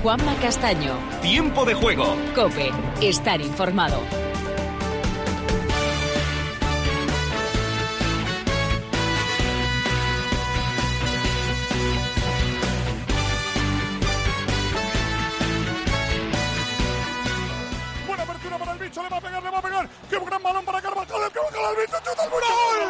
Juanma Castaño. Tiempo de juego. COPE. Estar informado. Buena apertura para el bicho, le va a pegar. ¡Qué gran balón para Carvajal! ¡El Carvajal al bicho! ¡Chuta el bicho!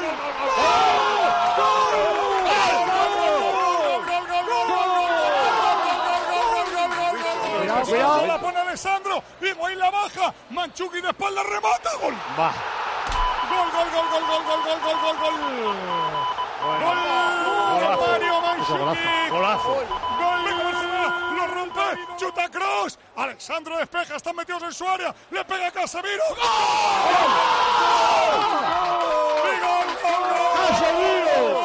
Cuidado, la pone Alessandro, Higuaín la baja, Mandzukic de espalda, remata, gol. Va. Gol. Gol, Mario Mandzukic. Golazo. Gol, lo rompe, chuta Kroos, Alessandro despeja, están metidos en su área, le pega a Casemiro. ¡Gol! ¡Casemiro!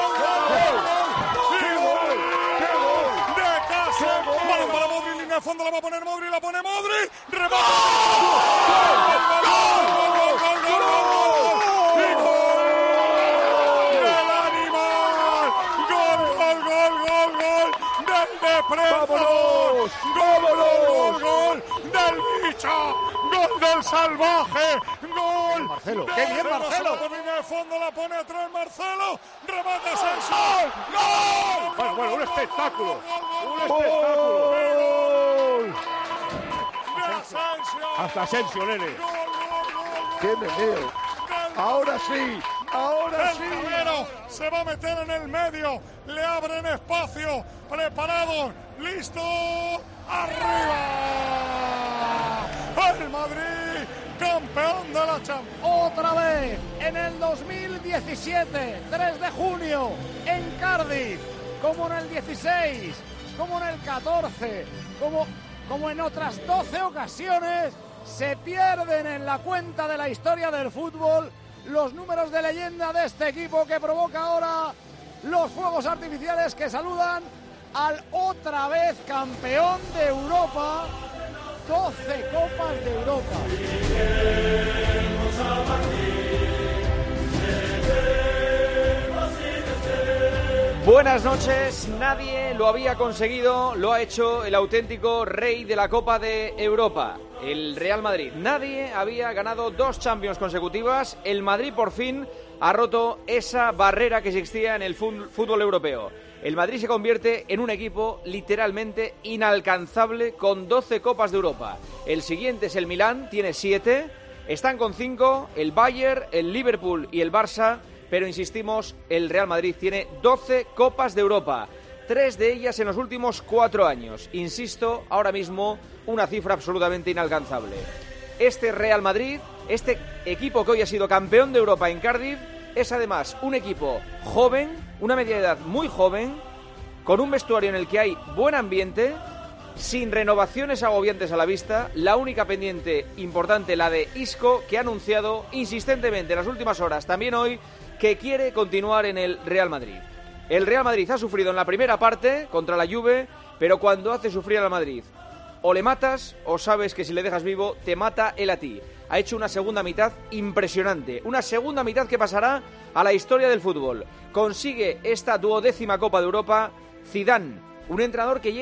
Balón para Modric, línea de fondo, la va a poner Modric, la pone Modric, remata. ¡Del animal! ¡Gol! ¡Del depredador! ¡Gol! ¡Del bicho! ¡Gol del salvaje! ¡Gol! Marcelo, qué bien Marcelo. La línea de fondo, la pone atrás Marcelo, remata Asensio. ¡Gol! Bueno, un espectáculo. Hasta Asensio, nene. ¡Qué meneo! Ahora sí. El tablero se va a meter en el medio. Le abren espacio. Preparado. Listo. ¡Arriba! ¡El Madrid! ¡Campeón de la Champions! Otra vez en el 2017, 3 de junio, en Cardiff, como en el 16, como en el 14, como en otras 12 ocasiones, se pierden en la cuenta de la historia del fútbol los números de leyenda de este equipo que provoca ahora los fuegos artificiales que saludan al otra vez campeón de Europa. 12 Copas de Europa. Buenas noches, nadie lo había conseguido, lo ha hecho el auténtico rey de la Copa de Europa, el Real Madrid. Nadie había ganado 2 Champions consecutivas, el Madrid por fin ha roto esa barrera que existía en el fútbol europeo. El Madrid se convierte en un equipo literalmente inalcanzable con 12 Copas de Europa. El siguiente es el Milán, tiene 7, están con 5, el Bayern, el Liverpool y el Barça. Pero insistimos, el Real Madrid tiene 12 Copas de Europa, 3 de ellas en los últimos 4 años. Insisto, ahora mismo una cifra absolutamente inalcanzable. Este Real Madrid, este equipo que hoy ha sido campeón de Europa en Cardiff, es además un equipo joven, una media edad muy joven, con un vestuario en el que hay buen ambiente, sin renovaciones agobiantes a la vista. La única pendiente importante, la de Isco, que ha anunciado insistentemente en las últimas horas, también hoy, que quiere continuar en el Real Madrid. El Real Madrid ha sufrido en la primera parte contra la Juve, pero cuando hace sufrir al Madrid, o le matas o sabes que si le dejas vivo te mata él a ti. Ha hecho una segunda mitad impresionante, una segunda mitad que pasará a la historia del fútbol. Consigue esta 12ª Copa de Europa Zidane, un entrenador que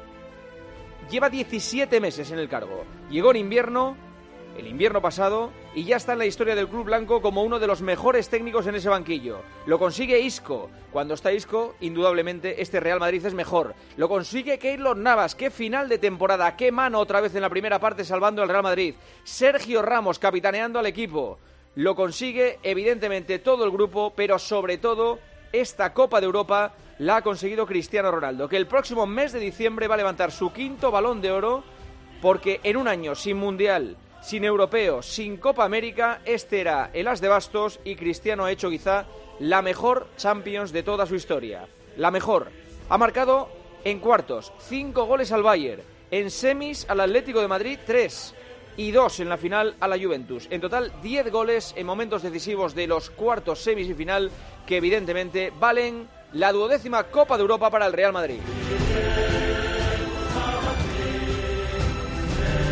lleva 17 meses en el cargo. Llegó en invierno, el invierno pasado, y ya está en la historia del club blanco como uno de los mejores técnicos en ese banquillo. Lo consigue Isco. Cuando está Isco, indudablemente este Real Madrid es mejor. Lo consigue Keylor Navas. Qué final de temporada, qué mano otra vez en la primera parte salvando al Real Madrid. Sergio Ramos capitaneando al equipo. Lo consigue evidentemente todo el grupo, pero sobre todo esta Copa de Europa la ha conseguido Cristiano Ronaldo, que el próximo mes de diciembre va a levantar su 5º Balón de Oro, porque en un año sin Mundial, sin Europeo, sin Copa América, este era el as de bastos y Cristiano ha hecho quizá la mejor Champions de toda su historia. La mejor. Ha marcado en cuartos 5 goles al Bayern, en semis al Atlético de Madrid 3 y 2 en la final a la Juventus. En total 10 goles en momentos decisivos de los cuartos, semis y final, que evidentemente valen la 12ª Copa de Europa para el Real Madrid.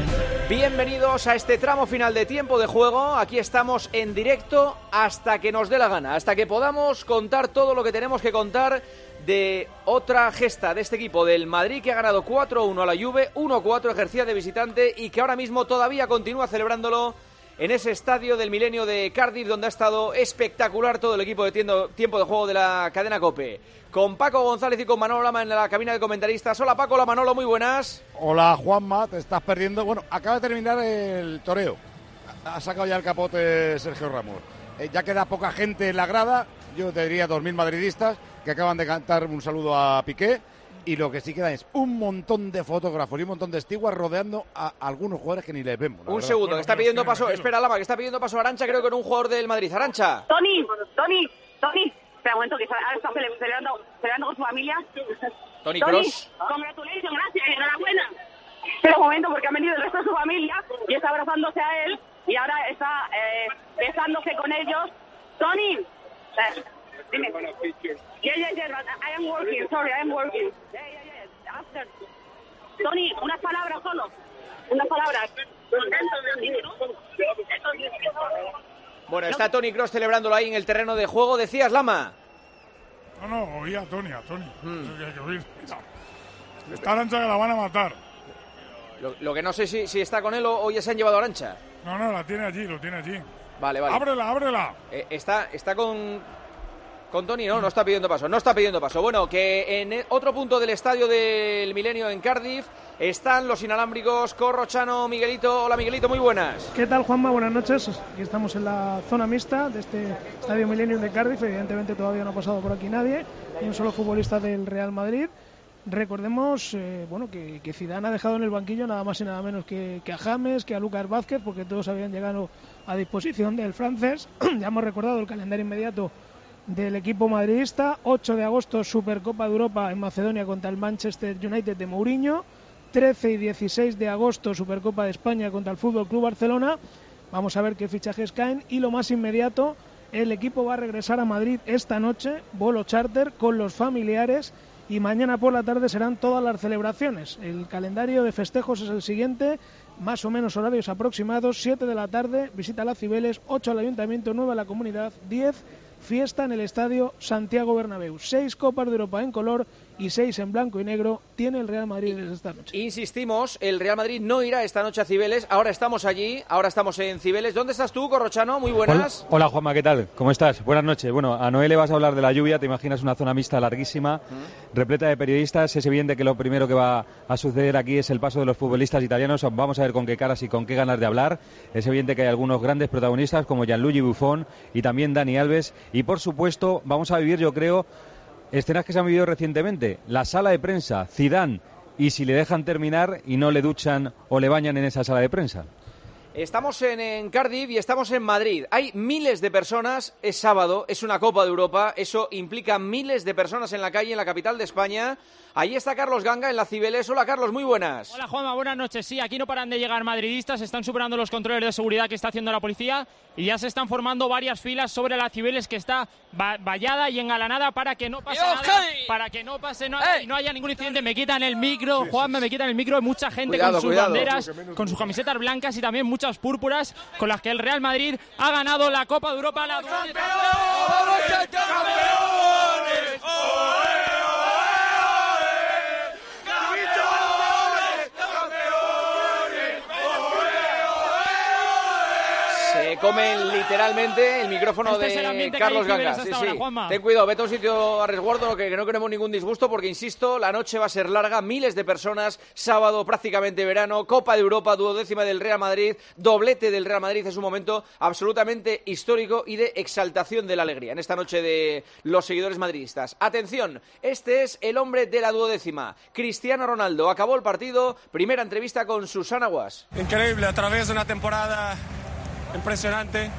Bienvenidos a este tramo final de tiempo de juego. Aquí estamos en directo hasta que nos dé la gana, hasta que podamos contar todo lo que tenemos que contar de otra gesta de este equipo del Madrid, que ha ganado 4-1 a la Juve, 1-4 ejercía de visitante y que ahora mismo todavía continúa celebrándolo en ese estadio del Milenio de Cardiff, donde ha estado espectacular todo el equipo de tiempo de juego de la cadena COPE. Con Paco González y con Manolo Lama en la cabina de comentaristas. Hola Paco, hola Manolo, muy buenas. Hola Juanma, te estás perdiendo. Bueno, acaba de terminar el toreo. Ha sacado ya el capote Sergio Ramos. Ya queda poca gente en la grada. Yo te diría 2.000 madridistas que acaban de cantar un saludo a Piqué. Y lo que sí queda es un montón de fotógrafos y un montón de stewards rodeando a algunos jugadores que ni les vemos. Un segundo, que está pidiendo paso. Espera, Lama, que está pidiendo paso a Arantxa, creo que en un jugador del Madrid. Arantxa. Tony. Espera un momento, que ahora está celebrando con su familia. Tony Kroos. Congratulations, gracias, enhorabuena. Espera un momento, porque ha venido el resto de su familia y está abrazándose a él y ahora está besándose con ellos. Tony, dime. Yeah, I am working, sorry, I am working. Yeah. After. Tony, unas palabras solo. Unas palabras. Bueno, está Tony Kroos celebrándolo ahí en el terreno de juego. ¿Decías, Lama? No, oí a Tony. Eso que hay que oír. Está Arantxa que la van a matar. Lo que no sé si está con él o ya se han llevado a Arantxa. No, lo tiene allí. Vale. Ábrela. Está con Tony, no está pidiendo paso. Bueno, que en otro punto del estadio del Milenio en Cardiff están los inalámbricos Corrochano, Miguelito. Hola Miguelito, muy buenas. ¿Qué tal, Juanma? Buenas noches. Aquí estamos en la zona mixta de este estadio Milenio de Cardiff. Evidentemente todavía no ha pasado por aquí nadie, ni un solo futbolista del Real Madrid. Recordemos que Zidane ha dejado en el banquillo nada más y nada menos que a James, que a Lucas Vázquez, porque todos habían llegado a disposición del francés. Ya hemos recordado el calendario inmediato del equipo madridista. 8 de agosto, Supercopa de Europa en Macedonia contra el Manchester United de Mourinho. 13 y 16 de agosto, Supercopa de España contra el Fútbol Club Barcelona. Vamos a ver qué fichajes caen. Y lo más inmediato, el equipo va a regresar a Madrid esta noche, vuelo charter con los familiares, y mañana por la tarde serán todas las celebraciones. El calendario de festejos es el siguiente, más o menos horarios aproximados: 7 de la tarde, visita a la Cibeles, 8 al Ayuntamiento, 9 a la Comunidad, 10 fiesta en el Estadio Santiago Bernabéu. 6 Copas de Europa en color y 6 en blanco y negro tiene el Real Madrid esta noche. Insistimos, el Real Madrid no irá esta noche a Cibeles. Ahora estamos allí, ahora estamos en Cibeles. ¿Dónde estás tú, Corrochano? Muy buenas. Hola Juanma, ¿qué tal? ¿Cómo estás? Buenas noches. Bueno, a Noé le vas a hablar de la lluvia. Te imaginas una zona mixta larguísima, repleta de periodistas. Es evidente que lo primero que va a suceder aquí es el paso de los futbolistas italianos. Vamos a ver con qué caras y con qué ganas de hablar. Es evidente que hay algunos grandes protagonistas como Gianluigi Buffon y también Dani Alves. Y por supuesto vamos a vivir, yo creo, escenas que se han vivido recientemente. La sala de prensa, Zidane, y si le dejan terminar y no le duchan o le bañan en esa sala de prensa. Estamos en Cardiff y estamos en Madrid. Hay miles de personas, es sábado, es una Copa de Europa, eso implica miles de personas en la calle, en la capital de España. Ahí está Carlos Ganga en la Cibeles. Hola Carlos, muy buenas. Hola Juanma, buenas noches. Sí, aquí no paran de llegar madridistas, están superando los controles de seguridad que está haciendo la policía y ya se están formando varias filas sobre la Cibeles, que está vallada y engalanada para que no pase nada, para que no pase nada y no haya ningún incidente. Me quitan el micro, Juanma, me quitan el micro. Hay mucha gente con sus banderas, con sus camisetas blancas y también muchas púrpuras con las que el Real Madrid ha ganado la Copa de Europa. Se comen literalmente el micrófono de Carlos Ganga. Sí. Ten cuidado, vete a un sitio a resguardo, que no queremos ningún disgusto, porque insisto, la noche va a ser larga, miles de personas, sábado prácticamente verano, Copa de Europa, 12ª del Real Madrid, doblete del Real Madrid. Es un momento absolutamente histórico y de exaltación de la alegría en esta noche de los seguidores madridistas. Atención, este es el hombre de la 12ª, Cristiano Ronaldo. Acabó el partido, primera entrevista con Susana Guas. Increíble, a través de una temporada impresionante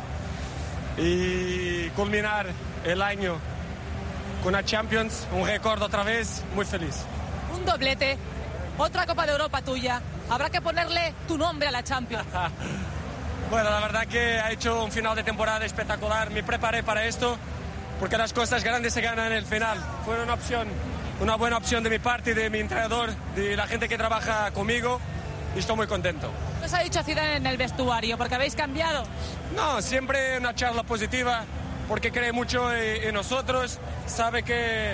y culminar el año con la Champions, un récord otra vez, muy feliz. Un doblete, otra Copa de Europa tuya, habrá que ponerle tu nombre a la Champions. Bueno, la verdad que ha hecho un final de temporada espectacular, me preparé para esto porque las cosas grandes se ganan en el final. Fue una buena opción de mi parte, de mi entrenador, de la gente que trabaja conmigo, y estoy muy contento. os ha dicho Zidane en el vestuario? Porque habéis cambiado. No, siempre una charla positiva, porque cree mucho en nosotros, sabe que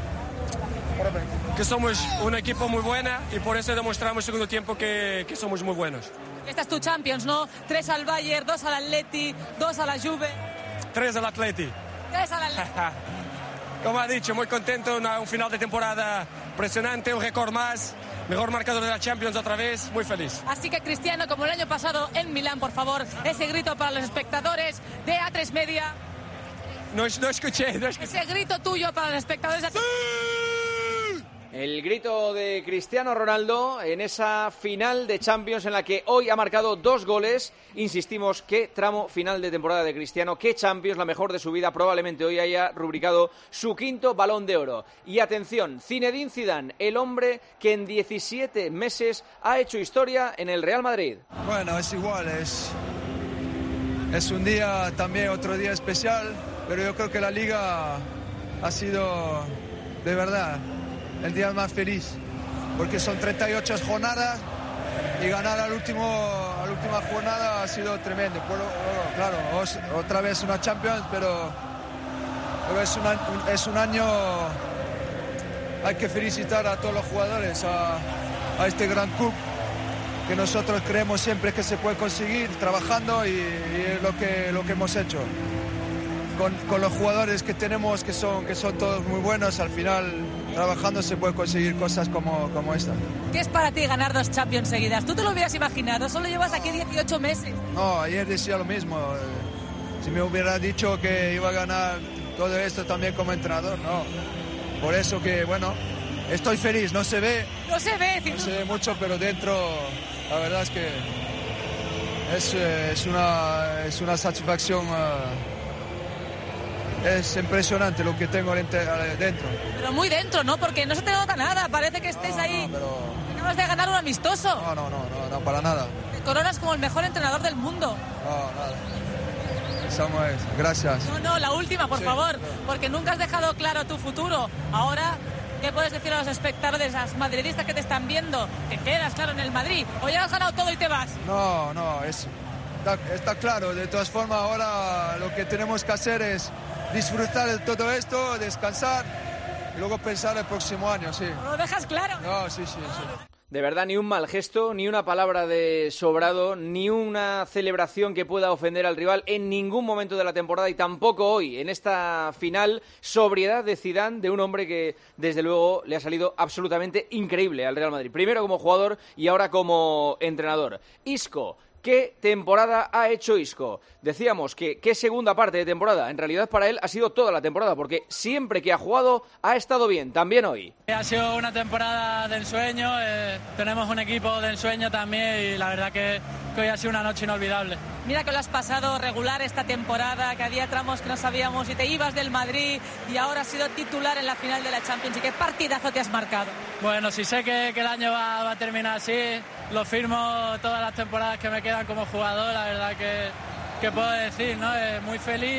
somos un equipo muy buena y por eso demostramos en el segundo tiempo que somos muy buenos. Esta es tu Champions, ¿no? 3 al Bayern, 2 al Atleti, 2 a la Juve. 3 al Atleti. 3 al Atleti. Como ha dicho, muy contento, un final de temporada impresionante, un récord más, mejor marcador de la Champions otra vez, muy feliz. Así que Cristiano, como el año pasado en Milán, por favor, ese grito para los espectadores de A3 Media. No escuché. Ese grito tuyo para los espectadores de... ¡Sí! El grito de Cristiano Ronaldo en esa final de Champions en la que hoy ha marcado 2 goles. Insistimos, qué tramo final de temporada de Cristiano, qué Champions, la mejor de su vida. Probablemente hoy haya rubricado su 5º Balón de Oro. Y atención, Zinedine Zidane, el hombre que en 17 meses ha hecho historia en el Real Madrid. Bueno, es igual, es un día también, otro día especial, pero yo creo que la Liga ha sido, de verdad, el día más feliz, porque son 38 jornadas y ganar a la última jornada ha sido tremendo. Claro, otra vez una Champions, pero es un año, hay que felicitar a todos los jugadores, a este gran club que nosotros creemos siempre que se puede conseguir trabajando y lo que hemos hecho. Con los jugadores que tenemos, que son todos muy buenos, al final trabajando se puede conseguir cosas como esta. ¿Qué es para ti ganar 2 Champions seguidas? ¿Tú te lo hubieras imaginado? Solo llevas aquí 18 meses. No, ayer decía lo mismo. Si me hubiera dicho que iba a ganar todo esto también como entrenador, no. Por eso que, bueno, estoy feliz, no se ve. No se ve mucho, pero dentro la verdad es que es una satisfacción. Es impresionante lo que tengo dentro. Pero muy dentro, ¿no? Porque no se te nota nada, parece que estés ahí. Pero... Acabas de ganar un amistoso. No, para nada. Te coronas como el mejor entrenador del mundo. No, nada. Samuel, gracias. No, la última, por favor, porque nunca has dejado claro tu futuro. Ahora, ¿qué puedes decir a los espectadores, a los madridistas que te están viendo? ¿Te quedas, claro, en el Madrid? ¿O ya has ganado todo y te vas? No, está claro. De todas formas, ahora lo que tenemos que hacer es disfrutar de todo esto, descansar y luego pensar el próximo año, sí. ¿Lo dejas claro? No, sí. De verdad, ni un mal gesto, ni una palabra de sobrado, ni una celebración que pueda ofender al rival en ningún momento de la temporada y tampoco hoy, en esta final. Sobriedad de Zidane, de un hombre que desde luego le ha salido absolutamente increíble al Real Madrid. Primero como jugador y ahora como entrenador. Isco. ¿Qué temporada ha hecho Isco? Decíamos que qué segunda parte de temporada. En realidad para él ha sido toda la temporada, porque siempre que ha jugado ha estado bien, también hoy. Ha sido una temporada de ensueño, tenemos un equipo de ensueño también y la verdad que hoy ha sido una noche inolvidable. Mira que lo has pasado regular esta temporada, que había tramos que no sabíamos si te ibas del Madrid y ahora has sido titular en la final de la Champions. ¿Y qué partidazo te has marcado? Bueno, si sé que el año va a terminar así, lo firmo todas las temporadas que me quedan como jugador, la verdad que puedo decir, ¿no? Muy feliz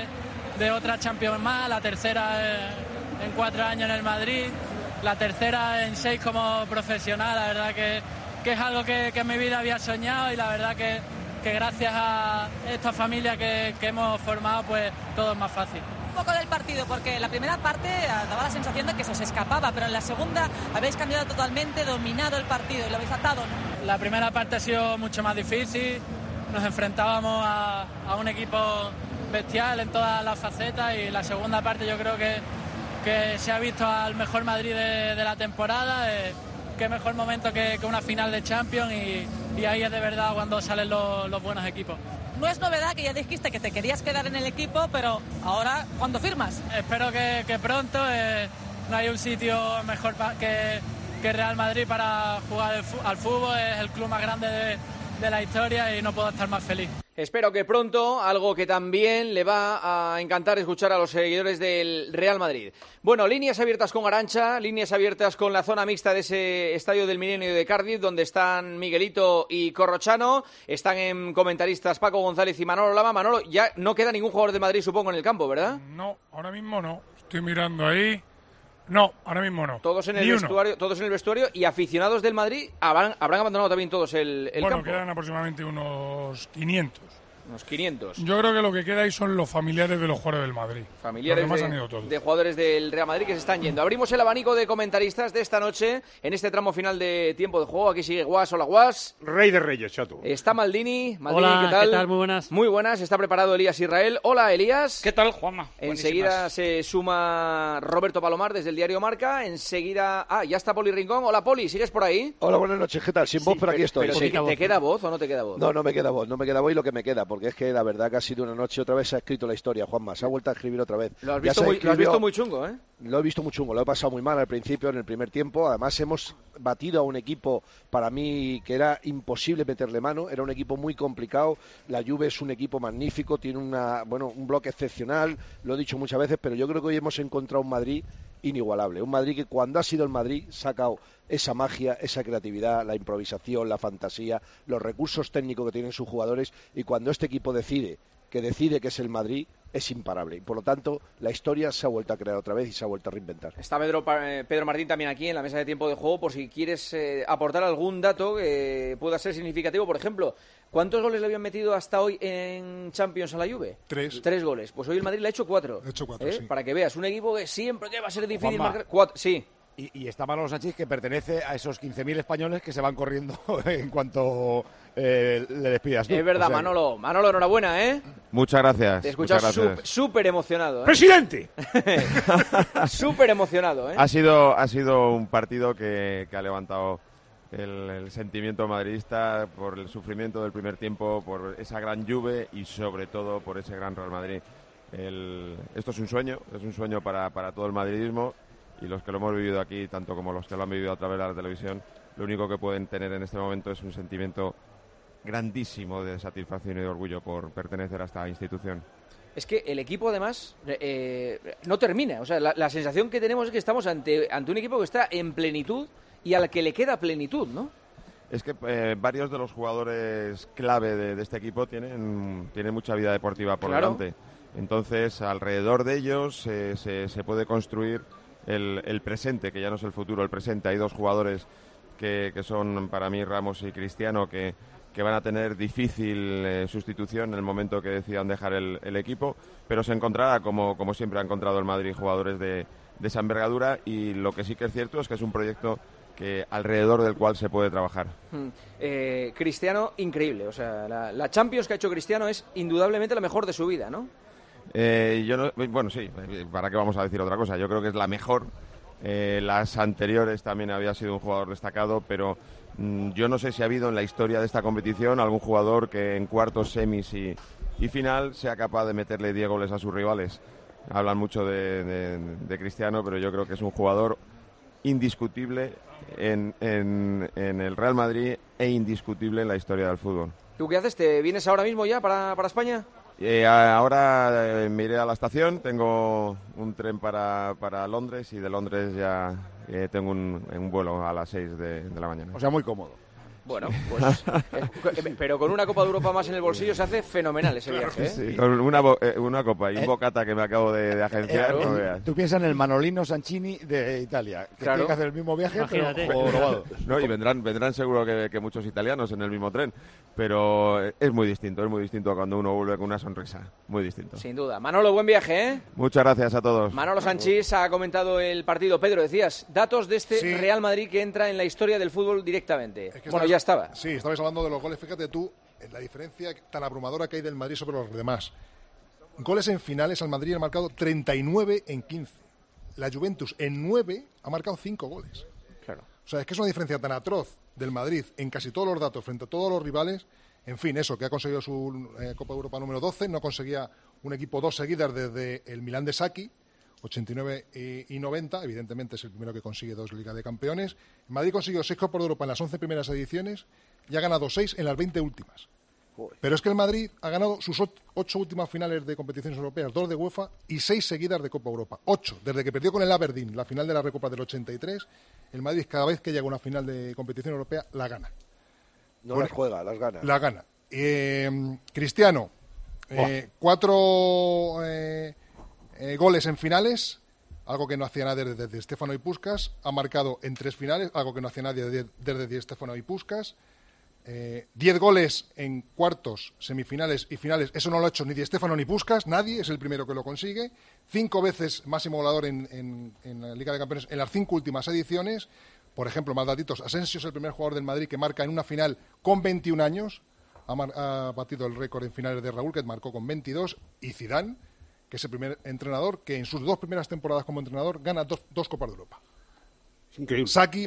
de otra Champions más, la tercera en 4 años en el Madrid, la tercera en 6 como profesional, la verdad que es algo que en mi vida había soñado y la verdad que gracias a esta familia que hemos formado, pues todo es más fácil. Un poco del partido, porque en la primera parte daba la sensación de que se os escapaba, pero en la segunda habéis cambiado totalmente, dominado el partido y lo habéis atado, ¿no? La primera parte ha sido mucho más difícil, nos enfrentábamos a un equipo bestial en todas las facetas y la segunda parte yo creo que se ha visto al mejor Madrid de la temporada, qué mejor momento que una final de Champions y ahí es de verdad cuando salen los buenos equipos. No es novedad que ya dijiste que te querías quedar en el equipo, pero ahora, ¿cuándo firmas? Espero que pronto. No hay un sitio mejor que Real Madrid para jugar al fútbol. Es el club más grande de la historia y no puedo estar más feliz. Espero que pronto, algo que también le va a encantar escuchar a los seguidores del Real Madrid. Bueno, líneas abiertas con Arantxa, líneas abiertas con la zona mixta de ese Estadio del Milenio de Cardiff, donde están Miguelito y Corrochano, están en comentaristas Paco González y Manolo Lama. Manolo, ya no queda ningún jugador de Madrid, supongo, en el campo, ¿verdad? No, ahora mismo no. Estoy mirando ahí. No, ahora mismo no. Todos en el vestuario y aficionados del Madrid habrán abandonado también todos el campo. Bueno, quedan aproximadamente unos 500. Unos 500. Yo creo que lo que queda ahí son los familiares de los jugadores del Madrid. Familiares de jugadores del Real Madrid que se están yendo. Abrimos el abanico de comentaristas de esta noche en este tramo final de tiempo de juego. Aquí sigue Guas. Hola, Guas. Rey de Reyes, chato. Está Maldini. Hola, ¿qué tal? ¿qué tal? Muy buenas. Muy buenas. Está preparado Elías Israel. Hola, Elías. ¿Qué tal, Juanma? Enseguida se suma Roberto Palomar desde el diario Marca. Enseguida... ya está Poli Rincón. Hola, Poli. ¿Sigues por ahí? Hola, buenas noches. ¿Qué tal? Sin voz, pero aquí estoy. Pero ¿te queda voz o no te queda voz? No me queda voz. No me queda voz y lo que me queda, porque es que la verdad que ha sido una noche, otra vez se ha escrito la historia, Juanma, se ha vuelto a escribir otra vez. Lo has visto muy chungo, ¿eh? Lo he visto muy chungo, lo he pasado muy mal al principio, en el primer tiempo. Además hemos batido a un equipo, para mí, que era imposible meterle mano, era un equipo muy complicado. La Juve es un equipo magnífico, tiene un bloque excepcional, lo he dicho muchas veces, pero yo creo que hoy hemos encontrado un Madrid inigualable, un Madrid que cuando ha sido el Madrid ha sacado esa magia, esa creatividad, la improvisación, la fantasía, los recursos técnicos que tienen sus jugadores, y cuando este equipo decide que es el Madrid, es imparable. Y por lo tanto, la historia se ha vuelto a crear otra vez y se ha vuelto a reinventar. Está Pedro Martín también aquí en la mesa de tiempo de juego, por si quieres aportar algún dato que pueda ser significativo. Por ejemplo, ¿cuántos goles le habían metido hasta hoy en Champions a la Juve? 3 goles. Pues hoy el Madrid le ha hecho 4. Sí. Para que veas, un equipo que siempre que va a ser difícil Juanma. marcar 4. Sí. Y está Manolo Sanchís, que pertenece a esos 15.000 españoles que se van corriendo en cuanto le despidas tú. Es verdad, Manolo, enhorabuena, ¿eh? Muchas gracias. Te escuchas súper emocionado, ¿eh? ¡Presidente! Súper emocionado, ¿eh? Ha sido un partido que ha levantado el sentimiento madridista por el sufrimiento del primer tiempo, por esa gran Juve y sobre todo por ese gran Real Madrid. Esto es un sueño para todo el madridismo. Y los que lo hemos vivido aquí, tanto como los que lo han vivido a través de la televisión, lo único que pueden tener en este momento es un sentimiento grandísimo de satisfacción y de orgullo por pertenecer a esta institución. Es que el equipo, además, no termina. O sea, la sensación que tenemos es que estamos ante un equipo que está en plenitud y al que le queda plenitud, ¿no? Es que varios de los jugadores clave de este equipo tienen mucha vida deportiva por delante. Entonces, alrededor de ellos se puede construir el presente, que ya no es el futuro, el presente. Hay dos jugadores que son para mí Ramos y Cristiano que van a tener difícil sustitución en el momento que decidan dejar el equipo, pero se encontrará como siempre ha encontrado el Madrid, jugadores de esa envergadura, y lo que sí que es cierto es que es un proyecto alrededor del cual se puede trabajar. Cristiano, increíble. O sea, la Champions que ha hecho Cristiano es indudablemente la mejor de su vida, ¿no? Bueno, sí, ¿para qué vamos a decir otra cosa? Yo creo que es la mejor. Las anteriores también había sido un jugador destacado, pero yo no sé si ha habido en la historia de esta competición algún jugador que en cuartos, semis y final sea capaz de meterle 10 goles a sus rivales. Hablan mucho de Cristiano, pero yo creo que es un jugador indiscutible en el Real Madrid e indiscutible en la historia del fútbol. ¿Tú qué haces? ¿Te vienes ahora mismo ya para España? Ahora me iré a la estación, tengo un tren para Londres, y de Londres ya tengo un vuelo a las 6 de la mañana. O sea, muy cómodo. Bueno, pues pero con una Copa de Europa más en el bolsillo se hace fenomenal ese viaje, ¿eh? Sí, con una copa y un bocata que me acabo de agenciar. No veas. Tú piensas en el Manolino Sanchini de Italia, que tiene que hacer el mismo viaje, pero robado. No, y vendrán seguro que muchos italianos en el mismo tren, pero es muy distinto a cuando uno vuelve con una sonrisa, muy distinto. Sin duda. Manolo, buen viaje, ¿eh? Muchas gracias a todos. Manolo Sanchís ha comentado el partido. Pedro, decías, datos de este Real Madrid que entra en la historia del fútbol directamente. Bueno, ya estaba. Sí, estabais hablando de los goles. Fíjate tú, en la diferencia tan abrumadora que hay del Madrid sobre los demás. Goles en finales, al Madrid ha marcado 39 en 15. La Juventus en 9 ha marcado 5 goles. Claro. O sea, es que es una diferencia tan atroz del Madrid en casi todos los datos frente a todos los rivales. En fin, eso, que ha conseguido su Copa de Europa número 12. No conseguía un equipo 2 seguidas desde el Milán de Sacchi, 89 y 90. Evidentemente es el primero que consigue 2 Ligas de Campeones. El Madrid consiguió 6 Copas de Europa en las 11 primeras ediciones y ha ganado 6 en las 20 últimas. Pero es que el Madrid ha ganado sus 8 últimas finales de competiciones europeas, 2 de UEFA y 6 seguidas de Copa Europa. 8, desde que perdió con el Aberdeen la final de la Recopa del 83, el Madrid cada vez que llega a una final de competición europea la gana. No las juega, las gana. La gana. Cristiano, 4 goles en finales, algo que no hacía nadie desde Di Stéfano y Puskás. Ha marcado en 3 finales, algo que no hacía nadie desde Di Stéfano y Puskás. 10 goles en cuartos, semifinales y finales. Eso no lo ha hecho ni Di Stéfano ni Puskás, nadie, es el primero que lo consigue. 5 veces máximo goleador en la Liga de Campeones en las 5 últimas ediciones. Por ejemplo, más datitos, Asensio es el primer jugador del Madrid que marca en una final con 21 años. Ha batido el récord en finales de Raúl, que marcó con 22. Y Zidane, que es el primer entrenador que en sus 2 primeras temporadas como entrenador gana dos Copas de Europa. Increíble. Saki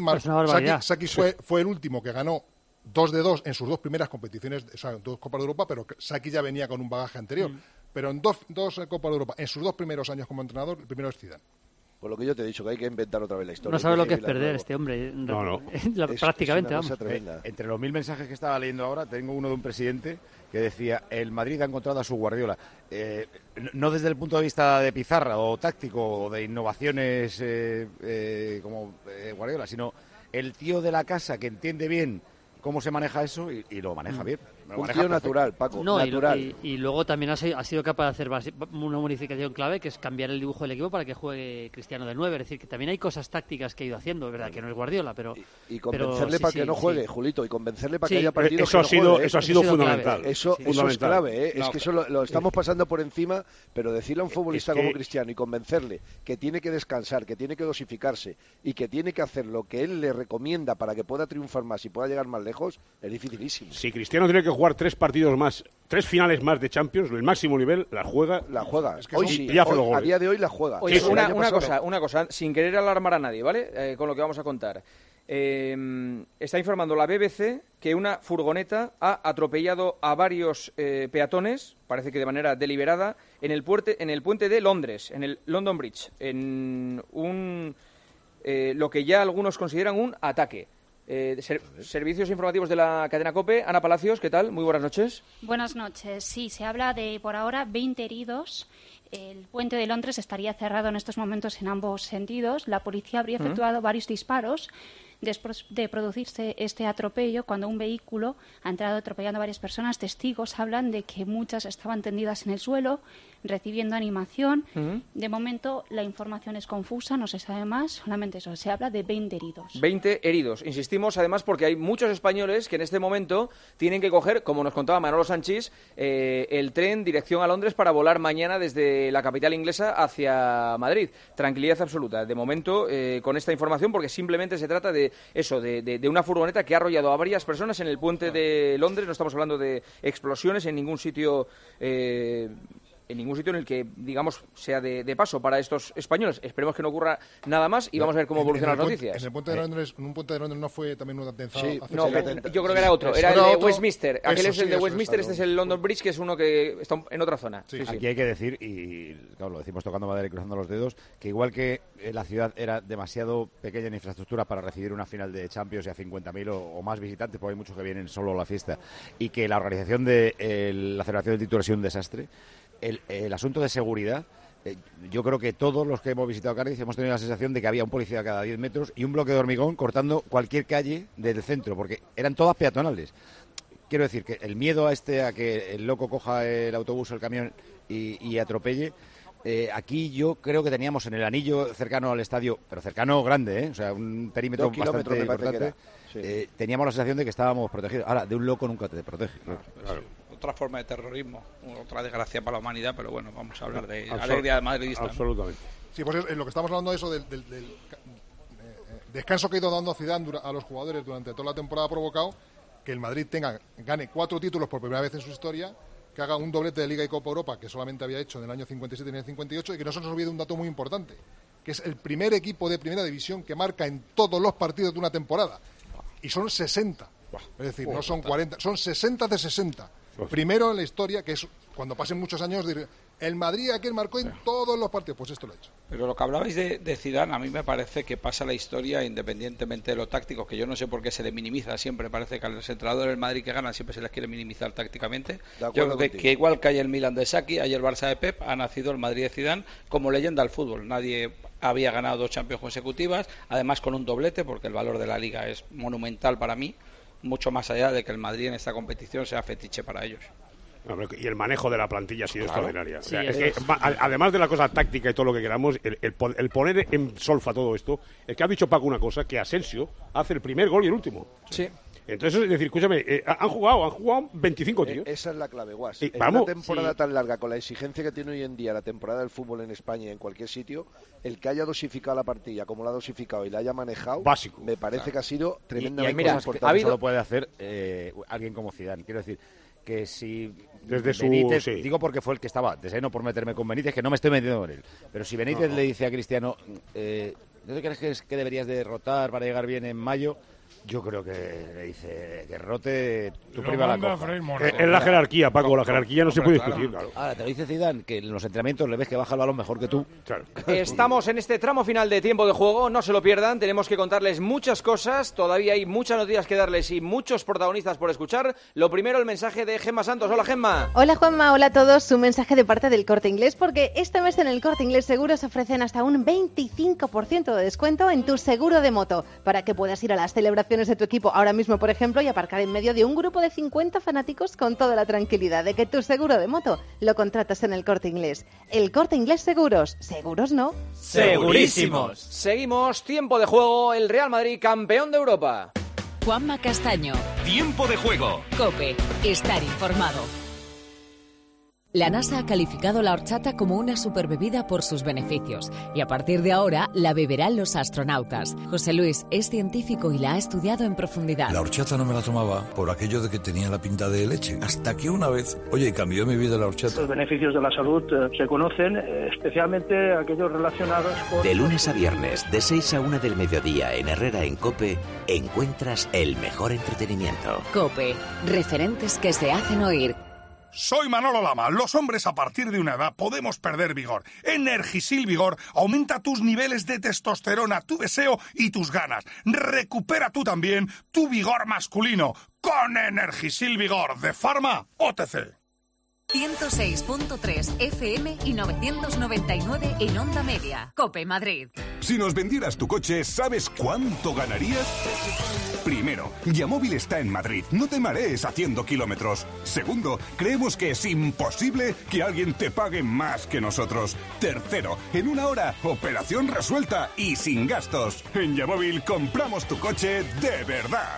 fue el último que ganó 2 de 2 en sus 2 primeras competiciones, o sea, 2 Copas de Europa, pero Saki ya venía con un bagaje anterior. Pero en dos Copas de Europa, en sus 2 primeros años como entrenador, el primero es Zidane. Por lo que yo te he dicho, que hay que inventar otra vez la historia. No sabe lo que es perder este hombre. No. Prácticamente, vamos. Entre los 1000 mensajes que estaba leyendo ahora, tengo uno de un presidente que decía: el Madrid ha encontrado a su Guardiola. No desde el punto de vista de pizarra o táctico o de innovaciones como Guardiola, sino el tío de la casa que entiende bien cómo se maneja eso y lo maneja bien. Un tío natural, Paco, natural. Y luego también ha sido capaz de hacer una modificación clave, que es cambiar el dibujo del equipo para que juegue Cristiano de 9. Es decir, que también hay cosas tácticas que ha ido haciendo. Es verdad que no es Guardiola, pero... Y convencerle para que no juegue, Julito, y convencerle para que haya partidos eso que no juegue. Eso ha sido fundamental. Eso es clave, ¿eh? Es que eso lo estamos pasando por encima, pero decirle a un futbolista como Cristiano y convencerle que tiene que descansar, que tiene que dosificarse y que tiene que hacer lo que él le recomienda para que pueda triunfar más y pueda llegar más lejos, es dificilísimo. Si Cristiano tiene que jugar 3 partidos más, 3 finales más de Champions, el máximo nivel, la juega. Es que hoy a día de hoy la juega. Oye, una cosa, sin querer alarmar a nadie, ¿vale? Con lo que vamos a contar. Está informando la BBC que una furgoneta ha atropellado a varios peatones, parece que de manera deliberada, en el puente de Londres, en el London Bridge, en lo que ya algunos consideran un ataque. Servicios informativos de la cadena COPE. Ana Palacios, ¿qué tal? Muy buenas noches. Buenas noches. Sí, se habla de, por ahora, 20 heridos. El puente de Londres estaría cerrado en estos momentos en ambos sentidos. La policía habría efectuado varios disparos después de producirse este atropello, cuando un vehículo ha entrado atropellando a varias personas. Testigos hablan de que muchas estaban tendidas en el suelo, recibiendo animación. De momento la información es confusa, no se sabe más, solamente eso, se habla de 20 heridos. 20 heridos. Insistimos además porque hay muchos españoles que en este momento tienen que coger, como nos contaba Manolo Sanchís, el tren dirección a Londres para volar mañana desde la capital inglesa hacia Madrid. Tranquilidad absoluta, de momento, con esta información, porque simplemente se trata de una furgoneta que ha arrollado a varias personas en el puente de Londres. No estamos hablando de explosiones en ningún sitio en el que, digamos, sea de paso para estos españoles. Esperemos que no ocurra nada más y vamos a ver cómo evolucionan las noticias. En el puente de Londres, un puente de Londres no fue también un atentado. Sí, no, yo creo que era otro. Era el de Westminster. Aquel es el de Westminster, este es el London Bridge, que es uno que está en otra zona. Sí. Aquí hay que decir, y claro, lo decimos tocando madera y cruzando los dedos, que igual que la ciudad era demasiado pequeña en infraestructura para recibir una final de Champions y a 50.000 o más visitantes, porque hay muchos que vienen solo a la fiesta, y que la organización de la celebración del título ha sido un desastre. El asunto de seguridad, yo creo que todos los que hemos visitado Cádiz hemos tenido la sensación de que había un policía cada 10 metros y un bloque de hormigón cortando cualquier calle del centro, porque eran todas peatonales. Quiero decir que el miedo a que el loco coja el autobús o el camión y atropelle, aquí yo creo que teníamos en el anillo cercano al estadio, pero cercano grande, o sea, un perímetro bastante importante, teníamos la sensación de que estábamos protegidos. Ahora, de un loco nunca te protege. Claro. Otra forma de terrorismo, otra desgracia para la humanidad, pero bueno, vamos a hablar de alegría de madridista. Absolutamente. Sí, pues en lo que estamos hablando de eso, del descanso que ha ido dando Zidane a los jugadores durante toda la temporada, ha provocado que el Madrid gane 4 títulos por primera vez en su historia, que haga un doblete de Liga y Copa Europa, que solamente había hecho en el año 57 y en el 58, y que no se nos olvide un dato muy importante, que es el primer equipo de primera división que marca en todos los partidos de una temporada, y son 60. Es decir, no son 40, son 60 de 60. Primero en la historia, que es cuando pasen muchos años, el Madrid aquel marcó en todos los partidos, pues esto lo ha hecho. Pero lo que hablabais de Zidane, a mí me parece que pasa la historia independientemente de lo táctico, que yo no sé por qué se le minimiza siempre. Parece que a los entrenadores del Madrid que ganan siempre se les quiere minimizar tácticamente. Yo creo que igual que hay el Milan de Saki, hay el Barça de Pep, ha nacido el Madrid de Zidane como leyenda del fútbol. Nadie había ganado 2 Champions consecutivas, además con un doblete, porque el valor de la Liga es monumental para mí, mucho más allá de que el Madrid en esta competición sea fetiche para ellos. Y el manejo de la plantilla ha sido extraordinario. O sea, además de la cosa táctica y todo lo que queramos, el poner en solfa todo esto, es que ha dicho Paco una cosa, que Asensio hace el primer gol y el último. Sí. Entonces, es decir, escúchame, han jugado 25 tíos. Esa es la clave, Guas. En una temporada tan larga, con la exigencia que tiene hoy en día la temporada del fútbol en España y en cualquier sitio, el que haya dosificado la partida como la ha dosificado y la haya manejado, básico, me parece que ha sido tremendamente importante. Eso lo puede hacer alguien como Zidane. Quiero decir que si desde Benítez, digo porque fue el que estaba, no por meterme con Benítez, que no me estoy metiendo con él, pero si Benítez le dice a Cristiano, ¿no te crees que deberías de rotar para llegar bien en mayo? Yo creo que le dice que rote tu prima la copa. Es la jerarquía, Paco, la jerarquía no se puede discutir. Claro. Ahora, te lo dice Zidane, que en los entrenamientos le ves que baja el balón mejor que tú. Claro. Estamos en este tramo final de tiempo de juego, no se lo pierdan, tenemos que contarles muchas cosas, todavía hay muchas noticias que darles y muchos protagonistas por escuchar. Lo primero, el mensaje de Gemma Santos. Hola, Gemma. Hola, Juanma, hola a todos. Un mensaje de parte del Corte Inglés, porque este mes en el Corte Inglés Seguros ofrecen hasta un 25% de descuento en tu seguro de moto, para que puedas ir a las celebraciones de tu equipo ahora mismo, por ejemplo, y aparcar en medio de un grupo de 50 fanáticos con toda la tranquilidad de que tu seguro de moto lo contratas en el Corte Inglés. El Corte Inglés Seguros. ¿Seguros no? ¡Segurísimos! Seguimos, tiempo de juego, el Real Madrid campeón de Europa. Juanma Castaño. Tiempo de juego. COPE. Estar informado. La NASA ha calificado la horchata como una superbebida por sus beneficios y a partir de ahora la beberán los astronautas. José Luis es científico y la ha estudiado en profundidad. La horchata no me la tomaba por aquello de que tenía la pinta de leche, hasta que una vez, cambió mi vida la horchata. Los beneficios de la salud se conocen, especialmente aquellos relacionados con... De lunes a viernes, de 6 a 1 del mediodía en Herrera en COPE, encuentras el mejor entretenimiento. COPE, referentes que se hacen oír. Soy Manolo Lama. Los hombres a partir de una edad podemos perder vigor. Energisil Vigor aumenta tus niveles de testosterona, tu deseo y tus ganas. Recupera tú también tu vigor masculino con Energisil Vigor de Pharma OTC. 106.3 FM y 999 en Onda Media. COPE Madrid. Si nos vendieras tu coche, ¿sabes cuánto ganarías? Primero, Yamóvil está en Madrid. No te marees haciendo kilómetros. Segundo, creemos que es imposible que alguien te pague más que nosotros. Tercero, en una hora, operación resuelta y sin gastos. En Yamóvil compramos tu coche de verdad.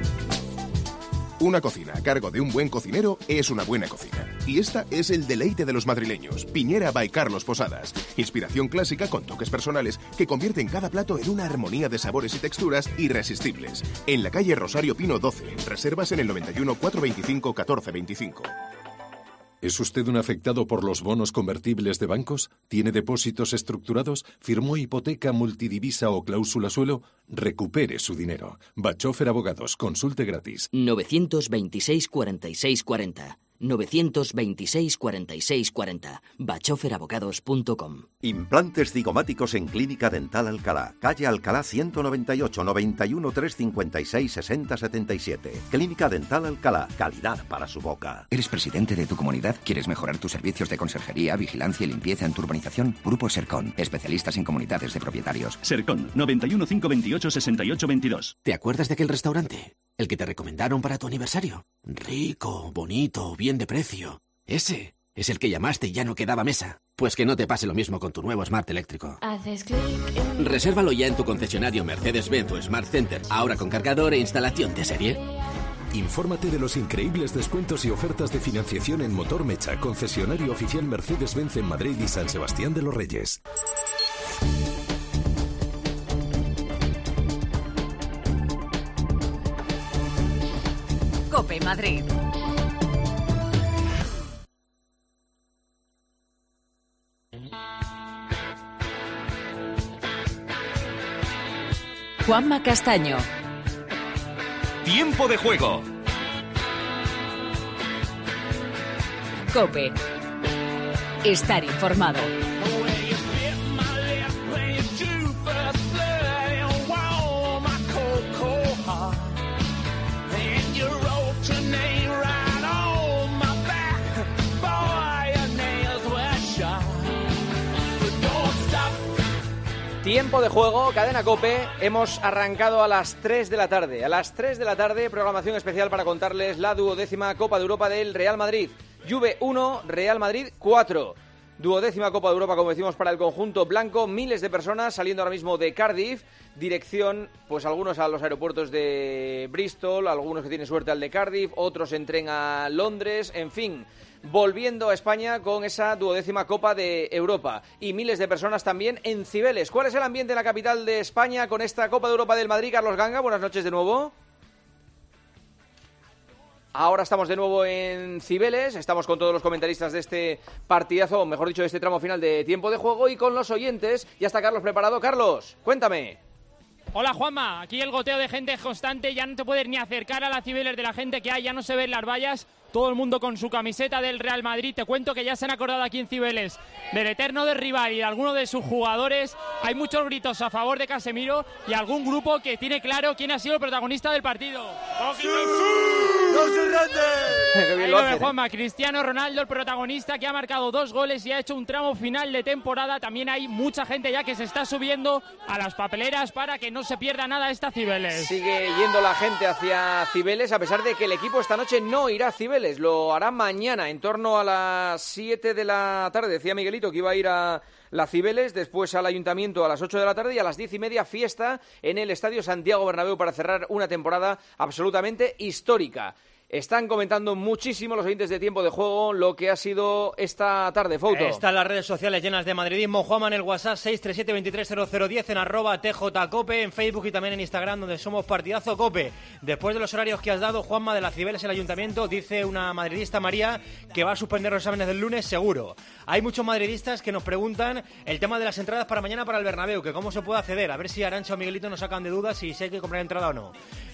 Una cocina a cargo de un buen cocinero es una buena cocina. Y esta es el deleite de los madrileños. Piñera by Carlos Posadas. Inspiración clásica con toques personales que convierten cada plato en una armonía de sabores y texturas irresistibles. En la calle Rosario Pino 12. Reservas en el 91 425 1425. ¿Es usted un afectado por los bonos convertibles de bancos? ¿Tiene depósitos estructurados? ¿Firmó hipoteca multidivisa o cláusula suelo? Recupere su dinero. Bachofer Abogados. Consulte gratis. 926 46 40. 926 46 40. bachoferabogados.com. Implantes cigomáticos en Clínica Dental Alcalá. Calle Alcalá 198, 91 356 60 77. Clínica Dental Alcalá. Calidad para su boca. ¿Eres presidente de tu comunidad? ¿Quieres mejorar tus servicios de conserjería, vigilancia y limpieza en tu urbanización? Grupo Sercon. Especialistas en comunidades de propietarios. Sercon. 91 528 68 22. ¿Te acuerdas de aquel restaurante? El que te recomendaron para tu aniversario. Rico, bonito, bien de precio. Ese es el que llamaste y ya no quedaba mesa. Pues que no te pase lo mismo con tu nuevo Smart eléctrico. Haces clic en... Resérvalo ya en tu concesionario Mercedes-Benz o Smart Center. Ahora con cargador e instalación de serie. Infórmate de los increíbles descuentos y ofertas de financiación en Motor Mecha, concesionario oficial Mercedes-Benz en Madrid y San Sebastián de los Reyes. COPE Madrid. Juanma Castaño. Tiempo de juego. COPE. Estar informado. Tiempo de juego, cadena COPE, hemos arrancado a las 3 de la tarde. A las 3 de la tarde, programación especial para contarles la 12ª Copa de Europa del Real Madrid. Juve 1, Real Madrid 4. Duodécima Copa de Europa, como decimos, para el conjunto blanco. Miles de personas saliendo ahora mismo de Cardiff. Dirección, pues algunos a los aeropuertos de Bristol, algunos que tienen suerte al de Cardiff, otros en tren a Londres, en fin, volviendo a España con esa duodécima Copa de Europa. Y miles de personas también en Cibeles. ¿Cuál es el ambiente en la capital de España con esta Copa de Europa del Madrid? Carlos Ganga, buenas noches de nuevo. Ahora estamos de nuevo en Cibeles, estamos con todos los comentaristas de este partidazo, o mejor dicho, de este tramo final de tiempo de juego, y con los oyentes. Ya está Carlos preparado. Carlos, cuéntame. Hola Juanma, aquí el goteo de gente es constante, ya no te puedes ni acercar a la Cibeles de la gente que hay, ya no se ven las vallas, todo el mundo con su camiseta del Real Madrid. Te cuento que ya se han acordado aquí en Cibeles del eterno de rival y de alguno de sus jugadores. Hay muchos gritos a favor de Casemiro y algún grupo que tiene claro quién ha sido el protagonista del partido. ¡Sí! ¡No se rinde! Ahí lo ve Juanma, Cristiano Ronaldo, el protagonista, que ha marcado 2 goles y ha hecho un tramo final de temporada. También hay mucha gente ya que se está subiendo a las papeleras para que no se pierda nada esta Cibeles. Sigue yendo la gente hacia Cibeles, a pesar de que el equipo esta noche no irá a Cibeles. Lo hará mañana, en torno a las 7 de la tarde. Decía Miguelito que iba a ir a la Cibeles, después al Ayuntamiento a las 8 de la tarde y a las 10:30 fiesta en el Estadio Santiago Bernabéu para cerrar una temporada absolutamente histórica. Están comentando muchísimo los oyentes de Tiempo de Juego lo que ha sido esta tarde, Fouto. Están las redes sociales llenas de madridismo. Juanma en el WhatsApp 637-230010, en @TJCope, en Facebook y también en Instagram, donde somos Partidazo Cope. Después de los horarios que has dado, Juanma, de la Cibeles el Ayuntamiento, dice una madridista, María, que va a suspender los exámenes del lunes seguro. Hay muchos madridistas que nos preguntan el tema de las entradas para mañana para el Bernabéu, que cómo se puede acceder. A ver si Arantxa o Miguelito nos sacan de dudas si hay que comprar entrada o no.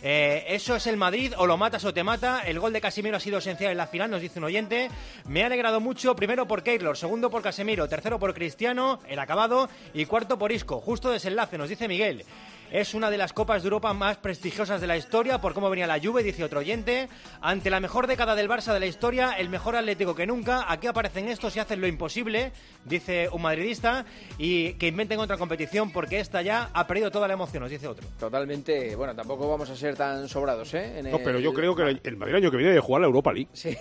Eso es el Madrid, o lo matas o te mata. El gol de Casemiro ha sido esencial en la final, nos dice un oyente. Me ha alegrado mucho, primero por Keylor, segundo por Casemiro, tercero por Cristiano, el acabado, y cuarto por Isco. Justo desenlace, nos dice Miguel. Es una de las Copas de Europa más prestigiosas de la historia por cómo venía la Juve, dice otro oyente. Ante la mejor década del Barça de la historia, el mejor Atlético que nunca. Aquí aparecen estos y hacen lo imposible, dice un madridista. Y que inventen otra competición porque esta ya ha perdido toda la emoción, nos dice otro. Totalmente, bueno, tampoco vamos a ser tan sobrados, ¿eh? No, pero yo creo que el Madrid año que viene debe jugar la Europa League. Sí.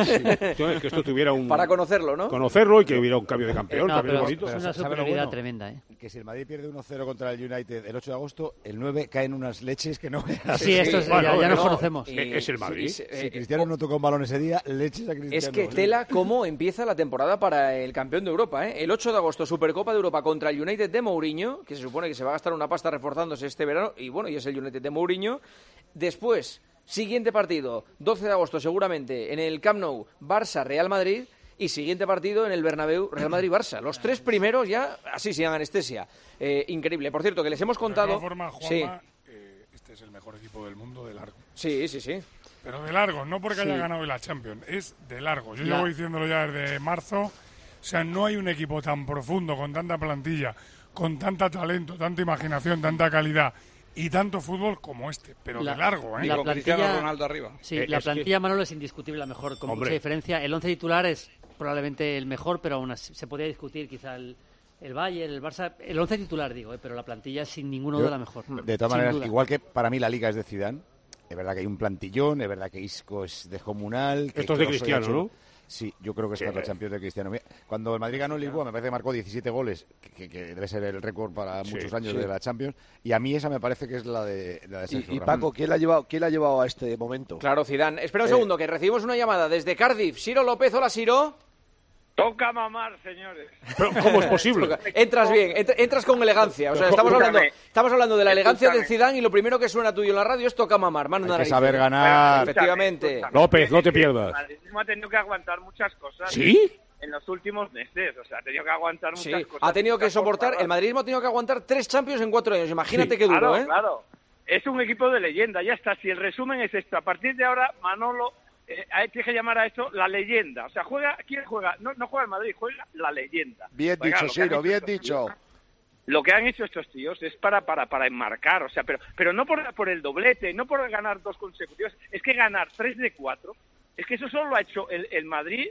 Que esto tuviera un... Para conocerlo, ¿no? Conocerlo y que hubiera un cambio de campeón. No, también pero bonito. es una superioridad tremenda, ¿eh? Que si el Madrid pierde 1-0 contra el United el 8 de agosto, el 9 caen unas leches que no veas. Sí, esto ya nos conocemos. Es el Madrid. Si Cristiano no tocó un balón ese día, leches a Cristiano. Es que tela cómo empieza la temporada para el campeón de Europa, ¿eh? El 8 de agosto, Supercopa de Europa contra el United de Mourinho, que se supone que se va a gastar una pasta reforzándose este verano, y bueno, y es el United de Mourinho. Después, siguiente partido, 12 de agosto seguramente, en el Camp Nou, Barça-Real Madrid, y siguiente partido en el Bernabéu, Real Madrid-Barça. Los 3 primeros ya, así sin anestesia. Increíble. Por cierto, que les hemos contado... De todas formas, Juanma, este es el mejor equipo del mundo de largo. Sí, sí, sí. Pero de largo, no porque haya ganado la Champions, es de largo. Yo llevo diciéndolo ya desde marzo. O sea, no hay un equipo tan profundo, con tanta plantilla, con tanta talento, tanta imaginación, tanta calidad y tanto fútbol como este, pero de largo, ¿eh? La plantilla, Cristiano Ronaldo arriba. Sí, la plantilla, Manolo, es indiscutible la mejor, con mucha diferencia. El 11 titular es probablemente el mejor, pero aún así se podría discutir quizá el Bayern, el Barça, el 11 titular digo, pero la plantilla sin ninguna duda la mejor. De todas maneras, igual que para mí la Liga es de Zidane, es verdad que hay un plantillón, es verdad que Isco es descomunal. Esto es de Cristiano, ¿no? Sí, yo creo que es la Champions de Cristiano. Cuando el Madrid ganó el Lisboa, me parece que marcó 17 goles, que debe ser el récord para muchos años de la Champions, y a mí esa me parece que es la de Sergio y Paco, ¿quién la ha llevado a este momento? Claro, Zidane. Espera un segundo, que recibimos una llamada desde Cardiff. Ciro López, hola Ciro. Toca mamar, señores. ¿Pero cómo es posible? Entras bien, entras con elegancia. O sea, estamos hablando de la elegancia de Zidane y lo primero que suena tuyo en la radio es toca mamar. Hay que saber ganar. Efectivamente. López, no te pierdas. El madridismo ha tenido que aguantar muchas cosas. ¿Sí? En los últimos meses. O sea, ha tenido que aguantar muchas cosas. Ha tenido que soportar. El madridismo ha tenido que aguantar 3 Champions en 4 años. Imagínate qué duro, ¿eh? Claro. Es un equipo de leyenda. Ya está. Si el resumen es esto. A partir de ahora, Manolo... hay que llamar a esto la leyenda. O sea, ¿quién juega? No juega el Madrid, juega la leyenda. Bien dicho, Ciro, bien dicho. Lo que han hecho estos tíos es para enmarcar, o sea, pero no por el doblete, no por ganar 2 consecutivos, es que ganar 3 de 4, es que eso solo lo ha hecho el Madrid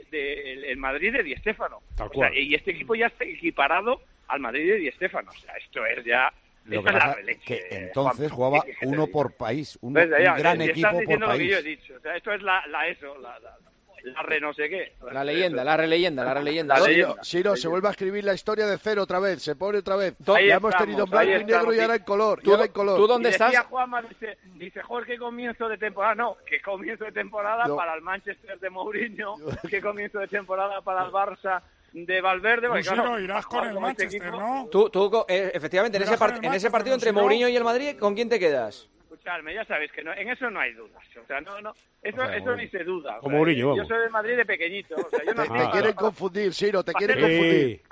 de Di Stéfano. Tal cual. O sea, y este equipo ya está equiparado al Madrid de Di Stéfano. O sea, esto es ya... Lo que pasa es que entonces jugaba uno por país, un gran equipo por país. Lo que yo he dicho. O sea, esto es no sé qué. La releyenda. Siro, se vuelve a escribir la historia de cero otra vez, se pone otra vez. Ya hemos tenido en blanco y negro y ahora en color. ¿Tú dónde estás? Juanma, dice Jorge, comienzo de temporada. No, que comienzo de temporada para el Manchester de Mourinho, que comienzo de temporada para el Barça de Valverde. Claro, irás con el Manchester, ¿no? Tú efectivamente, en ese partido entre Mourinho y el Madrid, ¿con quién te quedas? Escuchadme, ya sabéis que en eso no hay dudas. O sea, eso ni se duda. Como Mourinho, yo soy de Madrid de pequeñito. O sea, yo no te quieren confundir, Siro, te quieren confundir.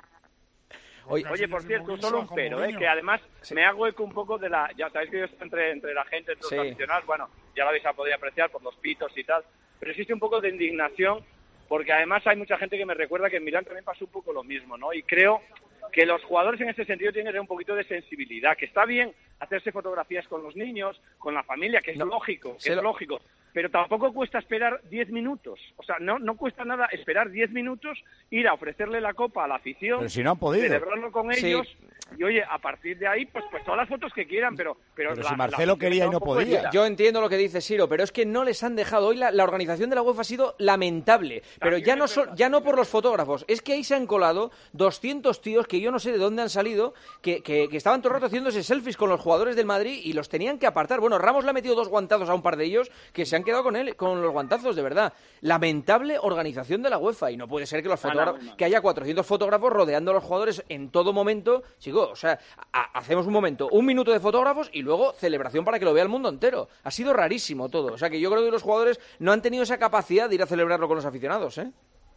Oye, por cierto, solo un pero, que además me hago eco un poco de la... Ya sabéis que yo estoy entre la gente, entre los aficionados, bueno, ya lo habéis podido apreciar por los pitos y tal, pero existe un poco de indignación, porque además hay mucha gente que me recuerda que en Milán también pasó un poco lo mismo, ¿no? Y creo que los jugadores en ese sentido tienen que tener un poquito de sensibilidad, que está bien hacerse fotografías con los niños, con la familia, que es lógico, pero tampoco cuesta esperar 10 minutos. O sea, no cuesta nada esperar 10 minutos, ir a ofrecerle la copa a la afición, pero si no han podido celebrarlo con ellos, y oye, a partir de ahí, pues todas las fotos que quieran, pero si Marcelo quería y no podía. Yo entiendo lo que dice Siro, pero es que no les han dejado. Hoy la organización de la UEFA ha sido lamentable, pero ya no por los fotógrafos, es que ahí se han colado 200 tíos que yo no sé de dónde han salido, que estaban todo el rato haciéndose selfies con los jugadores del Madrid y los tenían que apartar. Bueno, Ramos le ha metido 2 guantazos a un par de ellos que se han quedado con los guantazos, de verdad. Lamentable organización de la UEFA, y no puede ser que los fotógrafos, que haya 400 fotógrafos rodeando a los jugadores en todo momento. Chicos, o sea, hacemos un minuto de fotógrafos y luego celebración para que lo vea el mundo entero. Ha sido rarísimo todo. O sea, que yo creo que los jugadores no han tenido esa capacidad de ir a celebrarlo con los aficionados, ¿eh?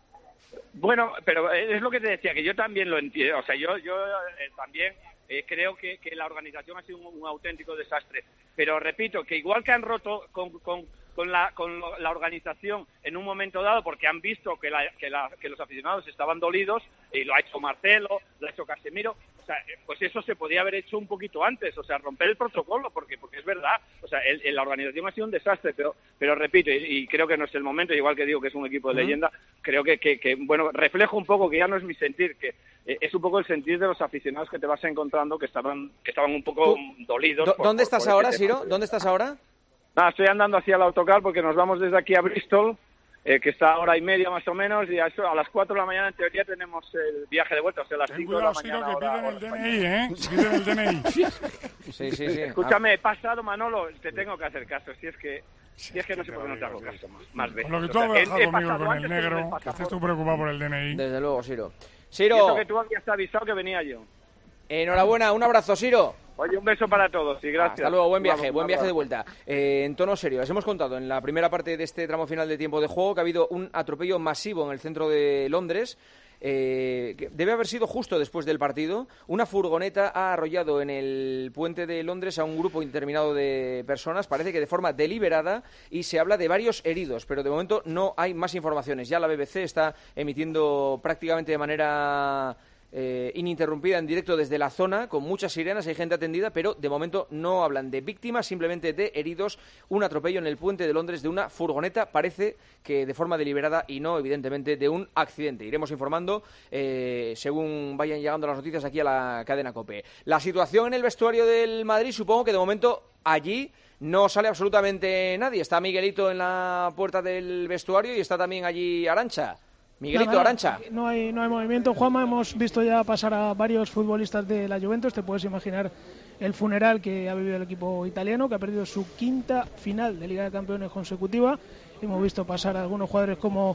Bueno, pero es lo que te decía, que yo también lo entiendo. O sea, yo también creo que la organización ha sido un auténtico desastre. Pero repito, que igual que han roto con la organización en un momento dado, porque han visto que los aficionados estaban dolidos, y lo ha hecho Marcelo, lo ha hecho Casemiro, o sea, pues eso se podía haber hecho un poquito antes, o sea, romper el protocolo, porque es verdad, o sea, la organización ha sido un desastre, pero repito, y creo que no es el momento, igual que digo que es un equipo de leyenda, creo que bueno, reflejo un poco, que ya no es mi sentir, que es un poco el sentir de los aficionados que te vas encontrando, que estaban un poco dolidos. ¿Dónde estás ahora, Siro? ¿Dónde estás ahora? Estoy andando hacia el autocar porque nos vamos desde aquí a Bristol, que está a 1:30 más o menos, y a las 4 de la mañana en teoría tenemos el viaje de vuelta, o sea, a las 5 de la mañana. Que piden el DNI, piden el DNI. Sí. Escúchame, he pasado, Manolo, te tengo que hacer caso, si es que no sé por qué no te hago caso más veces. Lo que tú has dejado conmigo con el negro, que estés tú preocupado por el DNI. Desde luego, Siro. Y eso que tú habías avisado que venía yo. Enhorabuena, un abrazo, Siro. Oye, un beso para todos y gracias. Hasta luego, buen viaje de vuelta. En tono serio, les hemos contado en la primera parte de este tramo final de tiempo de juego que ha habido un atropello masivo en el centro de Londres. Que debe haber sido justo después del partido. Una furgoneta ha arrollado en el puente de Londres a un grupo indeterminado de personas, parece que de forma deliberada, y se habla de varios heridos, pero de momento no hay más informaciones. Ya la BBC está emitiendo prácticamente de manera ininterrumpida en directo desde la zona, con muchas sirenas, hay gente atendida, pero de momento no hablan de víctimas, simplemente de heridos. Un atropello en el puente de Londres de una furgoneta, parece que de forma deliberada y no, evidentemente, de un accidente. Iremos informando según vayan llegando las noticias aquí a la cadena COPE. La situación en el vestuario del Madrid, supongo que de momento allí no sale absolutamente nadie. Está Miguelito en la puerta del vestuario y está también allí Arantxa. Miguelito, Arantxa. No hay movimiento, Juanma. Hemos visto ya pasar a varios futbolistas de la Juventus. Te puedes imaginar el funeral que ha vivido el equipo italiano, que ha perdido su 5ª final de Liga de Campeones consecutiva. Hemos visto pasar a algunos jugadores como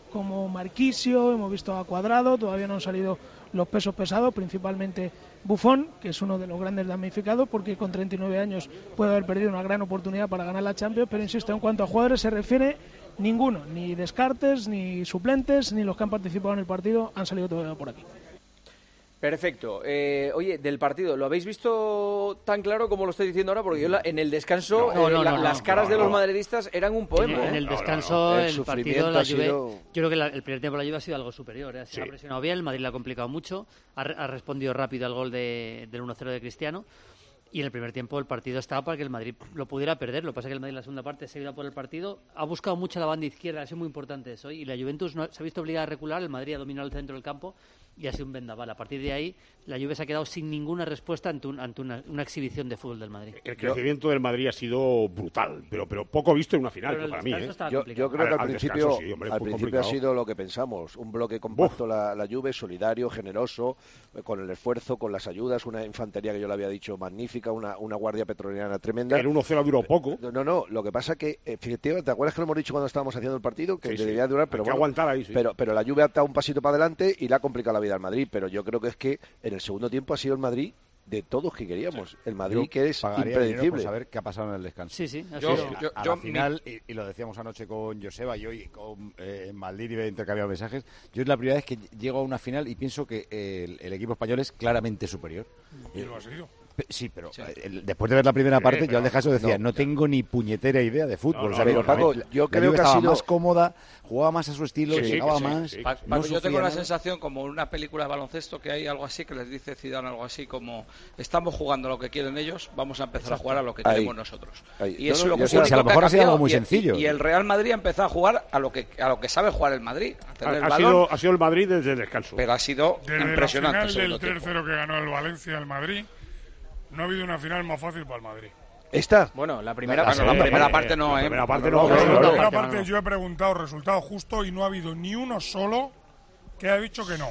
Marquisio, hemos visto a Cuadrado. Todavía no han salido los pesos pesados, principalmente Buffon, que es uno de los grandes damnificados, porque con 39 años puede haber perdido una gran oportunidad para ganar la Champions. Pero insisto, en cuanto a jugadores se refiere, ninguno, ni descartes, ni suplentes, ni los que han participado en el partido han salido todavía por aquí. Perfecto. Oye, del partido, ¿lo habéis visto tan claro como lo estoy diciendo ahora? Porque yo en el descanso las caras de los madridistas eran un poema. En el descanso, el partido, la Juve, yo creo que el primer tiempo la Juve ha sido algo superior. Se ha presionado bien, el Madrid le ha complicado mucho, ha respondido rápido al gol del 1-0 de Cristiano. Y en el primer tiempo el partido estaba para que el Madrid lo pudiera perder. Lo que pasa es que el Madrid en la segunda parte se iba por el partido. Ha buscado mucho la banda izquierda, es muy importante eso. Y la Juventus se ha visto obligada a recular. El Madrid ha dominado el centro del campo y ha sido un vendaval. A partir de ahí, la Juve se ha quedado sin ninguna respuesta ante una exhibición de fútbol del Madrid. El crecimiento del Madrid ha sido brutal, pero poco visto en una final, para mí. Yo creo que al principio ha sido lo que pensamos, un bloque compacto la Juve, solidario, generoso, con el esfuerzo, con las ayudas, una infantería que yo le había dicho magnífica, una guardia petroliana tremenda. El 1-0 duró poco. No, lo que pasa que, efectivamente, ¿te acuerdas que lo hemos dicho cuando estábamos haciendo el partido? Que debería durar, pero bueno, aguantar ahí, pero la Juve ha dado un pasito para adelante y le ha complicado la vida al Madrid, pero yo creo que es que en el segundo tiempo ha sido el Madrid de todos que queríamos. El Madrid que es impredecible. Por saber qué ha pasado en el descanso. Sí. A la final, y lo decíamos anoche con Joseba y hoy con Maldini, intercambiado mensajes, yo es la primera vez que llego a una final y pienso que el equipo español es claramente superior. Y lo ha sido. Sí, pero después de ver la primera parte, yo al descanso decía, no tengo ni puñetera idea de fútbol. Pero Paco, yo creo que estaba más cómoda, jugaba más a su estilo, llegaba más. Paco, yo tengo la sensación, como en una película de baloncesto, que hay algo así, que les dice Zidane algo así como, estamos jugando a lo que quieren ellos, vamos a empezar a jugar a lo que queremos nosotros. Y eso es lo que a lo mejor ha sido algo muy sencillo. Y el Real Madrid ha empezado a jugar a lo que sabe jugar el Madrid. Ha sido el Madrid desde el descanso. Pero ha sido impresionante. Desde la final del 3-0 que ganó el Valencia al Madrid, no ha habido una final más fácil para el Madrid. ¿Esta? Bueno, la primera parte no. La primera parte yo he preguntado resultado justo y no ha habido ni uno solo que ha dicho que no.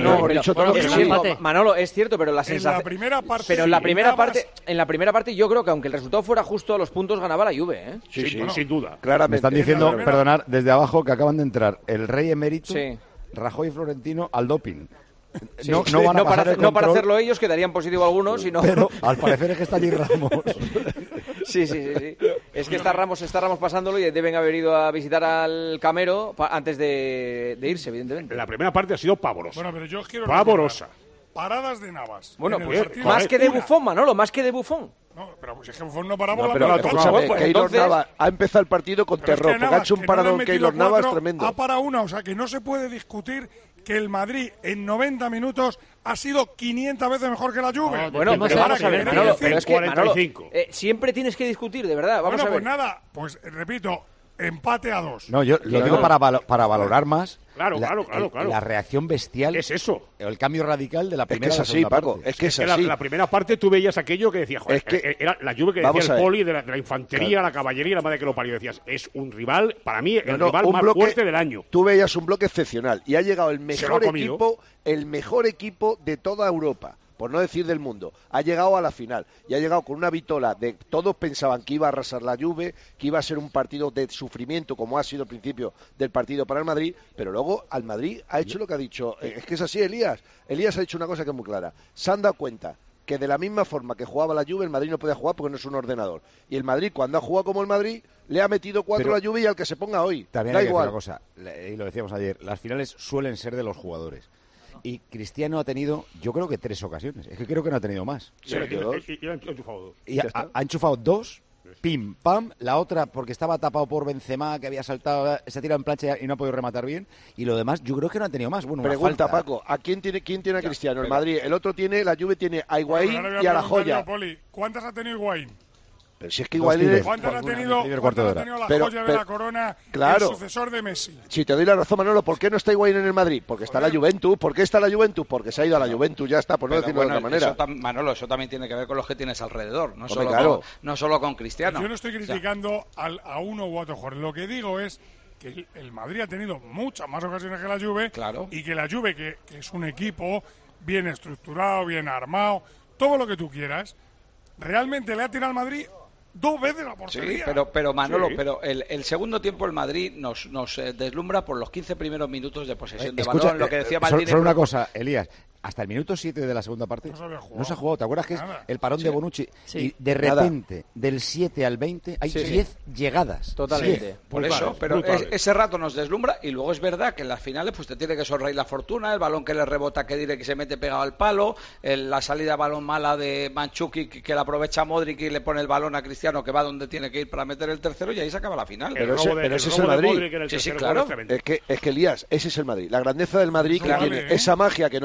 Manolo, es cierto, pero la sensación... En la primera parte... Pero en la primera parte yo creo que aunque el resultado fuera justo, a los puntos ganaba la Juve, ¿eh? Sí, sin duda. Claramente. Me están diciendo, perdonad, desde abajo que acaban de entrar el Rey emérito, Rajoy y Florentino al doping. No para hacerlo ellos, que darían positivo algunos, sino... Pero al parecer es que está allí Ramos. Sí. Es que está Ramos pasándolo y deben haber ido a visitar al Camero antes de irse, evidentemente. La primera parte ha sido pavorosa. Bueno, pero yo os quiero pavorosa. Paradas de Navas. Bueno, pues más que de Buffon, Manolo, más que de Buffon. No, pero pues es que Buffon no paraba la pelota. Keylor Navas ha empezado el partido con terror, porque ha hecho un paradón Keylor Navas tremendo. Ha parado una, o sea que no se puede discutir que el Madrid en 90 minutos ha sido 500 veces mejor que la Juve. Bueno, vamos a ver, Manolo, pero es que, Manolo, siempre tienes que discutir, de verdad. Vamos a ver. Pues nada, pues repito, empate a 2. No, yo lo digo para valorar más. Claro. La reacción bestial. Es eso. El cambio radical de la primera. Es que es así, Paco. Es que es así. La primera parte tú veías aquello que decía, joder, era la Juve que decía el poli de la infantería, la caballería, la madre que lo parió. Decías, es un rival, para mí, el rival más fuerte del año. Tú veías un bloque excepcional y ha llegado el mejor equipo de toda Europa, por no decir del mundo. Ha llegado a la final y ha llegado con una vitola de todos pensaban que iba a arrasar la Juve, que iba a ser un partido de sufrimiento como ha sido al principio del partido para el Madrid, pero luego al Madrid ha hecho lo que ha dicho. Es que es así, Elías ha dicho una cosa que es muy clara. Se han dado cuenta que de la misma forma que jugaba la Juve, el Madrid no podía jugar porque no es un ordenador. Y el Madrid, cuando ha jugado como el Madrid, le ha metido 4 a la Juve y al que se ponga hoy. También hay que decir una cosa, y lo decíamos ayer, las finales suelen ser de los jugadores. Y Cristiano ha tenido, yo creo que 3 ocasiones. Es que creo que no ha tenido más. Y ha enchufado 2. Y ha enchufado 2, pim, pam. La otra, porque estaba tapado por Benzema, que había saltado, se ha tirado en plancha y no ha podido rematar bien. Y lo demás, yo creo que no ha tenido más. Bueno, pregunta, Paco, ¿a quién tiene a Cristiano? El Madrid. El otro tiene, la Juve tiene a Higuaín y a la Joya. ¿Cuántas ha tenido Higuaín? Pero si es que Higuaín... ¿Cuántas ha tenido la Joya de la Corona, el sucesor de Messi? Si te doy la razón, Manolo, ¿por qué no está Higuaín en el Madrid? Porque está la Juventus. ¿Por qué está la Juventus? Porque se ha ido a la Juventus, ya está, por no decirlo de otra manera. Manolo, eso también tiene que ver con los que tienes alrededor, no solo con Cristiano. Yo no estoy criticando a uno u otro jugador. Lo que digo es que el Madrid ha tenido muchas más ocasiones que la Juve, y que la Juve, que es un equipo bien estructurado, bien armado, todo lo que tú quieras, realmente le ha tirado al Madrid 2 veces la portería. Sí, pero Manolo, pero el segundo tiempo el Madrid nos deslumbra por los 15 primeros minutos de posesión de balón, lo que decía Martínez. Solo una cosa, Elías, hasta el minuto 7 de la segunda parte no se ha jugado. ¿Te acuerdas que es el parón de Bonucci? Y de repente, del 7 al 20, hay 10 llegadas. Totalmente. 10. Por eso, pero ese rato nos deslumbra, y luego es verdad que en las finales pues te tiene que sonreír la fortuna, el balón que le rebota, que diré que se mete pegado al palo, la salida de balón mala de Mandzukic que la aprovecha Modric y le pone el balón a Cristiano, que va donde tiene que ir para meter el tercero, y ahí se acaba la final. Pero ese es el Madrid. Sí, claro. Es que Elías, ese es el Madrid. La grandeza del Madrid, que tiene esa magia que no tiene nadie.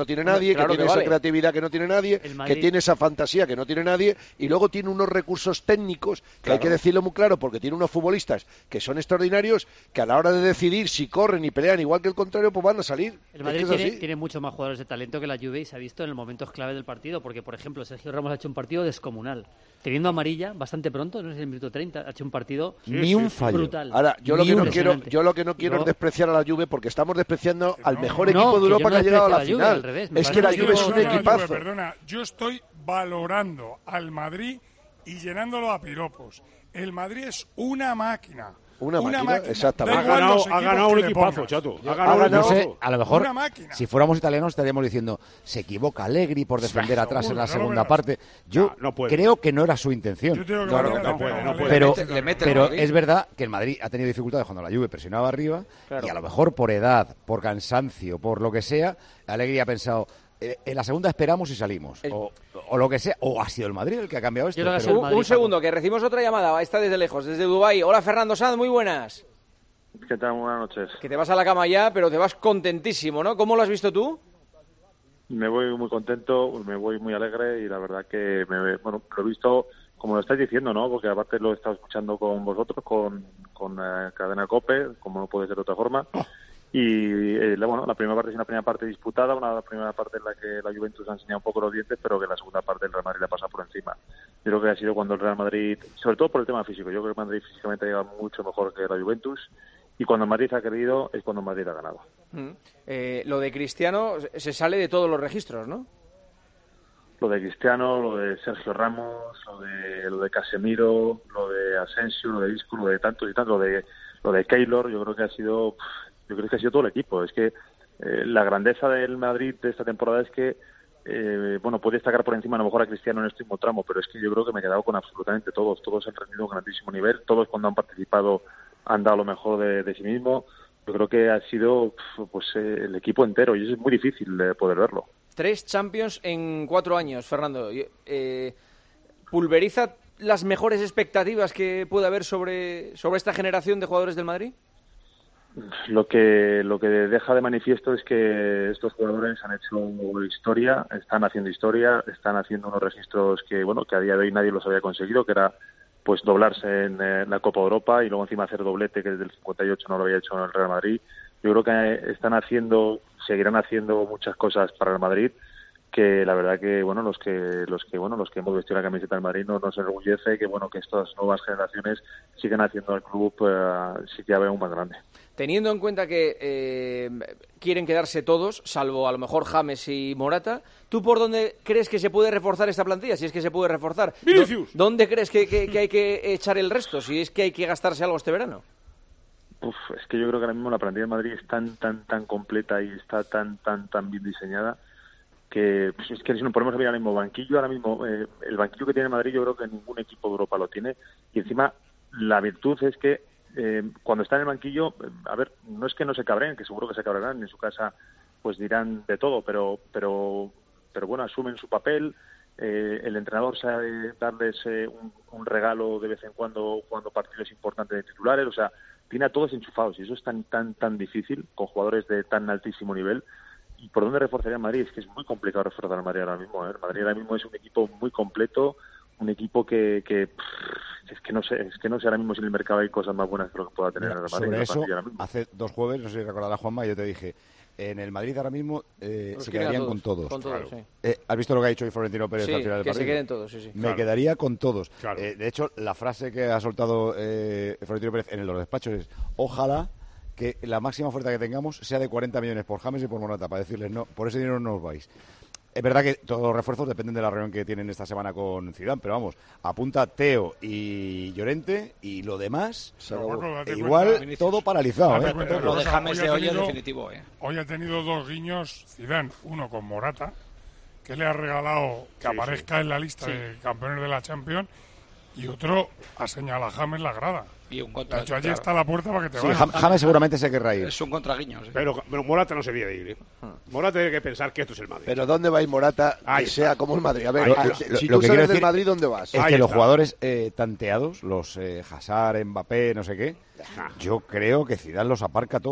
nadie, que tiene esa creatividad que no tiene nadie, que tiene esa fantasía que no tiene nadie, y luego tiene unos recursos técnicos que hay que decirlo muy claro, porque tiene unos futbolistas que son extraordinarios, que a la hora de decidir si corren y pelean igual que el contrario, pues van a salir. El Madrid tiene mucho más jugadores de talento que la Juve y se ha visto en los momentos clave del partido, porque por ejemplo Sergio Ramos ha hecho un partido descomunal, teniendo amarilla bastante pronto, no sé si en el minuto 30, ha hecho un partido un fallo brutal. Ahora, yo lo que no quiero es despreciar a la Juve, porque estamos despreciando al mejor equipo de Europa que ha llegado a la final. Es que la Juve es un equipazo. Perdona, yo estoy valorando al Madrid y llenándolo a piropos. El Madrid es una máquina. Una máquina, exactamente. Ha ganado un equipazo, chato. No sé, a lo mejor, si fuéramos italianos estaríamos diciendo, se equivoca Allegri por defender atrás en la segunda parte. Yo creo que no era su intención. No puede. Pero es verdad que el Madrid ha tenido dificultades cuando la Juve presionaba arriba, y a lo mejor por edad, por cansancio, por lo que sea, Allegri ha pensado, en la segunda esperamos y salimos, o lo que sea, o ha sido el Madrid el que ha cambiado esto. Un segundo, que recibimos otra llamada, está desde lejos, desde Dubái. Hola, Fernando Sanz, muy buenas. ¿Qué tal? Buenas noches. Que te vas a la cama ya, pero te vas contentísimo, ¿no? ¿Cómo lo has visto tú? Me voy muy contento, me voy muy alegre, y la verdad que lo he visto como lo estáis diciendo, ¿no? Porque aparte lo he estado escuchando con vosotros, con Cadena COPE, como no puede ser de otra forma. Y la primera parte es una primera parte disputada, una primera parte en la que la Juventus ha enseñado un poco los dientes, pero que la segunda parte el Real Madrid le pasa por encima. Yo creo que ha sido cuando el Real Madrid, sobre todo por el tema físico, yo creo que el Madrid físicamente ha llegado mucho mejor que la Juventus, y cuando el Madrid ha querido es cuando el Madrid ha ganado. Lo de Cristiano se sale de todos los registros, ¿no? Lo de Cristiano, lo de Sergio Ramos, lo de Casemiro, lo de Asensio, lo de Isco, lo de tantos y tantos, lo de Keylor, yo creo que ha sido todo el equipo. Es que la grandeza del Madrid de esta temporada es que puede destacar por encima a lo mejor a Cristiano en este último tramo, pero es que yo creo que me he quedado con absolutamente todos han rendido a un grandísimo nivel, todos cuando han participado han dado lo mejor de sí mismo. Yo creo que ha sido el equipo entero, y eso es muy difícil poder verlo. 3 Champions en 4 años, Fernando. ¿Pulveriza las mejores expectativas que puede haber sobre esta generación de jugadores del Madrid? Lo que deja de manifiesto es que estos jugadores han hecho historia, están haciendo unos registros que a día de hoy nadie los había conseguido, que era pues doblarse en la Copa Europa y luego encima hacer doblete, que desde el 58 no lo había hecho en el Real Madrid. Yo creo que seguirán haciendo muchas cosas para el Madrid, que la verdad que los que hemos vestido la camiseta del Madrid nos enorgullece que estas nuevas generaciones sigan haciendo al club sí que aún más grande. Teniendo en cuenta que quieren quedarse todos, salvo a lo mejor James y Morata, ¿tú por dónde crees que se puede reforzar esta plantilla? Si es que se puede reforzar. ¿Dónde crees que hay que echar el resto? Si es que hay que gastarse algo este verano. Es que yo creo que ahora mismo la plantilla de Madrid es tan completa y está tan bien diseñada que es que si nos ponemos a mirar el mismo banquillo, ahora mismo el banquillo que tiene Madrid yo creo que ningún equipo de Europa lo tiene, y encima la virtud es que cuando está en el banquillo, no es que no se cabreen, que seguro que se cabrarán, en su casa pues dirán de todo, pero asumen su papel. El entrenador sabe darles un regalo de vez en cuando partidos importantes de titulares, tiene a todos enchufados, y eso es tan difícil con jugadores de tan altísimo nivel. ¿Y por dónde reforzaría Madrid? Es que es muy complicado reforzar a Madrid ahora mismo. El Madrid ahora mismo es un equipo muy completo, un equipo que es que no sé ahora mismo si en el mercado hay cosas más buenas que lo que pueda tener el Madrid. Sobre eso, hace 2 jueves, no sé si recordarás, Juanma, yo te dije, en el Madrid ahora mismo se quedarían con todos. Claro. Sí. ¿Has visto lo que ha dicho hoy Florentino Pérez al final del partido? Que se queden todos, sí. Me quedaría con todos. Claro. De hecho, la frase que ha soltado Florentino Pérez en los despachos es: ojalá que la máxima oferta que tengamos sea de 40 millones por James y por Morata, para decirles, no, por ese dinero no os vais. Es verdad que todos los refuerzos dependen de la reunión que tienen esta semana con Zidane, pero vamos, apunta Teo y Llorente, y lo demás, igual todo paralizado. Lo de James de hoy es definitivo. Hoy ha tenido 2 guiños Zidane, uno con Morata, que le ha regalado que aparezca en la lista de campeones de la Champions, y otro ha señalado a James la grada. Y un contra. De hecho, allí está la puerta para que te vayas. James seguramente se querrá ir. Es un contraguiño. Sí. Pero Morata no se debía de ir. Morata tiene que pensar que esto es el Madrid. Pero ¿dónde va a ir Morata que sea como el Madrid? A ver, si tú sales del Madrid, ¿dónde vas? Es que los jugadores tanteados, los Hazard, Mbappé, no sé qué, yo creo que Zidane los aparca a todos.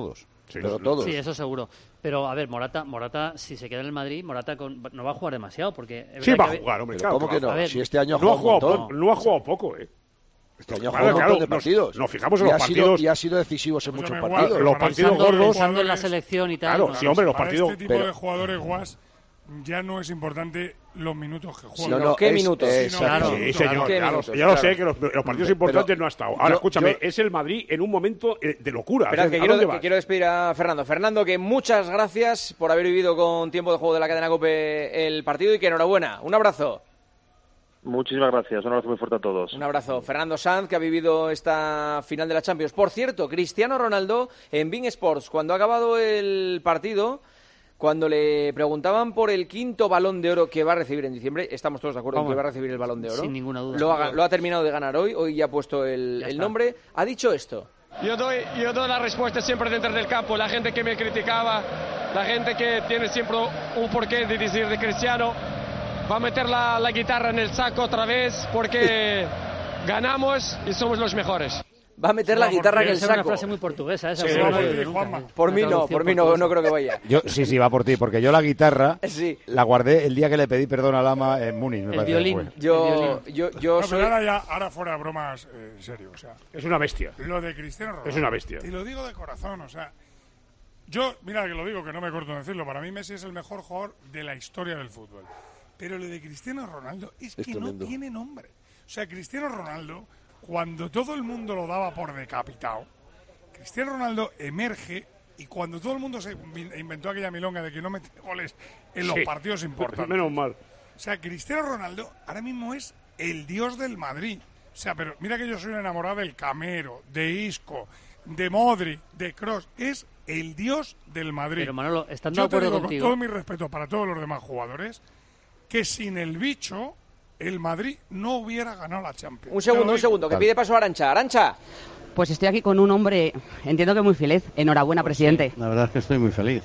pero todos. Sí, eso seguro. Pero, a ver, Morata, si se queda en el Madrid, Morata no va a jugar demasiado, porque... Sí va a jugar, hombre, claro. ¿Cómo que no? Ver, si este año no ha jugado poco, Este año ha jugado un montón de partidos. Nos fijamos en los partidos. Y ha sido decisivo en muchos partidos. Los partidos gordos. Pensando en la selección y tal. Claro, sí, hombre, los partidos... Este tipo de jugadores, Guas, ya no es importante los minutos que juegan. ¿Qué minutos? Claro, sí, señor, claro. Ya lo sé, que los partidos importantes no ha estado. Ahora, escúchame, es el Madrid en un momento de locura. Espera, que quiero despedir a Fernando. Fernando, que muchas gracias por haber vivido con tiempo de juego de la cadena COPE el partido y que enhorabuena. Un abrazo. Muchísimas gracias, un abrazo muy fuerte a todos. Un abrazo. Fernando Sanz, que ha vivido esta final de la Champions. Por cierto, Cristiano Ronaldo en beIN Sports, cuando ha acabado el partido, cuando le preguntaban por el 5º Balón de Oro que va a recibir en diciembre, estamos todos de acuerdo en que va a recibir el Balón de Oro. Sin ninguna duda. Lo ha terminado de ganar hoy ya ha puesto el nombre. Ha dicho esto. Yo doy la respuesta siempre dentro del campo. La gente que me criticaba, la gente que tiene siempre un porqué de decir de Cristiano, va a meter la guitarra en el saco otra vez porque ganamos y somos los mejores. Va a meter la guitarra en el saco. Es una frase muy portuguesa esa. Sí, por mí no creo que vaya. Sí, va por ti, porque yo la guitarra la guardé el día que le pedí perdón al ama en Múnich. El violín. Ahora fuera bromas, en serio, o sea, es una bestia. Lo de Cristiano Ronaldo. Es una bestia. Y lo digo de corazón, o sea, mira que lo digo, que no me corto en decirlo, para mí Messi es el mejor jugador de la historia del fútbol. Pero lo de Cristiano Ronaldo es que tremendo. No tiene nombre. O sea, Cristiano Ronaldo, cuando todo el mundo lo daba por decapitado, Cristiano Ronaldo emerge y cuando todo el mundo se inventó aquella milonga de que no mete goles en los partidos importantes. Menos mal. O sea, Cristiano Ronaldo ahora mismo es el dios del Madrid. O sea, pero mira que yo soy un enamorado del Camero, de Isco, de Modric, de Kroos. Es el dios del Madrid. Pero Manolo, estando de acuerdo contigo. Con todo mi respeto para todos los demás jugadores, que sin el bicho el Madrid no hubiera ganado la Champions. Un segundo, que pide paso a Arantxa. Arantxa. Pues estoy aquí con un hombre, entiendo que muy feliz. Enhorabuena, presidente. La verdad es que estoy muy feliz,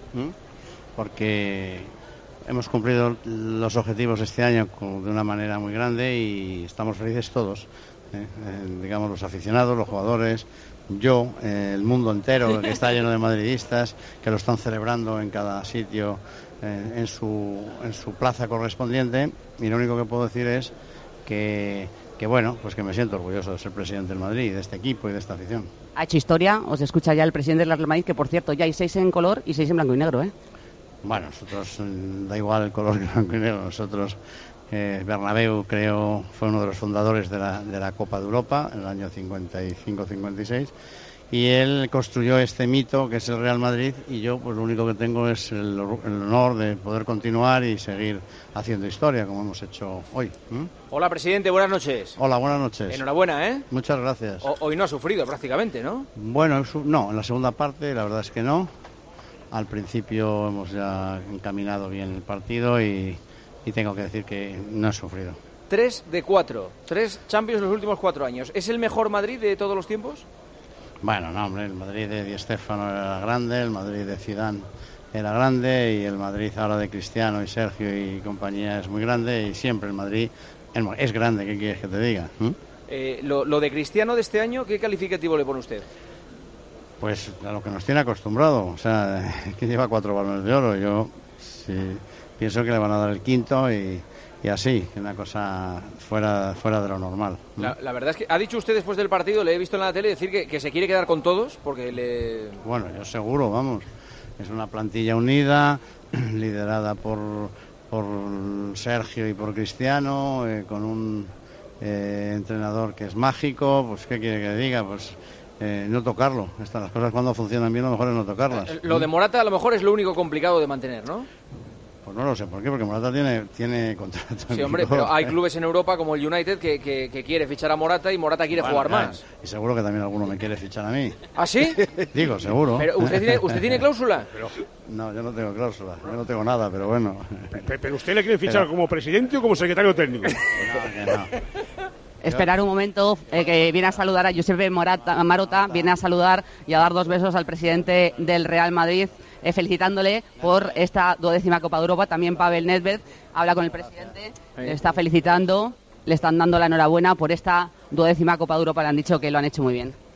porque hemos cumplido los objetivos este año de una manera muy grande y estamos felices todos, digamos los aficionados, los jugadores, yo, el mundo entero que está lleno de madridistas que lo están celebrando en cada sitio. En su plaza correspondiente, y lo único que puedo decir es que bueno, pues que me siento orgulloso de ser presidente del Madrid, de este equipo y de esta afición. Ha hecho historia, os escucha ya el presidente del Real Madrid, que por cierto ya hay 6 en color y 6 en blanco y negro, Bueno, nosotros da igual el color que blanco y negro, nosotros Bernabéu creo fue uno de los fundadores de la Copa de Europa en el año 55-56. Y él construyó este mito que es el Real Madrid y yo pues lo único que tengo es el honor de poder continuar y seguir haciendo historia como hemos hecho hoy. Hola, presidente, buenas noches. Hola, buenas noches. Enhorabuena, Muchas gracias. Hoy no ha sufrido prácticamente, ¿no? Bueno, no, en la segunda parte la verdad es que no. Al principio hemos ya encaminado bien el partido y tengo que decir que no he sufrido. 3 de 4, 3 Champions en los últimos 4 años. ¿Es el mejor Madrid de todos los tiempos? Bueno, no, hombre, el Madrid de Di Stéfano era grande, el Madrid de Zidane era grande y el Madrid ahora de Cristiano y Sergio y compañía es muy grande y siempre el Madrid es grande, ¿qué quieres que te diga? Lo de Cristiano de este año, ¿qué calificativo le pone usted? Pues a lo que nos tiene acostumbrado, o sea, que lleva 4 balones de oro, yo pienso que le van a dar el 5º y así, una cosa fuera de lo normal. La verdad es que ha dicho usted después del partido, le he visto en la tele decir que se quiere quedar con todos porque Bueno, yo seguro, vamos, es una plantilla unida, liderada por Sergio y por Cristiano, con un entrenador que es mágico, pues ¿qué quiere que diga? Pues no tocarlo. Las cosas cuando funcionan bien lo mejor es no tocarlas. Lo de Morata a lo mejor es lo único complicado de mantener, ¿no? Pues no lo sé, ¿por qué? Porque Morata tiene contrato. Sí, hombre, pero hay clubes en Europa como el United que quiere fichar a Morata y Morata quiere jugar más. Y seguro que también alguno me quiere fichar a mí. ¿Ah, sí? Digo, seguro. ¿Pero usted tiene cláusula? No, yo no tengo cláusula, yo no tengo nada, pero bueno. ¿Pero usted le quiere fichar como presidente o como secretario técnico? No. Esperar un momento, que viene a saludar a Josep Marota, viene a saludar y a dar 2 besos al presidente del Real Madrid, felicitándole por esta 12ª Copa de Europa. También Pavel Nedved habla con el presidente, le está felicitando, le están dando la enhorabuena por esta 12ª Copa de Europa, le han dicho que lo han hecho muy bien.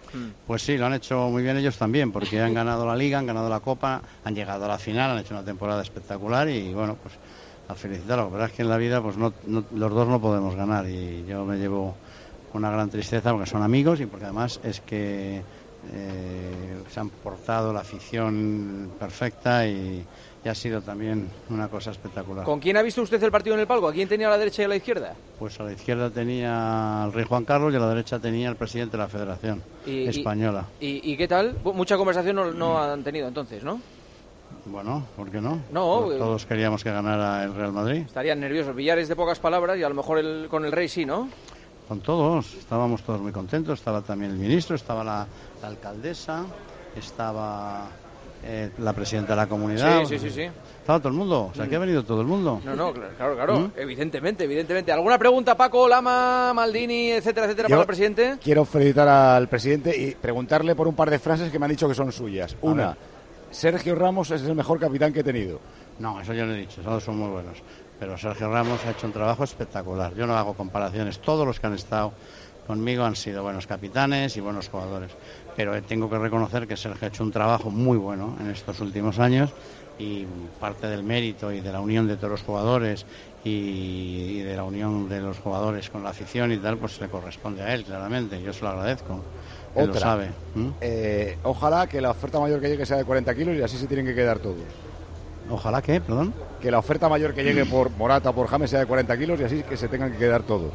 Pues sí, lo han hecho muy bien ellos también, porque han ganado la Liga, han ganado la Copa, han llegado a la final, han hecho una temporada espectacular y bueno, pues a felicitarlos. La verdad es que en la vida pues los dos no podemos ganar y yo me llevo una gran tristeza porque son amigos y porque además es que se han portado la afición perfecta y ha sido también una cosa espectacular. ¿Con quién ha visto usted el partido en el palco? ¿A quién tenía a la derecha y a la izquierda? Pues a la izquierda tenía al rey Juan Carlos y a la derecha tenía el presidente de la Federación Española. ¿Y qué tal? Mucha conversación no han tenido entonces, ¿no? Bueno, ¿por qué no? No, pues todos queríamos que ganara el Real Madrid. Estarían nerviosos. Villar es de pocas palabras y a lo mejor con el rey sí, ¿no? Con todos, estábamos todos muy contentos. Estaba también el ministro, estaba la alcaldesa, estaba la presidenta de la comunidad. Sí. Estaba todo el mundo, o sea, que ha venido todo el mundo. No, claro, evidentemente. ¿Alguna pregunta, Paco, Lama, Maldini, etcétera, para el presidente? Quiero felicitar al presidente y preguntarle por un par de frases que me han dicho que son suyas. Una, Sergio Ramos es el mejor capitán que he tenido. No, eso yo no he dicho, todos son muy buenos. Pero Sergio Ramos ha hecho un trabajo espectacular. Yo no hago comparaciones, todos los que han estado conmigo han sido buenos capitanes y buenos jugadores. Pero tengo que reconocer que Sergio ha hecho un trabajo muy bueno en estos últimos años y parte del mérito y de la unión de todos los jugadores y de la unión de los jugadores con la afición y tal, pues le corresponde a él, claramente. Yo se lo agradezco. Él lo sabe. Ojalá que la oferta mayor que llegue sea de 40 kilos y así se tienen que quedar todos. Ojalá que, perdón. Que la oferta mayor que llegue por Morata o por James sea de 40 kilos y así que se tengan que quedar todos.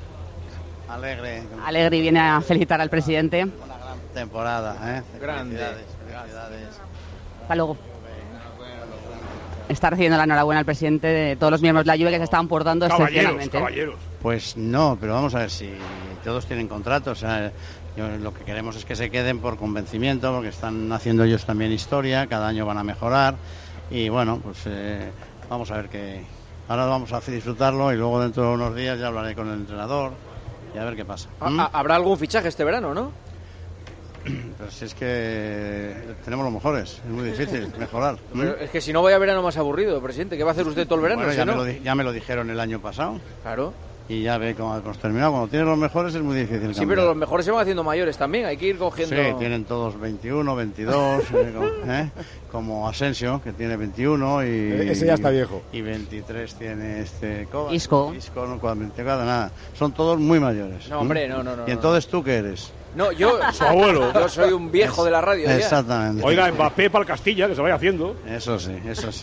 Alegre viene a felicitar al presidente. Una gran temporada, Grande. Felicidades. Hasta luego. Está recibiendo la enhorabuena al presidente de todos los miembros de la Juve que se están portando excepcionalmente. Caballeros. Pues no, pero vamos a ver si todos tienen contrato. O sea, lo que queremos es que se queden por convencimiento, porque están haciendo ellos también historia, cada año van a mejorar. Y bueno, pues vamos a ver que ahora vamos a disfrutarlo y luego dentro de unos días ya hablaré con el entrenador y a ver qué pasa. ¿Habrá algún fichaje este verano, no? Pero si es que tenemos los mejores, es muy difícil mejorar. Pero es que si no vaya verano más aburrido, presidente, ¿qué va a hacer usted todo el verano? Bueno, ya me lo dijeron el año pasado. Claro. Y ya ve cómo hemos terminado. Cuando tienes los mejores es muy difícil cambiar. Sí, pero los mejores se van haciendo mayores también, hay que ir cogiendo... Sí, tienen todos 21, 22, como Asensio, que tiene 21 y... Ese ya está viejo. Y 23 tiene Isco, no, nada. Son todos muy mayores. No, hombre, no. ¿Y entonces tú qué eres? No, yo... Su abuelo. Yo soy un viejo de la radio. Exactamente. Oiga, Mbappé para el Castilla, que se vaya haciendo. Eso sí.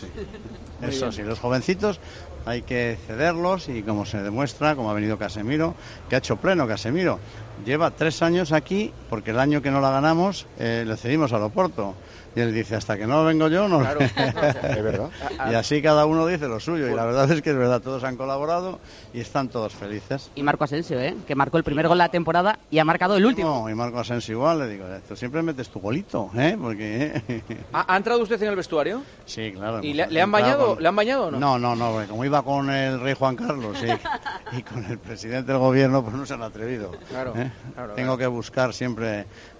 Los jovencitos hay que cederlos y como se demuestra, como ha venido Casemiro, que ha hecho pleno Casemiro. Lleva 3 años aquí porque el año que no la ganamos le cedimos al Oporto. Y él dice, hasta que no vengo yo, no. Claro. Es verdad. Y así cada uno dice lo suyo. Y la verdad es que es verdad, todos han colaborado y están todos felices. Y Marco Asensio, que marcó el primer gol de la temporada y ha marcado el último. No, y Marco Asensio igual, le digo, tú siempre metes tu golito, porque... ¿Ha entrado usted en el vestuario? Sí, claro. ¿Y le han bañado? ¿Le han bañado o no? No, porque como iba con el rey Juan Carlos y con el presidente del gobierno, pues no se han atrevido. Claro. Tengo que buscar siempre...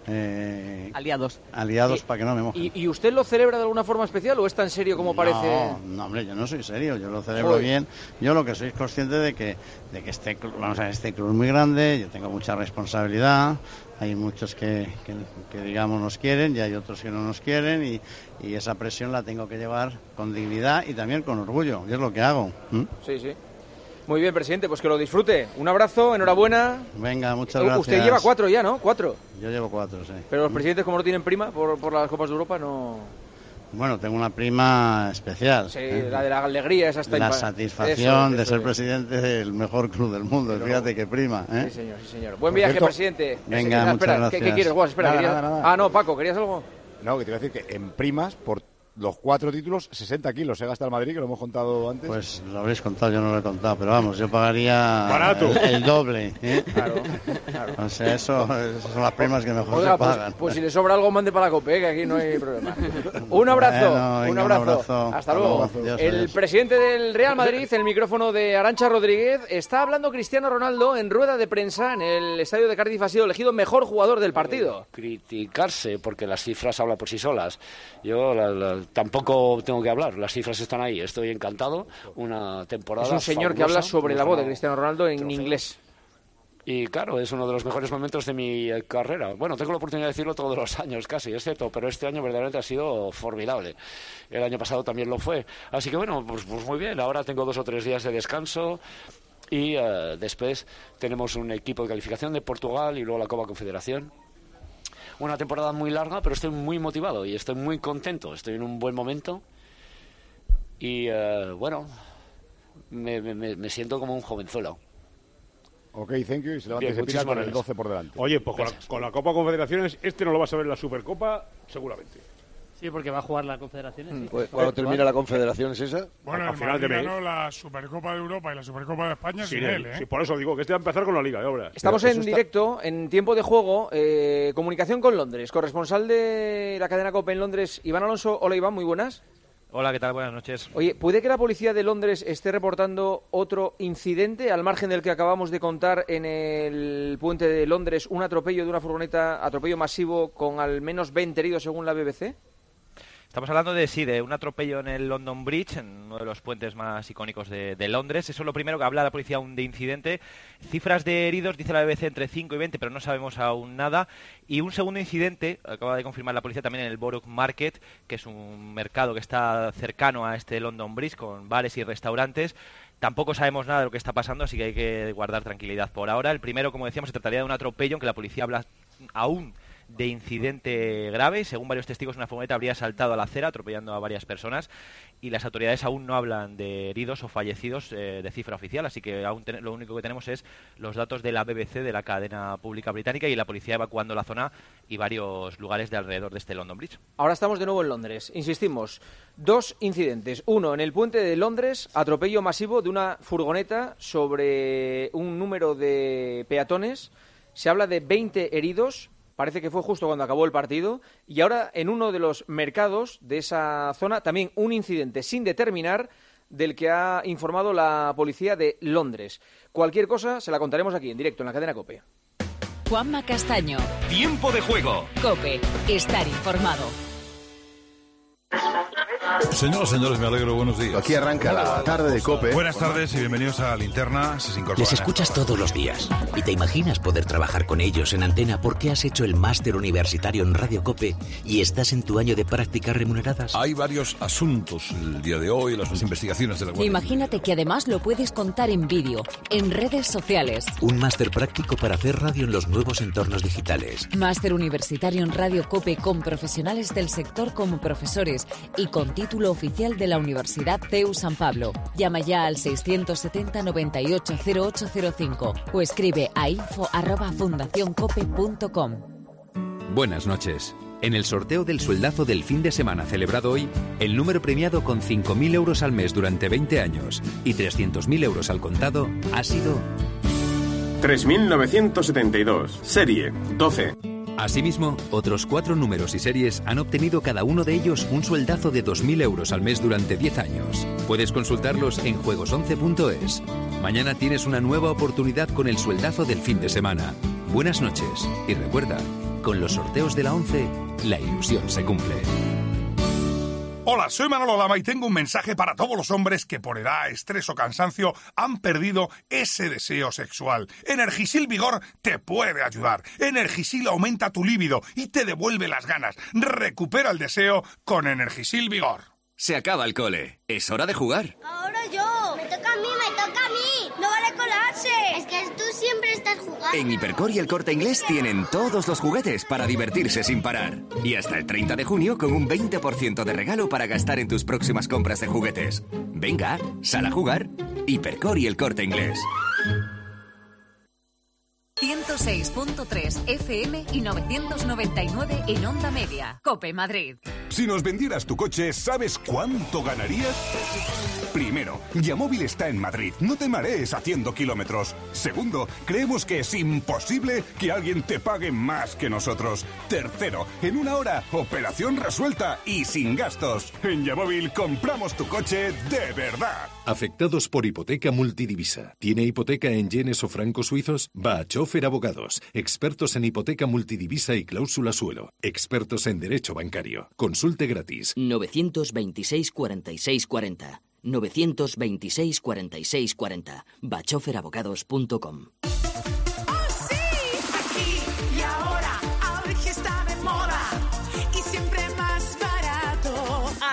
aliados para que no me mojen. ¿Y usted lo celebra de alguna forma especial o es tan serio como parece? No, hombre, yo no soy serio, yo lo celebro bien. Yo lo que soy consciente de que este club es muy grande, yo tengo mucha responsabilidad. Hay muchos que digamos nos quieren y hay otros que no nos quieren y esa presión la tengo que llevar con dignidad y también con orgullo, y es lo que hago. Sí. Muy bien, presidente, pues que lo disfrute. Un abrazo, enhorabuena. Venga, muchas gracias. Usted lleva 4 ya, ¿no? 4. Yo llevo 4, sí. Pero los presidentes, como no tienen prima por las Copas de Europa, no... Bueno, tengo una prima especial. Sí, la de la alegría, esa está... La satisfacción de ser presidente del mejor club del mundo. Pero... Fíjate qué prima, Sí, señor. Buen viaje, presidente. Venga, muchas gracias. ¿Qué quieres, Guas? Espera. Nada. Ah, no, Paco, ¿querías algo? No, que te iba a decir que en primas, por los 4 títulos, 60 kilos se gasta el Madrid, que lo hemos contado antes. Pues lo habréis contado, yo no lo he contado, pero vamos, yo pagaría barato el doble. Claro. O sea, esas son las primas que mejor se pagan. Pues si le sobra algo, mande para la COPE, que aquí no hay problema. Un abrazo. Un abrazo. Hasta luego. El presidente del Real Madrid, el micrófono de Arantxa Rodríguez, está hablando Cristiano Ronaldo en rueda de prensa en el estadio de Cardiff. Ha sido elegido mejor jugador del partido. Criticarse, porque las cifras hablan por sí solas. Yo tampoco tengo que hablar, las cifras están ahí, estoy encantado, una temporada... Es un señor que habla sobre la voz de Cristiano Ronaldo en inglés. Y claro, es uno de los mejores momentos de mi carrera. Bueno, tengo la oportunidad de decirlo todos los años casi, es cierto, pero este año verdaderamente ha sido formidable. El año pasado también lo fue. Así que bueno, pues muy bien, ahora tengo 2 o 3 días de descanso y después tenemos un equipo de calificación de Portugal y luego la Copa Confederación. Una temporada muy larga, pero estoy muy motivado y estoy muy contento, estoy en un buen momento y bueno, me siento como un jovenzuelo. Ok, thank you. Y se levanta y se pira con el 12 por delante. Oye, pues con la Copa Confederaciones, no lo vas a ver en la Supercopa, seguramente. Sí, porque va a jugar la Confederaciones. Pues, ¿cuándo termina la Confederaciones esa? Bueno, el Madrid ganó la Supercopa de Europa y la Supercopa de España sin él, ¿eh? Sí, por eso digo que va a empezar con la Liga, ahora. Estamos en directo, en tiempo de juego, comunicación con Londres. Corresponsal de la cadena COPE en Londres, Iván Alonso. Hola, Iván, muy buenas. Hola, ¿qué tal? Buenas noches. Oye, ¿puede que la policía de Londres esté reportando otro incidente al margen del que acabamos de contar en el puente de Londres, un atropello de una furgoneta, atropello masivo con al menos 20 heridos según la BBC? Estamos hablando de un atropello en el London Bridge, en uno de los puentes más icónicos de Londres. Eso es lo primero que habla la policía aún de incidente. Cifras de heridos, dice la BBC, entre 5 y 20, pero no sabemos aún nada. Y un segundo incidente, acaba de confirmar la policía también en el Borough Market, que es un mercado que está cercano a este London Bridge, con bares y restaurantes. Tampoco sabemos nada de lo que está pasando, así que hay que guardar tranquilidad por ahora. El primero, como decíamos, se trataría de un atropello, aunque la policía habla aún de incidente grave. Según varios testigos, una furgoneta habría saltado a la acera atropellando a varias personas y las autoridades aún no hablan de heridos o fallecidos de cifra oficial, así que aún lo único que tenemos es los datos de la BBC, de la cadena pública británica, y la policía evacuando la zona y varios lugares de alrededor de este London Bridge. Ahora estamos de nuevo en Londres. Insistimos, 2 incidentes. Uno, en el puente de Londres, atropello masivo de una furgoneta sobre un número de peatones. Se habla de 20 heridos. Parece que fue justo cuando acabó el partido. Y ahora, en uno de los mercados de esa zona, también un incidente sin determinar del que ha informado la policía de Londres. Cualquier cosa se la contaremos aquí, en directo, en la cadena COPE. Juanma Castaño. Tiempo de juego. COPE. Estar informado. Señoras, señores, me alegro, buenos días. Aquí arranca la tarde de COPE. Buenas tardes y bienvenidos a Linterna. Les escuchas todos los días y te imaginas poder trabajar con ellos en antena porque has hecho el máster universitario en Radio COPE y estás en tu año de prácticas remuneradas. Hay varios asuntos el día de hoy, las investigaciones de la Guardia. Imagínate que además lo puedes contar en vídeo, en redes sociales. Un máster práctico para hacer radio en los nuevos entornos digitales. Máster universitario en Radio COPE con profesionales del sector como profesores y con título oficial de la Universidad CEU San Pablo. Llama ya al 670 98 0805 o escribe a info@fundacioncope.com. Buenas noches. En el sorteo del sueldazo del fin de semana celebrado hoy, el número premiado con 5.000 euros al mes durante 20 años y 300.000 euros al contado ha sido 3.972, serie 12. Asimismo, otros 4 números y series han obtenido cada uno de ellos un sueldazo de 2.000 euros al mes durante 10 años. Puedes consultarlos en juegos11.es. Mañana tienes una nueva oportunidad con el sueldazo del fin de semana. Buenas noches y recuerda, con los sorteos de la 11, la ilusión se cumple. Hola, soy Manolo Lama y tengo un mensaje para todos los hombres que por edad, estrés o cansancio han perdido ese deseo sexual. Energisil Vigor te puede ayudar. Energisil aumenta tu líbido y te devuelve las ganas. Recupera el deseo con Energisil Vigor. Se acaba el cole. Es hora de jugar. Ahora yo. Me toca a mí, me toca a mí. No vale colarse. Es que tú siempre estás jugando. En Hipercor y El Corte Inglés tienen todos los juguetes para divertirse sin parar. Y hasta el 30 de junio con un 20% de regalo para gastar en tus próximas compras de juguetes. Venga, sal a jugar. Hipercor y El Corte Inglés. 106.3 FM y 999 en Onda Media. COPE Madrid. Si nos vendieras tu coche, ¿sabes cuánto ganarías? Primero, Yamóvil está en Madrid. No te marees haciendo kilómetros. Segundo, creemos que es imposible que alguien te pague más que nosotros. Tercero, en una hora, operación resuelta y sin gastos. En Yamóvil compramos tu coche de verdad. Afectados por hipoteca multidivisa. ¿Tiene hipoteca en yenes o francos suizos? Va a Chofer Abogados. Expertos en hipoteca multidivisa y cláusula suelo. Expertos en derecho bancario. Consulte gratis. 926 46 40. 926 46 40. bachoferabogados.com.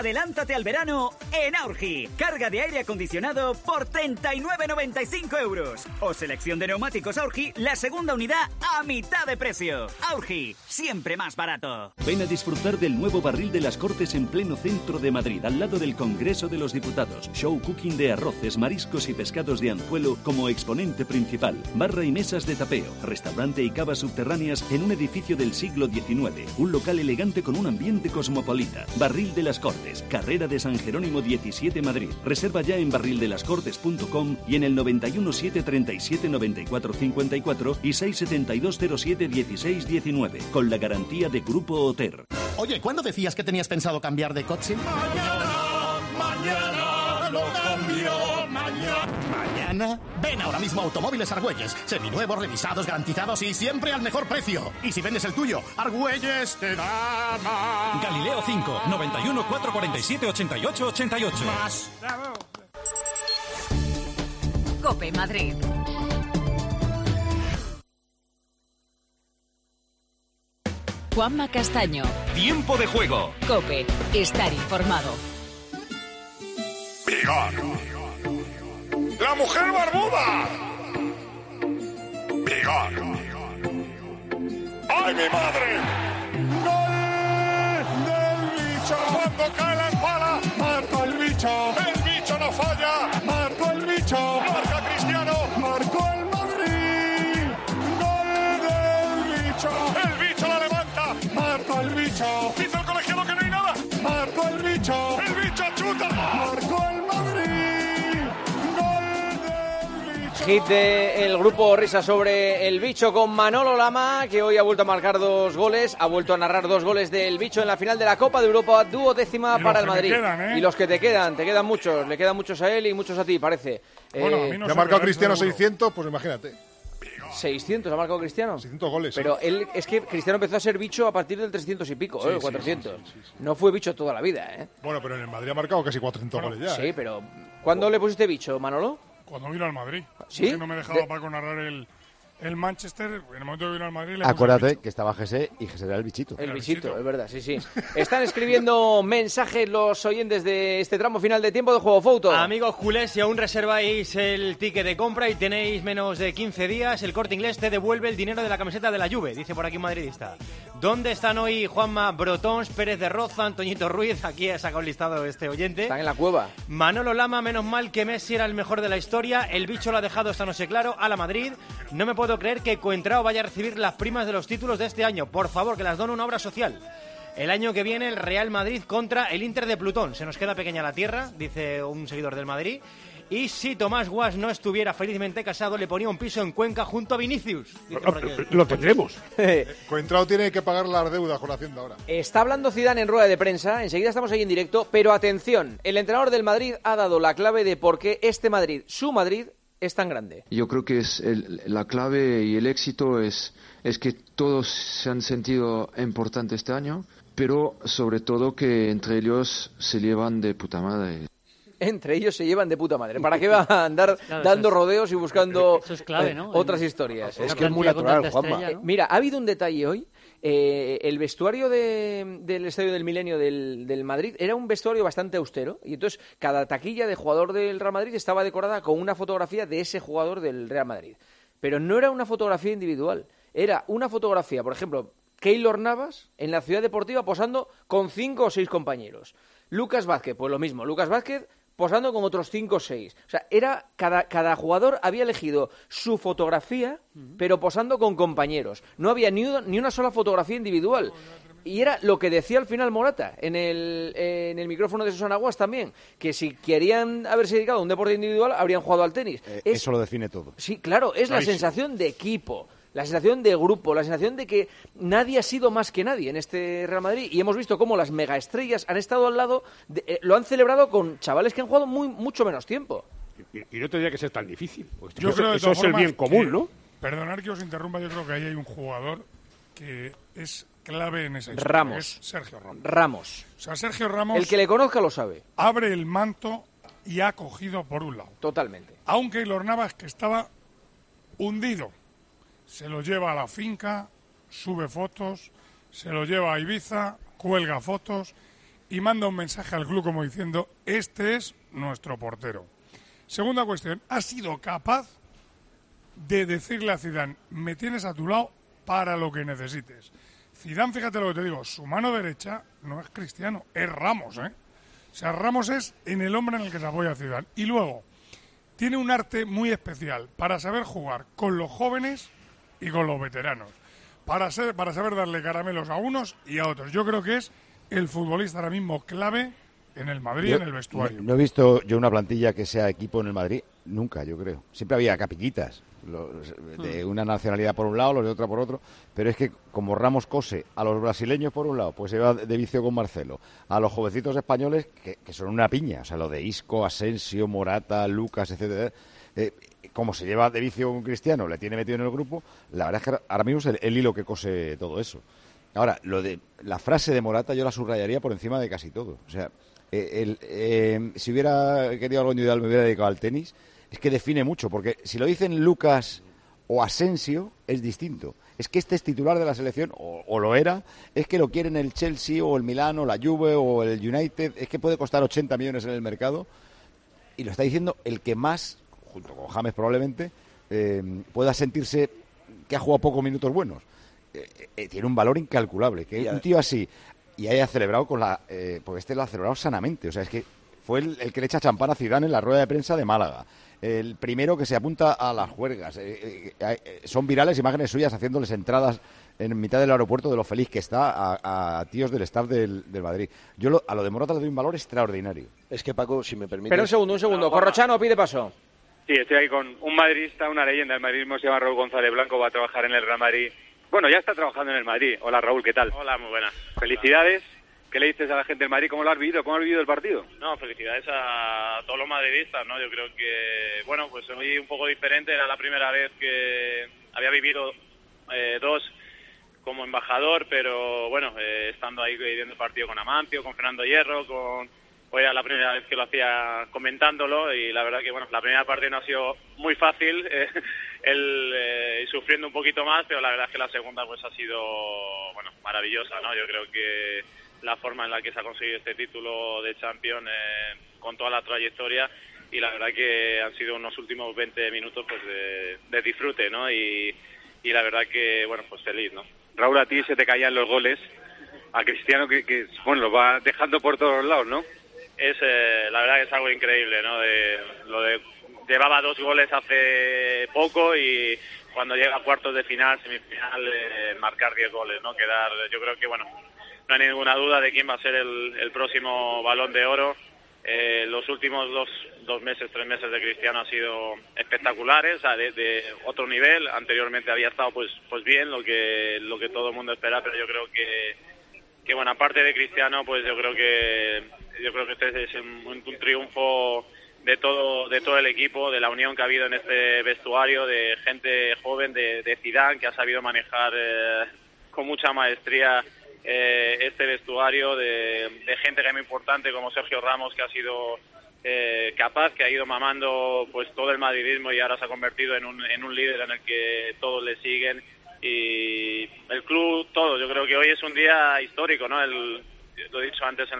Adelántate al verano en Aurgi. Carga de aire acondicionado por 39,95 euros. O selección de neumáticos Aurgi, la segunda unidad a mitad de precio. Aurgi, siempre más barato. Ven a disfrutar del nuevo Barril de las Cortes en pleno centro de Madrid, al lado del Congreso de los Diputados. Show cooking de arroces, mariscos y pescados de anzuelo como exponente principal. Barra y mesas de tapeo, restaurante y cavas subterráneas en un edificio del siglo XIX. Un local elegante con un ambiente cosmopolita. Barril de las Cortes, carrera de San Jerónimo 17 Madrid. Reserva ya en barrildelascortes.com y en el 91 737 94 54 y 672 07 16 19 con la garantía de Grupo Oter. Oye, ¿cuándo decías que tenías pensado cambiar de coche? Mañana lo cambio, ¿Mañana? Ven ahora mismo a Automóviles Argüelles. Seminuevos, revisados, garantizados y siempre al mejor precio. Y si vendes el tuyo, Argüelles te da más. Galileo 5, 91 447 88 88. Más. COPE Madrid. Juanma Castaño. Tiempo de juego. COPE. Estar informado. Vigor. La mujer barbuda. Vigor. ¡Ay, mi madre! ¡Gol del bicho! Cuando cae la espalda, marcó el bicho. El bicho no falla. Marcó el bicho. Marca Cristiano. Marcó el Madrid. Gol del bicho. El bicho la levanta. Marcó el bicho. Dice el colegiado que no hay nada. Marcó el bicho. El bicho chuta. Marcó el Madrid. Gol del bicho. Hit del grupo Risa sobre el bicho con Manolo Lama, que hoy ha vuelto a marcar 2 goles, ha vuelto a narrar 2 goles del bicho en la final de la Copa de Europa, 12ª para el Madrid. Quedan, Y los que te quedan muchos, le quedan muchos a él y muchos a ti, parece. Bueno, a mí no ha marcado Cristiano 600, pues imagínate. 600 ha marcado Cristiano. 600 goles. Pero él, es que Cristiano empezó a ser bicho a partir del 300 y pico, 400. Sí. No fue bicho toda la vida, ¿eh? Bueno, pero en el Madrid ha marcado casi 400 goles ya. Sí, pero ¿cuándo le pusiste bicho, Manolo? Cuando vino al Madrid. ¿Sí? Que no me dejaba Paco narrar el Manchester. En el momento que vino al Madrid le Acuérdate que estaba José y José era el bichito. El bichito, es verdad, sí. Están escribiendo mensajes los oyentes de este tramo final de tiempo de Juego Fouto. Amigos culés, si aún reserváis el ticket de compra y tenéis menos de 15 días, el Corte Inglés te devuelve el dinero de la camiseta de la Juve, dice por aquí un madridista. ¿Dónde están hoy Juanma Brotons, Pérez de Roza, Antoñito Ruiz? Aquí ha sacado un listado este oyente. Están en la cueva. Manolo Lama, menos mal que Messi era el mejor de la historia. El bicho lo ha dejado esta noche claro a la Madrid. No me puedo creer que Coentrao vaya a recibir las primas de los títulos de este año. Por favor, que las done una obra social. El año que viene el Real Madrid contra el Inter de Plutón. Se nos queda pequeña la tierra, dice un seguidor del Madrid. Y si Tomás Guas no estuviera felizmente casado, le ponía un piso en Cuenca junto a Vinicius. Lo tendremos. Coentrao tiene que pagar las deudas con Hacienda ahora. Está hablando Zidane en rueda de prensa, enseguida estamos ahí en directo, pero atención, el entrenador del Madrid ha dado la clave de por qué este Madrid, su Madrid, es tan grande. Yo creo que es la clave y el éxito es que todos se han sentido importantes este año, pero sobre todo que entre ellos se llevan de puta madre. Entre ellos se llevan de puta madre. ¿Para qué va a andar dando rodeos y buscando eso es clave, ¿no? otras historias? Es que es muy natural, Juanma. ¿no? Mira, ha habido un detalle hoy. El vestuario del Estadio del Milenio del Madrid era un vestuario bastante austero y entonces cada taquilla de jugador del Real Madrid estaba decorada con una fotografía de ese jugador del Real Madrid. Pero no era una fotografía individual, era una fotografía, por ejemplo, Keylor Navas en la Ciudad Deportiva posando con 5 o 6 compañeros. Lucas Vázquez, pues lo mismo, Lucas Vázquez posando con otros 5 o 6. O sea, era cada jugador había elegido su fotografía, pero posando con compañeros. No había ni una sola fotografía individual. Y era lo que decía al final Morata en el micrófono de Susana Guas también, que si querían haberse dedicado a un deporte individual, habrían jugado al tenis. Eso lo define todo. Sí, claro, es la sensación de equipo. La sensación de grupo, la sensación de que nadie ha sido más que nadie en este Real Madrid. Y hemos visto cómo las megaestrellas han estado al lado, lo han celebrado con chavales que han jugado mucho menos tiempo. Y no tendría que ser tan difícil. Pues yo creo que eso es el bien común, ¿no? Perdonar que os interrumpa, yo creo que ahí hay un jugador que es clave en esa historia. Ramos. Es Sergio Ramos. Ramos. O sea, Sergio Ramos... El que le conozca lo sabe. Abre el manto y ha cogido por un lado. Totalmente. Aunque Keylor Navas, que estaba hundido, se lo lleva a la finca, sube fotos, se lo lleva a Ibiza, cuelga fotos y manda un mensaje al club como diciendo, este es nuestro portero. Segunda cuestión, ha sido capaz de decirle a Zidane, me tienes a tu lado para lo que necesites. Zidane, fíjate lo que te digo, su mano derecha no es Cristiano, es Ramos, ¿eh? O sea, Ramos es en el hombre en el que se apoya Zidane. Y luego, tiene un arte muy especial para saber jugar con los jóvenes y con los veteranos. Para saber darle caramelos a unos y a otros. Yo creo que es el futbolista ahora mismo clave en el Madrid, en el vestuario. No he visto yo una plantilla que sea equipo en el Madrid, nunca, yo creo. Siempre había capillitas, de una nacionalidad por un lado, los de otra por otro, pero es que como Ramos cose a los brasileños por un lado, pues se va de vicio con Marcelo, a los jovencitos españoles que son una piña, o sea, lo de Isco, Asensio, Morata, Lucas, etcétera, como se lleva de vicio con Cristiano, le tiene metido en el grupo, la verdad es que ahora mismo es el hilo que cose todo eso. Ahora, lo de la frase de Morata yo la subrayaría por encima de casi todo, o sea, si hubiera querido algo individual me hubiera dedicado al tenis. Es que define mucho, porque si lo dicen Lucas o Asensio es distinto. Es que este es titular de la selección, o lo era, es que lo quieren el Chelsea o el Milán o la Juve o el United, es que puede costar 80 millones en el mercado, y lo está diciendo el que más, junto con James probablemente, pueda sentirse que ha jugado pocos minutos buenos. Tiene un valor incalculable, que un tío así, y haya celebrado porque este lo ha celebrado sanamente, o sea, es que fue el que le echa champán a Zidane en la rueda de prensa de Málaga. El primero que se apunta a las juergas. Son virales imágenes suyas haciéndoles entradas en mitad del aeropuerto de lo feliz que está a tíos del staff del Madrid. Yo a lo de Morata le doy un valor extraordinario. Es que, Paco, si me permite... Pero un segundo. Corrochano pide paso. Sí, estoy ahí con un madridista, una leyenda del madridismo, se llama Raúl González Blanco, va a trabajar en el Real Madrid. Bueno, ya está trabajando en el Madrid. Hola, Raúl, ¿qué tal? Hola, muy buenas. Felicidades. ¿Qué le dices a la gente del Madrid? ¿Cómo lo has vivido? ¿Cómo has vivido el partido? No, felicidades a todos los madridistas, ¿no? Yo creo que, bueno, pues hoy un poco diferente. Era la primera vez que había vivido dos como embajador, pero bueno, estando ahí viendo el partido con Amancio, con Fernando Hierro, hoy era la primera vez que lo hacía comentándolo y la verdad que, bueno, la primera parte no ha sido muy fácil, sufriendo un poquito más, pero la verdad es que la segunda pues ha sido, bueno, maravillosa, ¿no? Yo creo que la forma en la que se ha conseguido este título de Champions con toda la trayectoria y la verdad que han sido unos últimos 20 minutos pues de disfrute, ¿no? Y la verdad que, bueno, pues feliz, ¿no? Raúl, a ti se te caían los goles, a Cristiano que bueno, lo va dejando por todos lados, ¿no? La verdad que es algo increíble, ¿no? Llevaba 2 goles hace poco y cuando llega a cuartos de final, semifinal, marcar 10 goles, ¿no? Yo creo que, bueno, no hay ninguna duda de quién va a ser el próximo Balón de Oro. Los últimos 3 meses de Cristiano han sido espectaculares, o sea, de otro nivel. Anteriormente había estado pues bien, lo que todo el mundo espera, pero yo creo que bueno, aparte de Cristiano, pues yo creo que este es un triunfo de todo el equipo, de la unión que ha habido en este vestuario, de gente joven, de Zidane, que ha sabido manejar con mucha maestría este vestuario, de gente que es muy importante como Sergio Ramos, que ha sido capaz, que ha ido mamando pues todo el madridismo y ahora se ha convertido en un líder en el que todos le siguen y el club todo. Yo creo que hoy es un día histórico, ¿no? Lo he dicho antes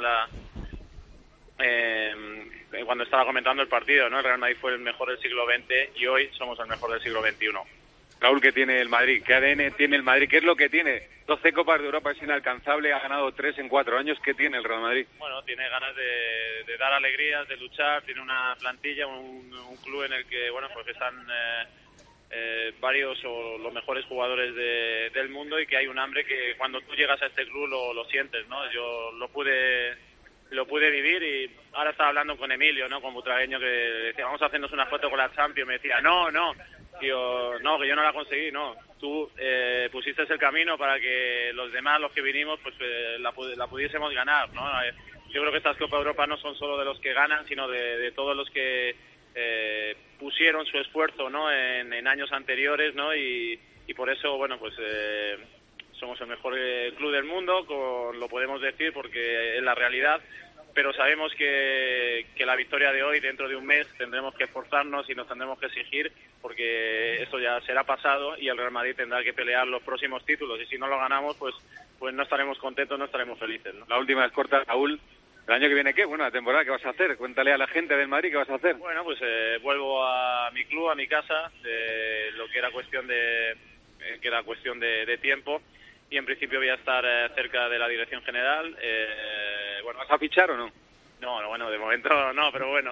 cuando estaba comentando el partido, ¿no? El Real Madrid fue el mejor del siglo XX y hoy somos el mejor del siglo XXI. Raúl, ¿qué tiene el Madrid? ¿Qué ADN tiene el Madrid? ¿Qué es lo que tiene? 12 Copas de Europa, es inalcanzable, ha ganado 3 en 4 años. ¿Qué tiene el Real Madrid? Bueno, tiene ganas de dar alegrías, de luchar, tiene una plantilla, un club en el que, bueno, pues están varios o los mejores jugadores del mundo y que hay un hambre que cuando tú llegas a este club lo sientes, ¿no? Yo lo pude vivir y ahora estaba hablando con Emilio, ¿no? Con Butragueño, que decía, vamos a hacernos una foto con la Champions. Me decía, no, tío, no, que yo no la conseguí, no. Tú pusiste el camino para que los demás, los que vinimos, pues la pudiésemos ganar, ¿no? Yo creo que estas Copas de Europa no son solo de los que ganan, sino de todos los que pusieron su esfuerzo, ¿no? En años anteriores, ¿no? Y por eso, bueno, pues somos el mejor club del mundo, lo podemos decir porque es la realidad, pero sabemos que la victoria de hoy, dentro de un mes, tendremos que esforzarnos y nos tendremos que exigir porque esto ya será pasado y el Real Madrid tendrá que pelear los próximos títulos y si no lo ganamos, pues no estaremos contentos, no estaremos felices, ¿no? La última es corta, Raúl. ¿El año que viene qué? Bueno, la temporada, ¿qué vas a hacer? Cuéntale a la gente del Madrid qué vas a hacer. Bueno, pues vuelvo a mi club, a mi casa, lo que era cuestión de tiempo, y en principio voy a estar cerca de la dirección general. Bueno, ¿vas a fichar o no? No, bueno, de momento no, pero bueno,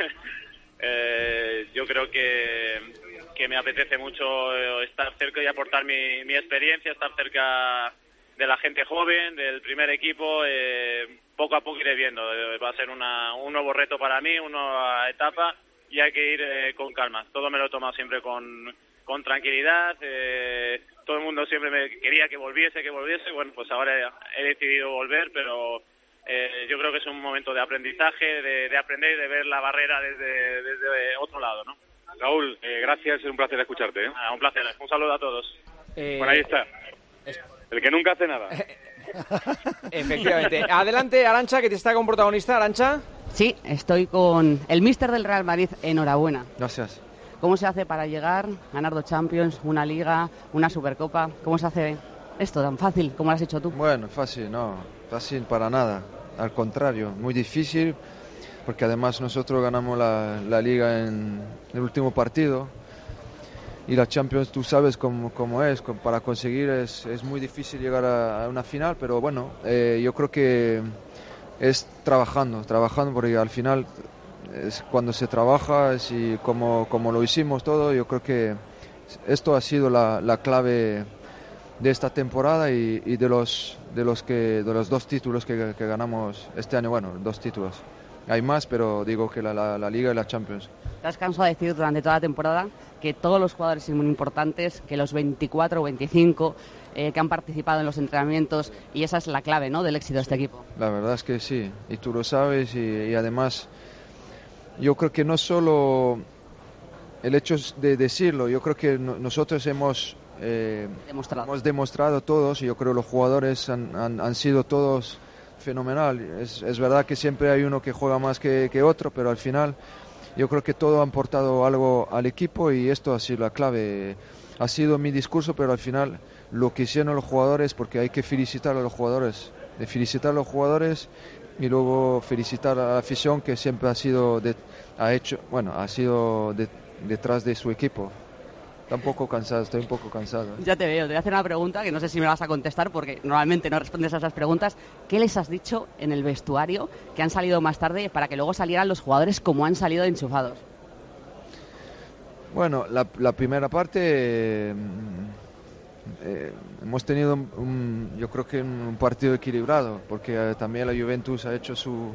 yo creo que me apetece mucho estar cerca y aportar mi experiencia, estar cerca de la gente joven, del primer equipo. Poco a poco iré viendo. Va a ser un nuevo reto para mí, una nueva etapa, y hay que ir con calma. Todo me lo he tomado siempre con tranquilidad. Todo el mundo siempre me quería que volviese. Bueno, pues ahora he decidido volver, pero yo creo que es un momento de aprendizaje, de aprender y de ver la barrera desde otro lado, ¿no? Raúl, gracias, es un placer escucharte. Un placer, un saludo a todos. Bueno, ahí está. El que nunca hace nada. Efectivamente. Adelante, Arantxa, que te está como protagonista. Arantxa. Sí, estoy con el míster del Real Madrid. Enhorabuena. Gracias. ¿Cómo se hace para llegar, ganar 2 Champions, una Liga, una Supercopa? ¿Cómo se hace esto tan fácil como lo has hecho tú? Bueno, fácil, no. Fácil para nada. Al contrario, muy difícil, porque además nosotros ganamos la Liga en el último partido. Y la Champions, tú sabes cómo es, para conseguir es muy difícil llegar a una final, pero bueno, yo creo que es trabajando, porque al final es cuando se trabaja, y como lo hicimos todo, yo creo que esto ha sido la clave de esta temporada y de los 2 títulos que ganamos este año. Bueno, 2 títulos. Hay más, pero digo que la Liga y la Champions. Te has cansado de decir durante toda la temporada que todos los jugadores son muy importantes, que los 24 o 25 que han participado en los entrenamientos, y esa es la clave, ¿no?, del éxito de este equipo. La verdad es que sí, y tú lo sabes, y además yo creo que no solo el hecho de decirlo, yo creo que nosotros hemos demostrado todos, y yo creo que los jugadores han sido todos fenomenal. Es verdad que siempre hay uno que juega más que otro, pero al final yo creo que todos han aportado algo al equipo, y esto ha sido la clave. Ha sido mi discurso, pero al final lo que hicieron los jugadores, porque hay que felicitar a los jugadores, y luego felicitar a la afición, que siempre ha sido detrás de su equipo. Estoy un poco cansado. Ya te veo, te voy a hacer una pregunta que no sé si me vas a contestar, porque normalmente no respondes a esas preguntas. ¿Qué les has dicho en el vestuario que han salido más tarde para que luego salieran los jugadores como han salido enchufados? Bueno, la primera parte hemos tenido yo creo que un partido equilibrado, porque también la Juventus ha hecho su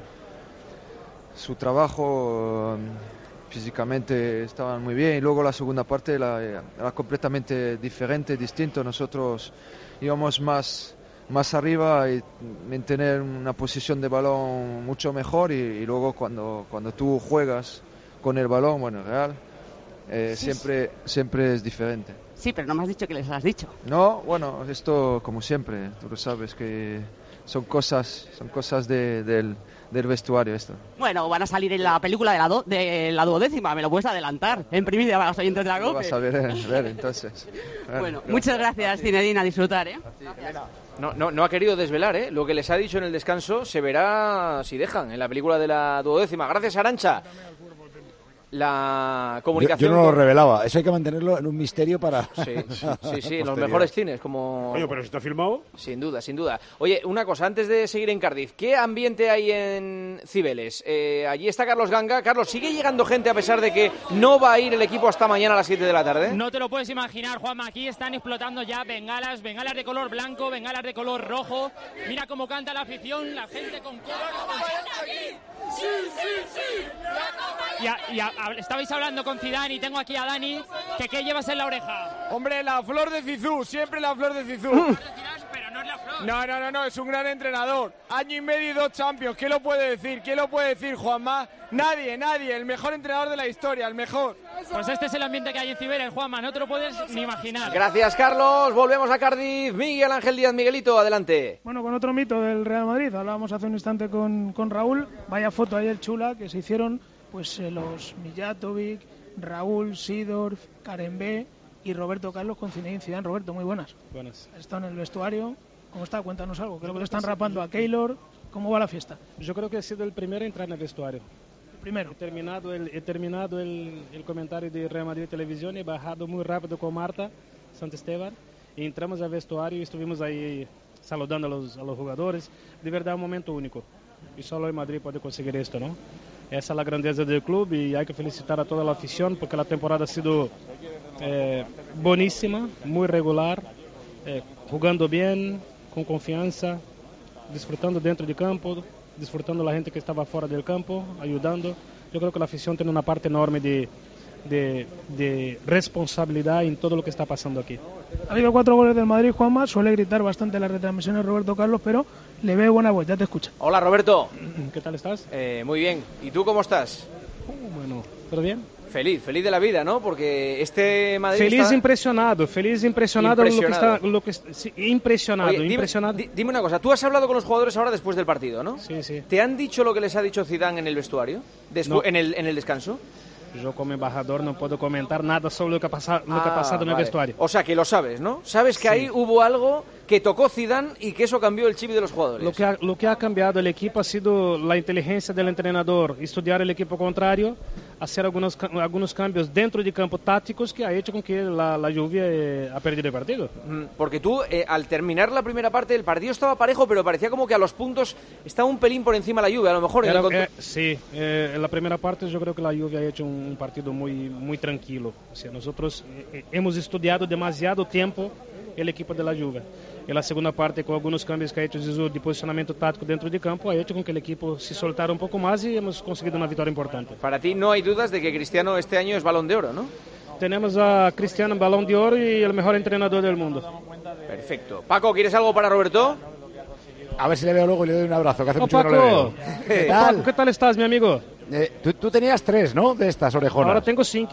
trabajo. Físicamente estaban muy bien, y luego la segunda parte era completamente diferente, distinto. Nosotros íbamos más arriba y mantener una posición de balón mucho mejor, y luego cuando tú juegas con el balón, bueno, real, siempre es diferente. Sí, pero no me has dicho que les has dicho. No, bueno, esto como siempre, tú lo sabes que son cosas del vestuario esto. Bueno, van a salir en la película de la 12ª, me lo puedes adelantar, en primicia para los oyentes de la COPE. Lo vas a ver entonces. Bueno, muchas gracias, Zinedine, a disfrutar, ¿eh? No ha querido desvelar, ¿eh? Lo que les ha dicho en el descanso se verá si dejan en la película de la 12ª. Gracias, Arantxa. La comunicación... Yo no lo revelaba, eso hay que mantenerlo en un misterio para... Sí, en los mejores cines, como... Oye, pero ¿está filmado? Sin duda. Oye, una cosa, antes de seguir en Cardiff, ¿qué ambiente hay en Cibeles? Allí está Carlos Ganga. Carlos, ¿sigue llegando gente a pesar de que no va a ir el equipo hasta mañana a las 7 de la tarde? No te lo puedes imaginar, Juanma, aquí están explotando ya bengalas de color blanco, bengalas de color rojo. Mira cómo canta la afición, la gente con color... ¡Sí! Y estabais hablando con Zidane y tengo aquí a Dani, que ¿qué llevas en la oreja? Hombre, la flor de Zizou, siempre la flor de Zizou. Pero no es la flor. No, es un gran entrenador. Año y medio y 2 Champions, ¿qué lo puede decir, Juanma? Nadie, el mejor entrenador de la historia, el mejor. Pues este es el ambiente que hay en Cibeles, Juanma, no te lo puedes ni imaginar. Gracias, Carlos, volvemos a Cardiff. Miguel Ángel Díaz, Miguelito, adelante. Bueno, con otro mito del Real Madrid, hablábamos hace un instante con Raúl, vaya foto ayer chula que se hicieron pues los Mijatovic, Raúl, Seedorf, Karembé y Roberto Carlos con Zinedine Zidane. Roberto, muy buenas. Buenas. Está en el vestuario. ¿Cómo está? Cuéntanos algo. Creo que le están rapando a Keylor. ¿Cómo va la fiesta? Yo creo que he sido el primero a entrar en el vestuario. Primero. He terminado el comentario de Real Madrid Televisión, he bajado muy rápido con Marta Santisteban y entramos al vestuario y estuvimos ahí saludando a los jugadores. De verdad, un momento único. Y solo el Madrid puede conseguir esto, ¿no? Esa es la grandeza del club y hay que felicitar a toda la afición porque la temporada ha sido buenísima, muy regular, jugando bien, con confianza, disfrutando dentro de campo, disfrutando la gente que estaba fuera del campo, ayudando. Yo creo que la afición tiene una parte enorme de responsabilidad en todo lo que está pasando aquí. Ha habido 4 goles del Madrid, Juanma. Suele gritar bastante en las retransmisiones Roberto Carlos, pero le ve buena voz, ya te escucha. Hola, Roberto. ¿Qué tal estás? Muy bien. ¿Y tú cómo estás? Bueno, ¿todo bien? Feliz de la vida, ¿no? Porque este Madrid feliz, impresionado impresionado. Oye, dime una cosa, tú has hablado con los jugadores ahora después del partido, ¿no? Sí. ¿Te han dicho lo que les ha dicho Zidane en el vestuario? No. En el descanso. Yo como embajador no puedo comentar nada sobre lo que ha pasado en el vestuario. O sea, que lo sabes, ¿no? Sabes que ahí hubo algo que tocó Zidane y que eso cambió el chip de los jugadores. Lo que ha cambiado el equipo ha sido la inteligencia del entrenador, estudiar el equipo contrario, hacer algunos cambios dentro de campo tácticos que ha hecho con que la Juve ha perdido el partido. Porque tú, al terminar la primera parte, el partido estaba parejo, pero parecía como que a los puntos estaba un pelín por encima la Juve, a lo mejor. En la primera parte yo creo que la Juve ha hecho un partido muy tranquilo. O sea, nosotros hemos estudiado demasiado tiempo el equipo de la Juve. En la segunda parte, con algunos cambios que ha hecho de posicionamiento táctico dentro de campo, ha hecho con que el equipo se soltara un poco más y hemos conseguido una victoria importante. Para ti no hay dudas de que Cristiano este año es Balón de Oro, ¿no? Tenemos a Cristiano en Balón de Oro y el mejor entrenador del mundo. Perfecto. Paco, ¿quieres algo para Roberto? A ver si le veo luego y le doy un abrazo, que hace mucho Paco. que no le veo. ¿Qué tal? Paco, ¿qué tal estás, mi amigo? Tú tenías 3, ¿no? De estas orejonas. Ahora tengo 5.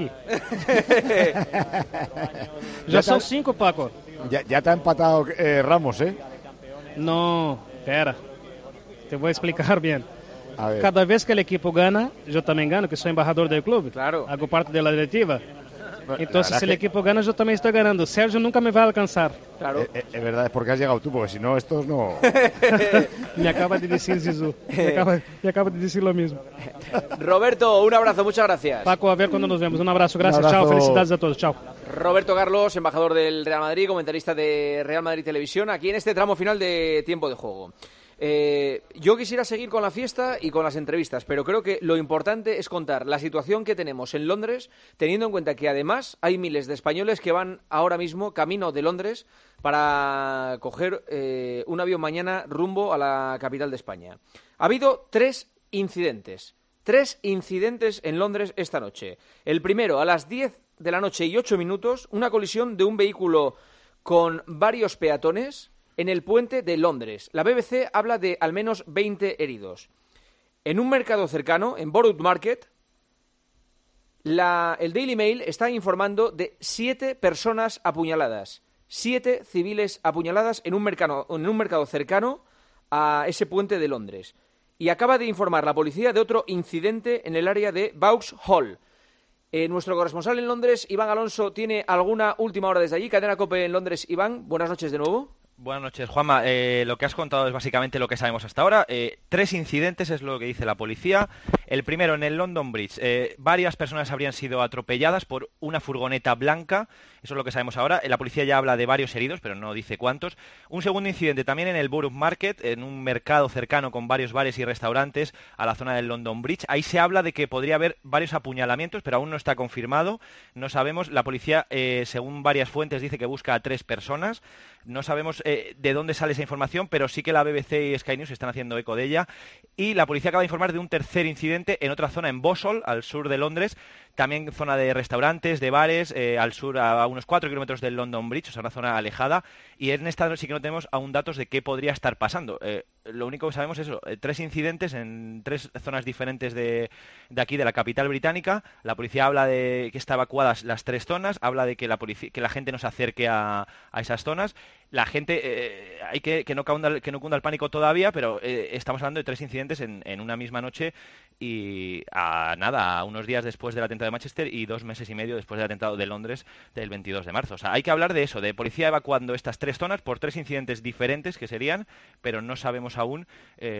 Ya son 5, Paco. Ya te ha empatado Ramos, ¿eh? No, espera. Te voy a explicar bien. A ver. Cada vez que el equipo gana, yo también gano, que soy embajador del club. Claro. Hago parte de la directiva. Entonces, si el equipo gana, yo también estoy ganando. Sergio nunca me va a alcanzar. Claro. Es verdad, es porque has llegado tú, porque si no, estos no... Me acaba de decir Zizou. Me acaba de decir lo mismo. Roberto, un abrazo, muchas gracias. Paco, a ver cuando nos vemos. Un abrazo, gracias, chao, felicidades a todos, chao. Roberto Carlos, embajador del Real Madrid, comentarista de Real Madrid Televisión, aquí en este tramo final de tiempo de juego. Yo quisiera seguir con la fiesta y con las entrevistas, pero creo que lo importante es contar la situación que tenemos en Londres, teniendo en cuenta que además hay miles de españoles que van ahora mismo camino de Londres para coger un avión mañana rumbo a la capital de España. Ha habido 3 incidentes en Londres esta noche. El primero, a las 10 de la noche y 8 minutos, una colisión de un vehículo con varios peatones en el puente de Londres. La BBC habla de al menos 20 heridos. En un mercado cercano, en Borough Market, el Daily Mail está informando de 7 personas apuñaladas. 7 civiles apuñaladas en un mercado cercano a ese puente de Londres. Y acaba de informar la policía de otro incidente en el área de Vauxhall. Nuestro corresponsal en Londres, Iván Alonso, tiene alguna última hora desde allí. Cadena COPE en Londres. Iván, buenas noches de nuevo. Buenas noches, Juanma. Lo que has contado es básicamente lo que sabemos hasta ahora. 3 incidentes es lo que dice la policía. El primero en el London Bridge. Varias personas habrían sido atropelladas por una furgoneta blanca. Eso es lo que sabemos ahora. La policía ya habla de varios heridos, pero no dice cuántos. Un segundo incidente también en el Borough Market, en un mercado cercano con varios bares y restaurantes a la zona del London Bridge. Ahí se habla de que podría haber varios apuñalamientos, pero aún no está confirmado. No sabemos. La policía, según varias fuentes, dice que busca a 3 personas. No sabemos de dónde sale esa información, pero sí que la BBC y Sky News están haciendo eco de ella. Y la policía acaba de informar de un tercer incidente en otra zona, en Vauxhall, al sur de Londres. También zona de restaurantes, de bares, al sur a unos 4 kilómetros del London Bridge, o sea, una zona alejada. Y en esta sí que no tenemos aún datos de qué podría estar pasando. Lo único que sabemos es eso, 3 incidentes en 3 zonas diferentes de aquí, de la capital británica. La policía habla de que están evacuadas las 3 zonas, habla de que la gente no se acerque a esas zonas. La gente, hay que no cunda el pánico todavía, pero estamos hablando de 3 incidentes en una misma noche y a unos días después del atentado de Manchester y 2 meses y medio después del atentado de Londres del 22 de marzo. O sea, hay que hablar de eso, de policía evacuando estas 3 zonas por 3 incidentes diferentes que serían, pero no sabemos aún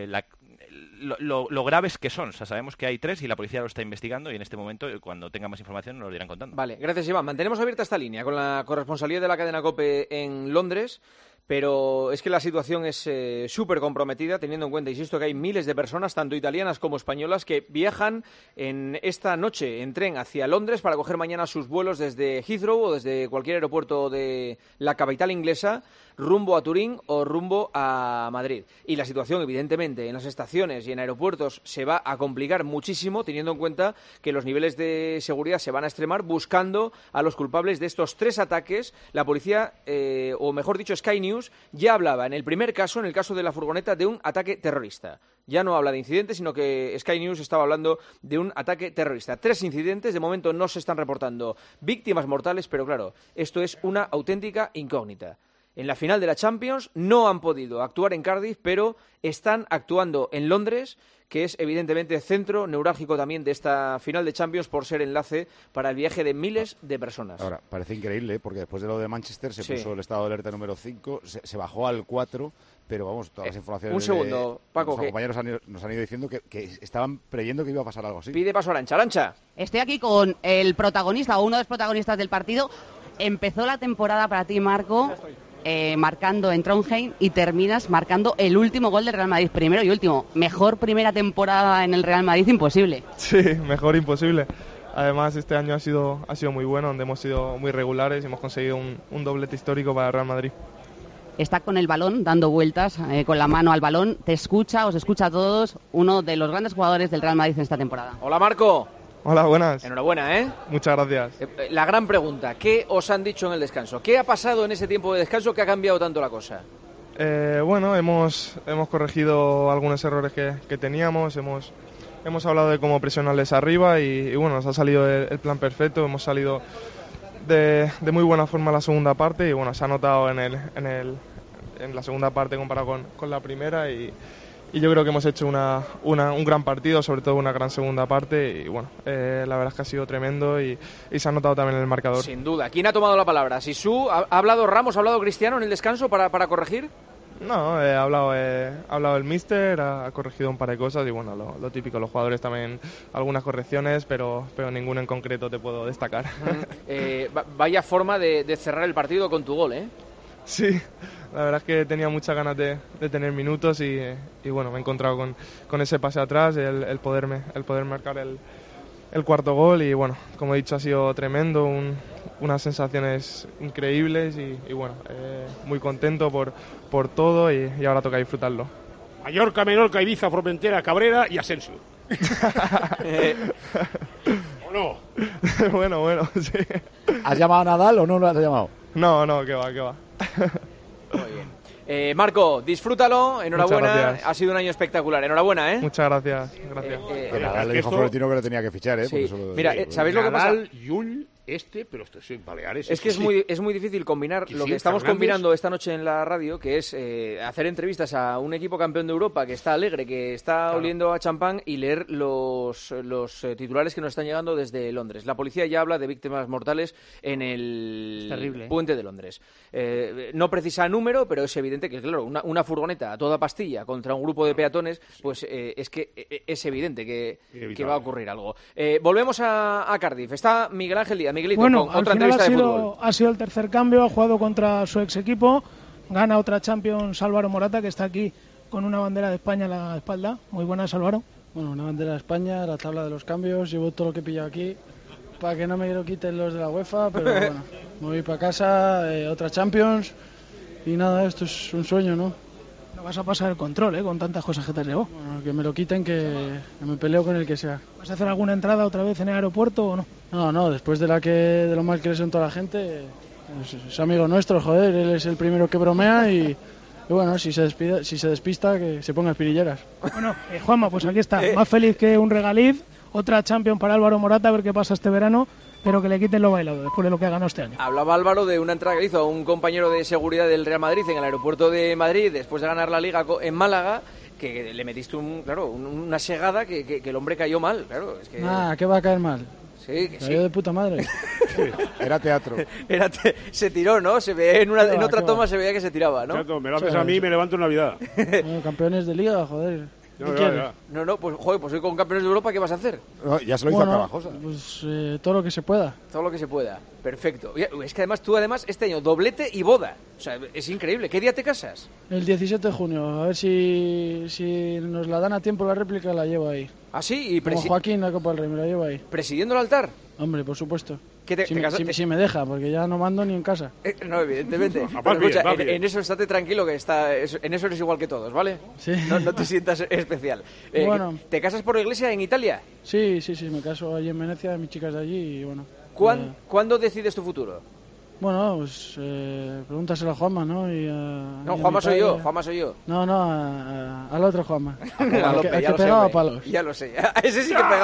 lo graves que son. O sea, sabemos que hay 3 y la policía lo está investigando y en este momento, cuando tenga más información, nos lo irán contando. Vale, gracias, Iván. Mantenemos abierta esta línea con la corresponsalía de la cadena COPE en Londres, pero es que la situación es súper comprometida, teniendo en cuenta, insisto, que hay miles de personas, tanto italianas como españolas, que viajan en esta noche en tren hacia Londres para coger mañana sus vuelos desde Heathrow o desde cualquier aeropuerto de la capital inglesa, rumbo a Turín o rumbo a Madrid. Y la situación, evidentemente, en las estaciones y en aeropuertos se va a complicar muchísimo, teniendo en cuenta que los niveles de seguridad se van a extremar buscando a los culpables de estos 3 ataques. La policía, o mejor dicho, Sky News, ya hablaba en el primer caso, en el caso de la furgoneta, de un ataque terrorista. Ya no habla de incidentes, sino que Sky News estaba hablando de un ataque terrorista. 3 incidentes, de momento no se están reportando víctimas mortales, pero claro, esto es una auténtica incógnita. En la final de la Champions no han podido actuar en Cardiff, pero están actuando en Londres, que es evidentemente centro neurálgico también de esta final de Champions por ser enlace para el viaje de miles de personas. Ahora, parece increíble, porque después de lo de Manchester se puso el estado de alerta número 5, se bajó al 4, pero vamos, todas las informaciones... Un segundo, Paco. Los compañeros nos han ido diciendo que estaban preyendo que iba a pasar algo así. Pide paso a Arantxa. Arantxa. Estoy aquí con el protagonista, o uno de los protagonistas del partido. Empezó la temporada para ti, Marco, marcando en Trondheim y terminas marcando el último gol del Real Madrid, primero y último. Mejor primera temporada en el Real Madrid imposible. Sí, mejor imposible. Además, este año ha sido muy bueno, donde hemos sido muy regulares y hemos conseguido un doblete histórico para el Real Madrid. Está con el balón, dando vueltas, con la mano al balón. Te escucha, os escucha a todos, uno de los grandes jugadores del Real Madrid en esta temporada. Hola, Marco. Hola, buenas. Enhorabuena, ¿eh? Muchas gracias. La gran pregunta, ¿qué os han dicho en el descanso? ¿Qué ha pasado en ese tiempo de descanso que ha cambiado tanto la cosa? Bueno, hemos corregido algunos errores que teníamos, hemos hablado de cómo presionarles arriba y bueno, nos ha salido el plan perfecto, hemos salido de muy buena forma la segunda parte y bueno, se ha notado en la segunda parte comparado con la primera y yo creo que hemos hecho un gran partido, sobre todo una gran segunda parte y bueno, la verdad es que ha sido tremendo y se ha notado también en el marcador. Sin duda. ¿Quién ha tomado la palabra? ¿Sisu? ¿Ha hablado Ramos? ¿Ha hablado Cristiano en el descanso para corregir? No, ha hablado el míster, ha corregido un par de cosas y bueno, lo típico, los jugadores también algunas correcciones, pero ninguno en concreto te puedo destacar. Vaya forma de cerrar el partido con tu gol, ¿eh? Sí, la verdad es que tenía muchas ganas de tener minutos y bueno, me he encontrado con ese pase atrás, el poder marcar el cuarto gol y bueno, como he dicho, ha sido tremendo, unas sensaciones increíbles y bueno, muy contento por todo y ahora toca disfrutarlo. Mallorca, Menorca, Ibiza, Formentera, Cabrera y Asensio. ¿O no? Bueno, sí. ¿Has llamado a Nadal o no lo has llamado? No, que va. Muy bien. Marco, disfrútalo, enhorabuena, ha sido un año espectacular, enhorabuena, ¿eh? Muchas gracias. Nadal le dijo a Florentino que lo tenía que fichar, ¿eh? Sí. Mira, ¿sabéis lo que pasa? Nadal, Yul, pero esto es en Baleares. Es que es muy difícil combinar lo que estamos combinando esta noche en la radio, que es hacer entrevistas a un equipo campeón de Europa que está alegre, que está oliendo a champán y leer los titulares que nos están llegando desde Londres. La policía ya habla de víctimas mortales en el puente de Londres. No precisa número, pero es evidente que, claro, una furgoneta a toda pastilla contra un grupo de peatones, pues es que es evidente que va a ocurrir algo. Volvemos a Cardiff. Está Miguel Ángel Díaz. Miguelito, bueno, con otra entrevista de fútbol. Ha sido el tercer cambio, ha jugado contra su ex equipo, gana otra Champions Álvaro Morata, que está aquí con una bandera de España en la espalda. Muy buenas, Álvaro. Bueno, una bandera de España, la tabla de los cambios, llevo todo lo que he pillado aquí para que no me lo quiten los de la UEFA, pero bueno, me voy para casa, otra Champions y nada, esto es un sueño, ¿no? No vas a pasar el control, con tantas cosas que te llevo. Bueno, que me lo quiten, que me peleo con el que sea. ¿Vas a hacer alguna entrada otra vez en el aeropuerto o no? No, después de lo mal que le son toda la gente, es amigo nuestro, joder, él es el primero que bromea y bueno, si se despista, que se ponga espirilleras. Bueno, Juanma, pues aquí está, más feliz que un regaliz, otra Champions para Álvaro Morata, a ver qué pasa este verano, pero que le quiten lo bailado después de lo que ha ganado este año. Hablaba Álvaro de una entrada que hizo a un compañero de seguridad del Real Madrid en el aeropuerto de Madrid después de ganar la Liga en Málaga, que le metiste una segada que el hombre cayó mal, claro. Es que... ¿Qué va a caer mal? Sí, que sí. Salió de puta madre. Sí, era teatro. Se tiró, ¿no? Se ve en otra toma se veía que se tiraba, ¿no? Chato, me lo haces a mí y me levanto en Navidad. Bueno, campeones de liga, joder. No, pues joder, pues hoy con campeones de Europa, ¿qué vas a hacer? No, ya se lo hizo a Carvajosa. Pues todo lo que se pueda. Todo lo que se pueda, perfecto. Es que además tú este año doblete y boda. O sea, es increíble. ¿Qué día te casas? El 17 de junio, a ver si nos la dan a tiempo la réplica, la llevo ahí. ¿Ah, sí? Y como Joaquín, la Copa del Rey, me la llevo ahí. ¿Presidiendo el altar? Hombre, por supuesto. Si me deja, porque ya no mando ni en casa. No, evidentemente. Pero escucha, en eso estate tranquilo, que en eso eres igual que todos, ¿vale? Sí. No te sientas especial. Bueno. ¿Te casas por la iglesia en Italia? Sí, me caso allí en Venecia, mis chicas de allí y bueno. ¿Cuándo decides tu futuro? Bueno, pues pregúntaselo a Juanma, ¿no? No, Juanma soy yo. No, al otro Juanma. al que pegaba palos. Ya lo sé. Ese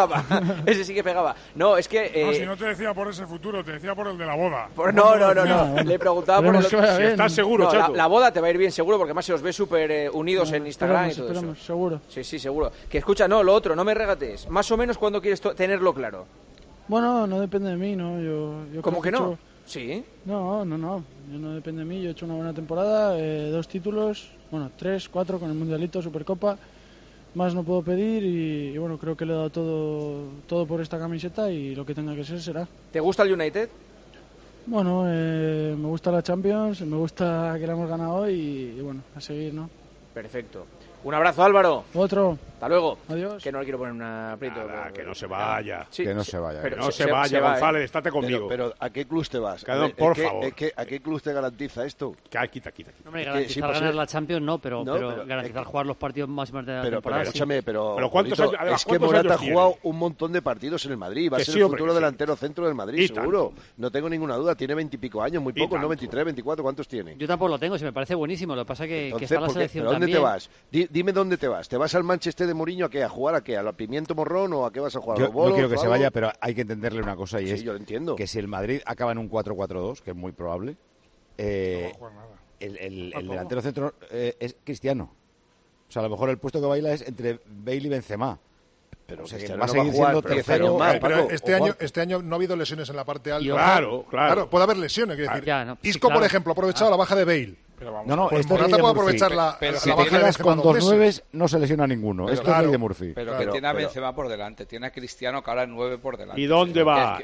sí que pegaba. No, es que... No, si no te decía por ese futuro, te decía por el de la boda. No. Le preguntaba por el... Si estás seguro, Chato. La boda te va a ir bien seguro, porque además se os ve súper unidos en Instagram y todo eso. Seguro. Sí, seguro. Que escucha, lo otro, no me regates. Más o menos, ¿cuándo quieres tenerlo claro? Bueno, no depende de mí, ¿no? Yo ¿Cómo que no? ¿Sí? No, no depende de mí. Yo he hecho una buena temporada, 2 títulos, 3, 4 con el Mundialito, Supercopa. Más no puedo pedir y bueno, creo que le he dado todo por esta camiseta y lo que tenga que ser será. ¿Te gusta el United? Bueno, me gusta la Champions, me gusta que la hemos ganado y bueno, a seguir, ¿no? Perfecto. Un abrazo, Álvaro. Otro. Hasta luego. Adiós. Que no le quiero poner una aprieto. Que no se vaya. Sí, que no se vaya. Pero no se vaya, González, estate conmigo. Pero ¿a qué club te vas? Por favor. ¿A qué club te garantiza esto? Quita. Hombre, garantizar ganar la Champions no, pero garantizar jugar los partidos máximos de la temporada. Pero ¿cuántos años? Es que Morata ha jugado un montón de partidos en el Madrid. Va a ser el futuro delantero centro del Madrid, seguro. No tengo ninguna duda. Tiene 20 y pico años, muy pocos, ¿no? 23, 24, ¿cuántos tiene? Yo tampoco lo tengo, si me parece buenísimo. Lo que pasa es que está la selección también. ¿Dónde te vas? Dime dónde te vas. ¿Te vas al Manchester de Mourinho a qué? ¿A jugar a qué? ¿A la Pimiento Morrón o a qué vas a jugar? Yo no quiero que se vaya, pero hay que entenderle una cosa y es yo entiendo. Que si el Madrid acaba en un 4-4-2, que es muy probable, el delantero centro es Cristiano. O sea, a lo mejor el puesto que baila es entre Bale y Benzema. Pero o sea, que va a seguir siendo tercero. Pero este año no ha habido lesiones en la parte alta. Claro. Puede haber lesiones, quiero decir. Isco, por ejemplo, ha aprovechado la baja de Bale. No, pues esto Morata puede aprovechar la si baja te quedas de con 2 9 meses. no se lesiona ninguno. Esto es ley de Murphy. Pero que tiene a Benzema por delante, tiene a Cristiano que ahora es 9 por delante. ¿Y dónde va?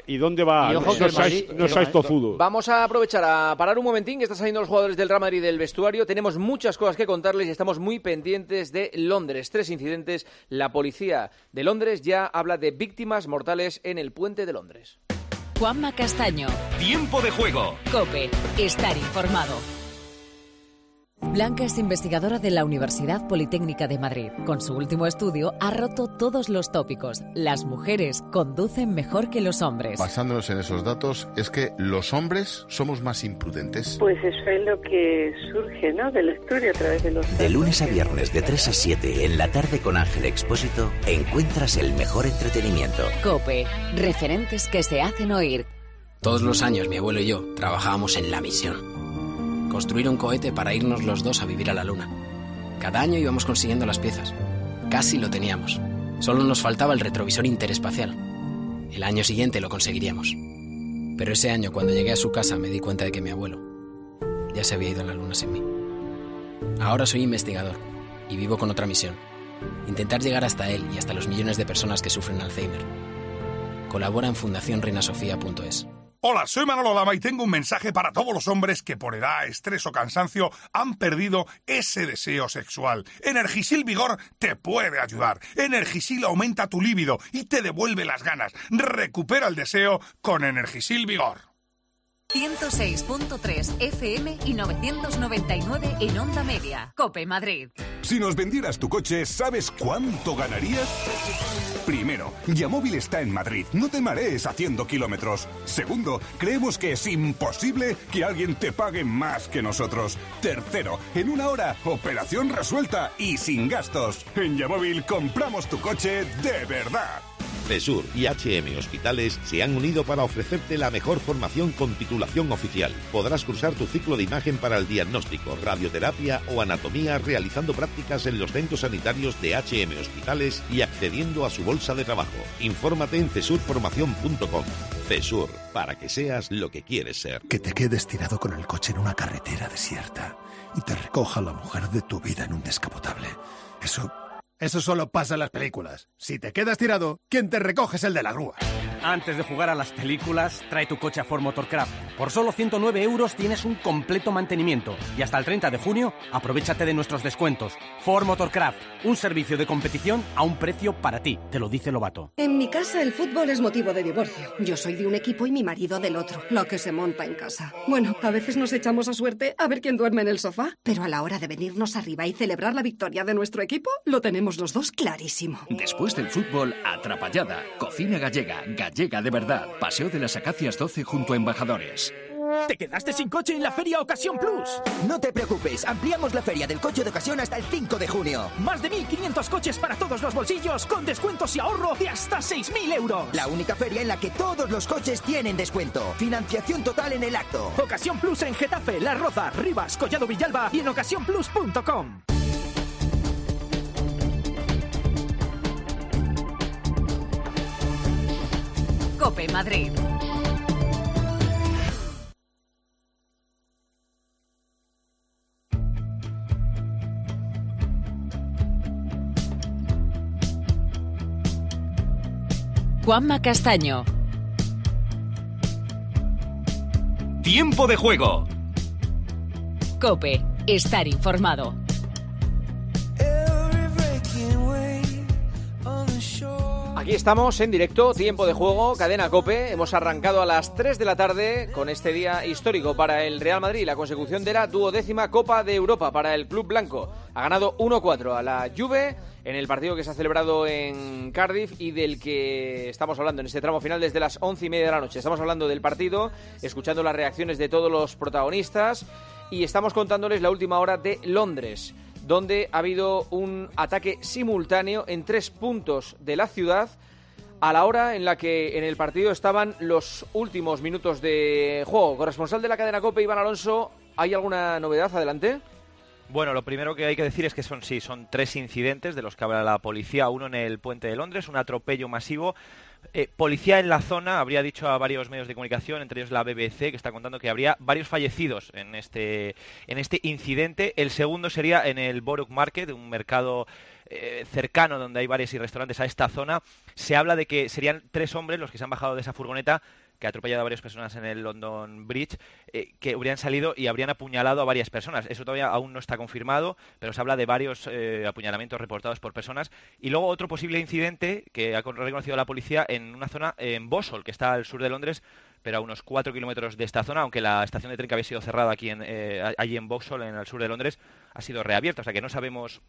No seáis tozudos. Vamos a aprovechar a parar un momentín, que están saliendo los jugadores del Real Madrid del vestuario. Tenemos muchas cosas que contarles y estamos muy pendientes de Londres. 3 incidentes. La policía de Londres ya habla de víctimas mortales en el puente de Londres. Juanma Castaño. Tiempo de juego. COPE. Estar informado. Blanca es investigadora de la Universidad Politécnica de Madrid. Con su último estudio ha roto todos los tópicos. Las mujeres conducen mejor que los hombres. Basándonos en esos datos, es que los hombres somos más imprudentes. Pues eso es lo que surge, ¿no?, del estudio a través de los datos. De lunes a viernes de 3 a 7 en la tarde con Ángel Expósito encuentras el mejor entretenimiento. COPE. Referentes que se hacen oír. Todos los años mi abuelo y yo trabajábamos en la misión. Construir un cohete para irnos los dos a vivir a la Luna. Cada año íbamos consiguiendo las piezas. Casi lo teníamos. Solo nos faltaba el retrovisor interespacial. El año siguiente lo conseguiríamos. Pero ese año, cuando llegué a su casa, me di cuenta de que mi abuelo ya se había ido a la Luna sin mí. Ahora soy investigador y vivo con otra misión. Intentar llegar hasta él y hasta los millones de personas que sufren Alzheimer. Colabora en fundacionreinasofía.es. Hola, soy Manolo Lama y tengo un mensaje para todos los hombres que por edad, estrés o cansancio han perdido ese deseo sexual. Energisil Vigor te puede ayudar. Energisil aumenta tu líbido y te devuelve las ganas. Recupera el deseo con Energisil Vigor. 106.3 FM y 999 en Onda Media. COPE Madrid. Si nos vendieras tu coche, ¿sabes cuánto ganarías? Primero, Yamóvil está en Madrid. No te marees haciendo kilómetros. Segundo, creemos que es imposible que alguien te pague más que nosotros. Tercero, en una hora, operación resuelta y sin gastos. En Yamóvil compramos tu coche de verdad. CESUR y H&M Hospitales se han unido para ofrecerte la mejor formación con titulación oficial. Podrás cursar tu ciclo de imagen para el diagnóstico, radioterapia o anatomía realizando prácticas en los centros sanitarios de H&M Hospitales y accediendo a su bolsa de trabajo. Infórmate en cesurformacion.com. CESUR, para que seas lo que quieres ser. Que te quedes tirado con el coche en una carretera desierta y te recoja la mujer de tu vida en un descapotable. Eso solo pasa en las películas. Si te quedas tirado, quien te recoge es el de la grúa. Antes de jugar a las películas, trae tu coche a Ford Motorcraft. Por solo 109 € tienes un completo mantenimiento. Y hasta el 30 de junio, aprovéchate de nuestros descuentos. Ford Motorcraft, un servicio de competición a un precio para ti. Te lo dice Lobato. En mi casa el fútbol es motivo de divorcio. Yo soy de un equipo y mi marido del otro. Lo que se monta en casa. Bueno, a veces nos echamos a suerte a ver quién duerme en el sofá. Pero a la hora de venirnos arriba y celebrar la victoria de nuestro equipo, lo tenemos los dos clarísimo. Después del fútbol, Atrapallada. Cocina gallega. Gallega de verdad. Paseo de las Acacias 12 junto a Embajadores. ¿Te quedaste sin coche en la Feria Ocasión Plus? No te preocupes, ampliamos la feria del coche de ocasión hasta el 5 de junio. Más de 1.500 coches para todos los bolsillos, con descuentos y ahorro de hasta 6.000 €. La única feria en la que todos los coches tienen descuento. Financiación total en el acto. Ocasión Plus en Getafe, Las Rozas, Rivas, Collado Villalba y en ocasiónplus.com. COPE Madrid. Juanma Castaño. Tiempo de juego. COPE. Estar informado. Aquí estamos en directo, tiempo de juego, cadena COPE. Hemos arrancado a las 3 de la tarde con este día histórico para el Real Madrid, la consecución de la 12ª Copa de Europa para el club blanco. Ha ganado 1-4 a la Juve en el partido que se ha celebrado en Cardiff y del que estamos hablando en este tramo final desde las 11:30 de la noche. Estamos hablando del partido, escuchando las reacciones de todos los protagonistas y estamos contándoles la última hora de Londres, donde ha habido un ataque simultáneo en 3 puntos de la ciudad a la hora en la que en el partido estaban los últimos minutos de juego. Corresponsal de la cadena COPE, Iván Alonso, ¿hay alguna novedad? Adelante. Bueno, lo primero que hay que decir es que son 3 incidentes de los que habla la policía. Uno en el puente de Londres, un atropello masivo. Policía en la zona habría dicho a varios medios de comunicación, entre ellos la BBC, que está contando que habría varios fallecidos en este incidente. El segundo sería en el Borough Market, un mercado cercano donde hay bares y restaurantes a esta zona. Se habla de que serían 3 hombres los que se han bajado de esa furgoneta que ha atropellado a varias personas en el London Bridge, que habrían salido y habrían apuñalado a varias personas. Eso todavía aún no está confirmado, pero se habla de varios apuñalamientos reportados por personas. Y luego otro posible incidente que ha reconocido la policía en una zona en Vauxhall, que está al sur de Londres, pero a unos 4 kilómetros de esta zona, aunque la estación de tren que había sido cerrada aquí allí en Vauxhall, en el sur de Londres, ha sido reabierta. O sea que no sabemos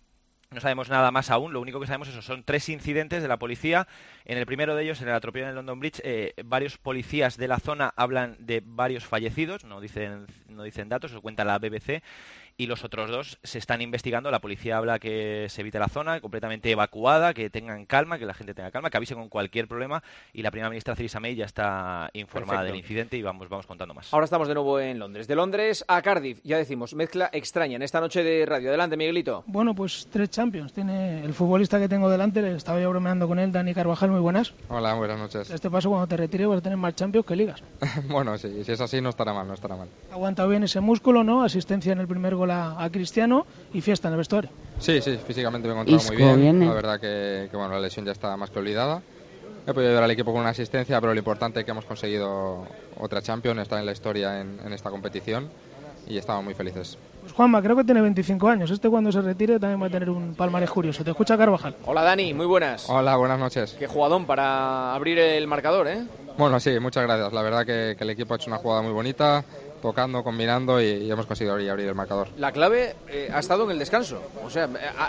nada más aún. Lo único que sabemos son 3 incidentes de la policía. En el primero de ellos, en el atropello en el London Bridge, varios policías de la zona hablan de varios fallecidos, no dicen datos, lo cuenta la BBC, y los otros 2 se están investigando. La policía habla que se evite la zona, completamente evacuada, que tengan calma, que la gente tenga calma, que avise con cualquier problema, y la primera ministra Theresa May ya está informada del incidente y vamos contando más. Ahora estamos de nuevo en Londres. De Londres a Cardiff, ya decimos, mezcla extraña en esta noche de radio. Adelante, Miguelito. Bueno, pues 3 Champions tiene el futbolista que tengo delante, le estaba yo bromeando con él, Dani Carvajal, muy buenas. Hola, buenas noches. Este paso cuando te retires vas a tener más Champions que ligas. Bueno, sí, si es así no estará mal. Ha aguantado bien ese músculo, ¿no? Asistencia en el primer gol a Cristiano y fiesta en el vestuario. Sí, físicamente me he encontrado muy bien. La verdad que bueno, la lesión ya está más que olvidada. He podido ayudar al equipo con una asistencia, pero lo importante es que hemos conseguido otra Champions, estar en la historia en esta competición y estamos muy felices. Pues Juanma, creo que tiene 25 años. Cuando se retire también va a tener un palmarés curioso. Te escucha Carvajal. Hola Dani, muy buenas. Hola, buenas noches. Qué jugadón para abrir el marcador, ¿eh? Bueno, sí, muchas gracias. La verdad que el equipo ha hecho una jugada muy bonita, tocando, combinando y hemos conseguido abrir el marcador. La clave ha estado en el descanso. O sea,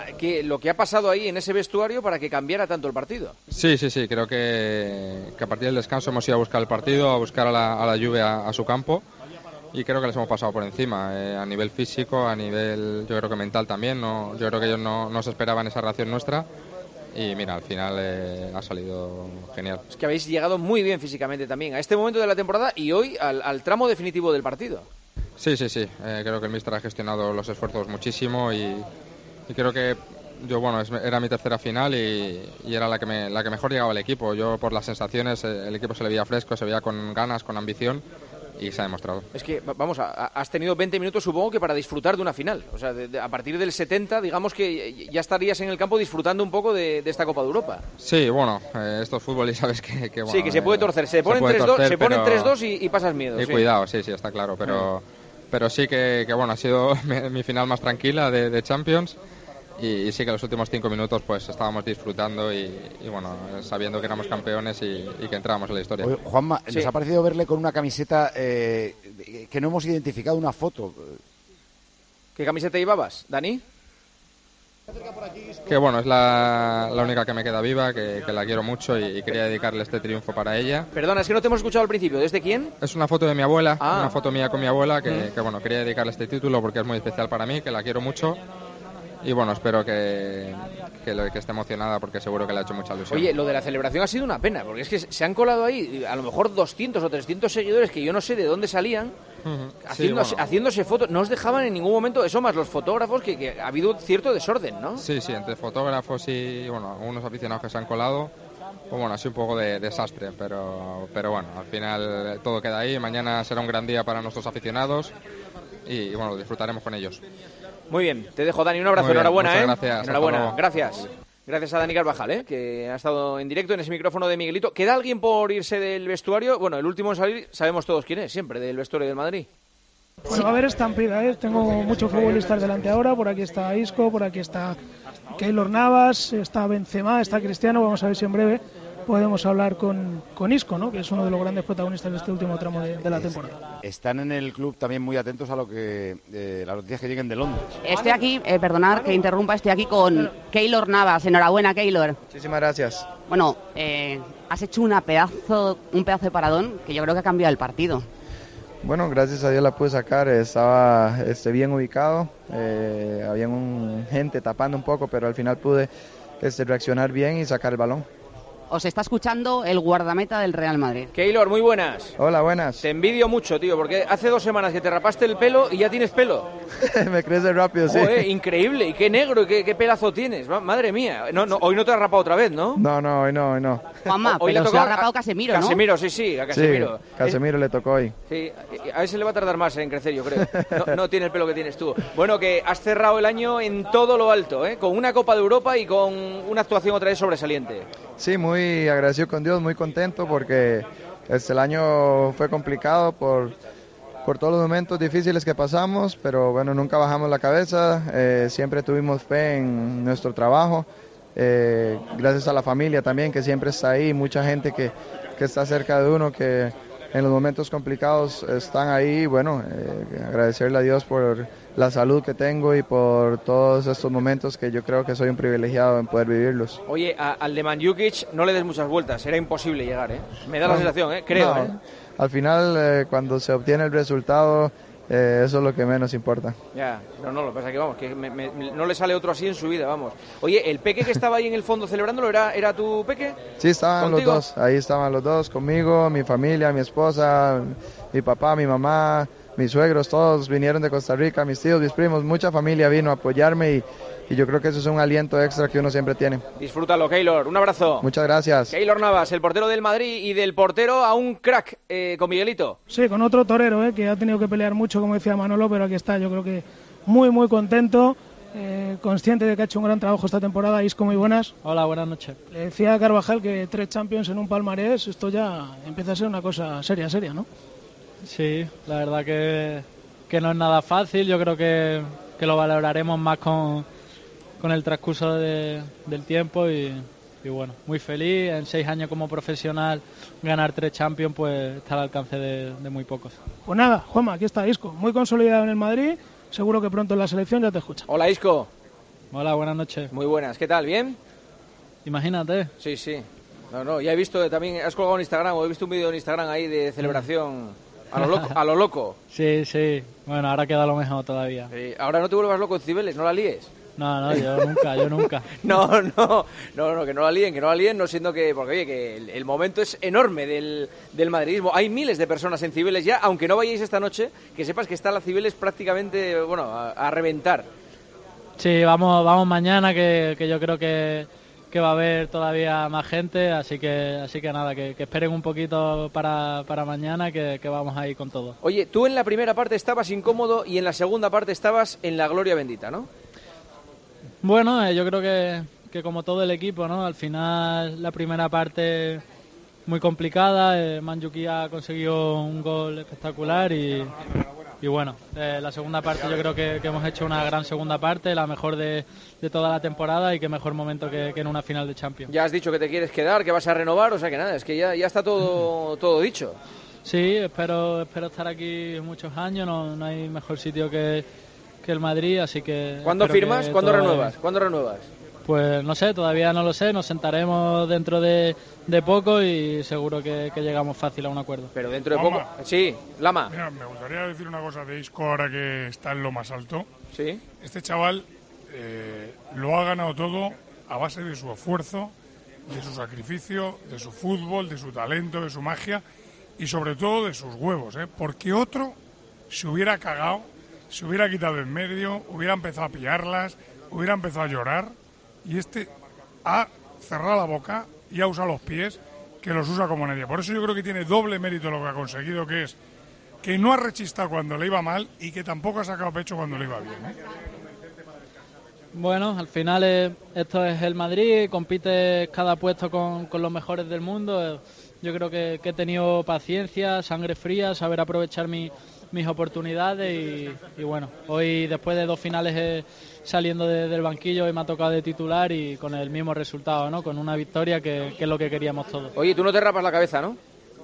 lo que ha pasado ahí en ese vestuario para que cambiara tanto el partido. Sí, creo que a partir del descanso hemos ido a buscar el partido, a buscar a la Juve a su campo. Y creo que les hemos pasado por encima, a nivel físico, a nivel, yo creo que mental también. Yo creo que ellos no se esperaban esa reacción nuestra y mira, al final ha salido genial. Es que habéis llegado muy bien físicamente también a este momento de la temporada y hoy al tramo definitivo del partido. Sí. Creo que el míster ha gestionado los esfuerzos muchísimo y creo que yo, era mi tercera final y era la que mejor llegaba al equipo. Yo, por las sensaciones, el equipo se le veía fresco, se veía con ganas, con ambición. Y se ha demostrado. Es que, vamos, has tenido 20 minutos, supongo que para disfrutar de una final. O sea, a partir del 70, digamos que ya estarías en el campo disfrutando un poco de esta Copa de Europa. Sí, esto es fútbol y sabes que sí, que se puede torcer. Se ponen 3-2 y pasas miedo. Y cuidado, sí, está claro. Pero sí que ha sido mi final más tranquila de Champions. Y sí que los últimos 5 minutos pues estábamos disfrutando y sabiendo que éramos campeones y que entrábamos en la historia. Oye, Juanma, nos ha parecido verle con una camiseta que no hemos identificado una foto. ¿Qué camiseta llevabas, Dani? Que es la única que me queda viva, que la quiero mucho y quería dedicarle este triunfo para ella. Perdona, es que no te hemos escuchado al principio. ¿Desde quién? Es una foto de mi abuela, una foto mía con mi abuela, que quería dedicarle este título porque es muy especial para mí, que la quiero mucho. Y espero que esté emocionada porque seguro que le ha hecho mucha ilusión. Oye, lo de la celebración ha sido una pena, porque es que se han colado ahí a lo mejor 200 o 300 seguidores que yo no sé de dónde salían, haciéndose fotos. No os dejaban en ningún momento, eso más los fotógrafos, que ha habido cierto desorden, ¿no? Sí, entre fotógrafos y algunos aficionados que se han colado, ha sido un poco de desastre, pero al final todo queda ahí. Mañana será un gran día para nuestros aficionados y lo disfrutaremos con ellos. Muy bien, te dejo, Dani, un abrazo, enhorabuena. Muchas gracias. Enhorabuena, gracias a Dani Carvajal, que ha estado en directo en ese micrófono de Miguelito. ¿Queda alguien por irse del vestuario? Bueno, el último en salir, sabemos todos quién es, siempre, del vestuario del Madrid. Bueno, va a haber estampida, tengo muchos futbolistas delante ahora. Por aquí está Isco, por aquí está Keylor Navas, está Benzema, está Cristiano. Vamos a ver si en breve podemos hablar con Isco, ¿no? Que es uno de los grandes protagonistas de este último tramo de la temporada. Están en el club también muy atentos a lo que las noticias que lleguen de Londres. Estoy aquí, perdonad que interrumpa, estoy aquí con Keylor Navas. Enhorabuena, Keylor. Muchísimas gracias. Bueno, has hecho un pedazo de paradón que yo creo que ha cambiado el partido. Bueno, gracias a Dios la pude sacar, estaba bien ubicado, había gente tapando un poco, pero al final pude reaccionar bien y sacar el balón. Os está escuchando el guardameta del Real Madrid. Keylor, muy buenas. Hola, buenas. Te envidio mucho, tío, porque hace 2 semanas que te rapaste el pelo y ya tienes pelo. Me crece rápido, sí. Increíble, y qué negro, y qué pelazo tienes. Madre mía. No, hoy no te has rapado otra vez, ¿no? No, hoy no. Juanma, pero se lo ha rapado Casemiro, ¿no? Casemiro, sí, a Casemiro. Sí, Casemiro le tocó hoy. Sí, a ese le va a tardar más en crecer, yo creo. No tiene el pelo que tienes tú. Bueno, que has cerrado el año en todo lo alto, con una Copa de Europa y con una actuación otra vez sobresaliente. Sí, muy agradecido con Dios, muy contento porque el año fue complicado por todos los momentos difíciles que pasamos, pero bueno, nunca bajamos la cabeza, siempre tuvimos fe en nuestro trabajo, gracias a la familia también que siempre está ahí, mucha gente que está cerca de uno, que en los momentos complicados están ahí. Bueno, agradecerle a Dios por la salud que tengo y por todos estos momentos que yo creo que soy un privilegiado en poder vivirlos. Oye, al de Mandzukic no le des muchas vueltas, era imposible llegar, me da la sensación, creo. No, al final, cuando se obtiene el resultado, eso es lo que menos importa. Ya, no, lo que pasa es que vamos, que no le sale otro así en su vida, vamos. Oye, ¿el peque que estaba ahí en el fondo celebrándolo era tu peque? Sí, estaban ¿Contigo? Los dos, ahí estaban los dos conmigo, mi familia, mi esposa, mi papá, mi mamá, mis suegros, todos vinieron de Costa Rica, mis tíos, mis primos, mucha familia vino a apoyarme y yo creo que eso es un aliento extra que uno siempre tiene. Disfrútalo, Keylor, un abrazo. Muchas gracias. Keylor Navas, el portero del Madrid y del portero a un crack, con Miguelito. Sí, con otro torero, que ha tenido que pelear mucho, como decía Manolo, pero aquí está, yo creo que muy, muy contento, consciente de que ha hecho un gran trabajo esta temporada. Isco, muy buenas. Hola, buenas noches. Le decía a Carvajal que 3 Champions en un palmarés, esto ya empieza a ser una cosa seria, ¿no? Sí, la verdad que no es nada fácil, yo creo que lo valoraremos más con el transcurso del tiempo y bueno, muy feliz. En 6 años como profesional ganar 3 Champions pues está al alcance de muy pocos. Pues nada, Juanma, aquí está Isco, muy consolidado en el Madrid, seguro que pronto en la selección ya te escucha. Hola, Isco. Hola, buenas noches. Muy buenas, ¿qué tal? ¿Bien? Imagínate. Sí. No, ya he visto también, has colgado en Instagram, o he visto un vídeo en Instagram ahí de celebración a lo loco. Sí, bueno, ahora queda lo mejor todavía. Ahora no te vuelvas loco en Cibeles, no la líes. No, yo nunca. No, que no la líen, no siendo que... Porque, oye, que el momento es enorme del madridismo. Hay miles de personas en Cibeles ya, aunque no vayáis esta noche, que sepas que está la Cibeles prácticamente, bueno, a reventar. Sí, vamos mañana, que yo creo que va a haber todavía más gente, así que nada, que esperen un poquito para mañana, que vamos a ir con todo. Oye, tú en la primera parte estabas incómodo y en la segunda parte estabas en la gloria bendita, ¿no? Bueno, yo creo que como todo el equipo, ¿no? Al final la primera parte muy complicada, Mandzukic ha conseguido un gol espectacular y bueno, la segunda parte yo creo que hemos hecho una gran segunda parte, la mejor de toda la temporada y qué mejor momento que en una final de Champions. Ya has dicho que te quieres quedar, que vas a renovar, o sea que nada, es que ya está todo dicho. Sí, espero estar aquí muchos años, no hay mejor sitio que el Madrid, así que... ¿Cuándo firmas? ¿Cuándo renuevas? Pues no sé, todavía no lo sé, nos sentaremos dentro de poco y seguro que llegamos fácil a un acuerdo. Pero dentro de poco... Sí, Lama. Mira, me gustaría decir una cosa de Isco ahora que está en lo más alto. Sí. Este chaval lo ha ganado todo a base de su esfuerzo, de su sacrificio, de su fútbol, de su talento, de su magia y sobre todo de sus huevos, porque otro se hubiera cagado, se hubiera quitado en medio, hubiera empezado a pillarlas, hubiera empezado a llorar, y este ha cerrado la boca y ha usado los pies, que los usa como nadie. Por eso yo creo que tiene doble mérito lo que ha conseguido, que es que no ha rechistado cuando le iba mal y que tampoco ha sacado pecho cuando le iba bien. Bueno, al final esto es el Madrid, compite cada puesto con los mejores del mundo. Yo creo que he tenido paciencia, sangre fría, saber aprovechar mis oportunidades y bueno, hoy después de 2 finales saliendo del banquillo hoy me ha tocado de titular y con el mismo resultado, ¿no? Con una victoria que es lo que queríamos todos. Oye, tú no te rapas la cabeza, ¿no?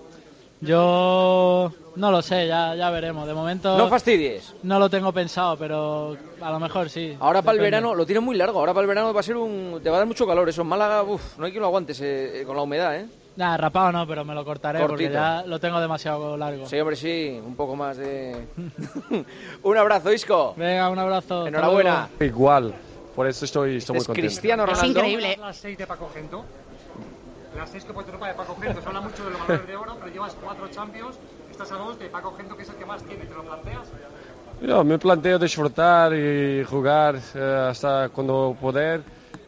Yo no lo sé, ya veremos. De momento no fastidies. No lo tengo pensado, pero a lo mejor sí. Ahora para el verano, lo tienes muy largo, ahora para el verano va a ser te va a dar mucho calor. Eso en Málaga, no hay que lo aguantes con la humedad, ¿eh? Nah, rapado no, pero me lo cortaré. Cortito. Porque ya lo tengo demasiado largo. Sí, hombre, sí, un poco más de... Un abrazo, Isco. Venga, un abrazo. Enhorabuena. Igual, por eso estoy muy contento. Cristiano Ronaldo. Es increíble. Las 6 de Paco Gento. Las 6 que puede tener de Paco Gento. Se habla mucho de los balones de oro, pero llevas 4 Champions. Estás a 2 de Paco Gento, que es el que más tiene. ¿Te lo planteas? Yo me planteo disfrutar y jugar hasta cuando poder.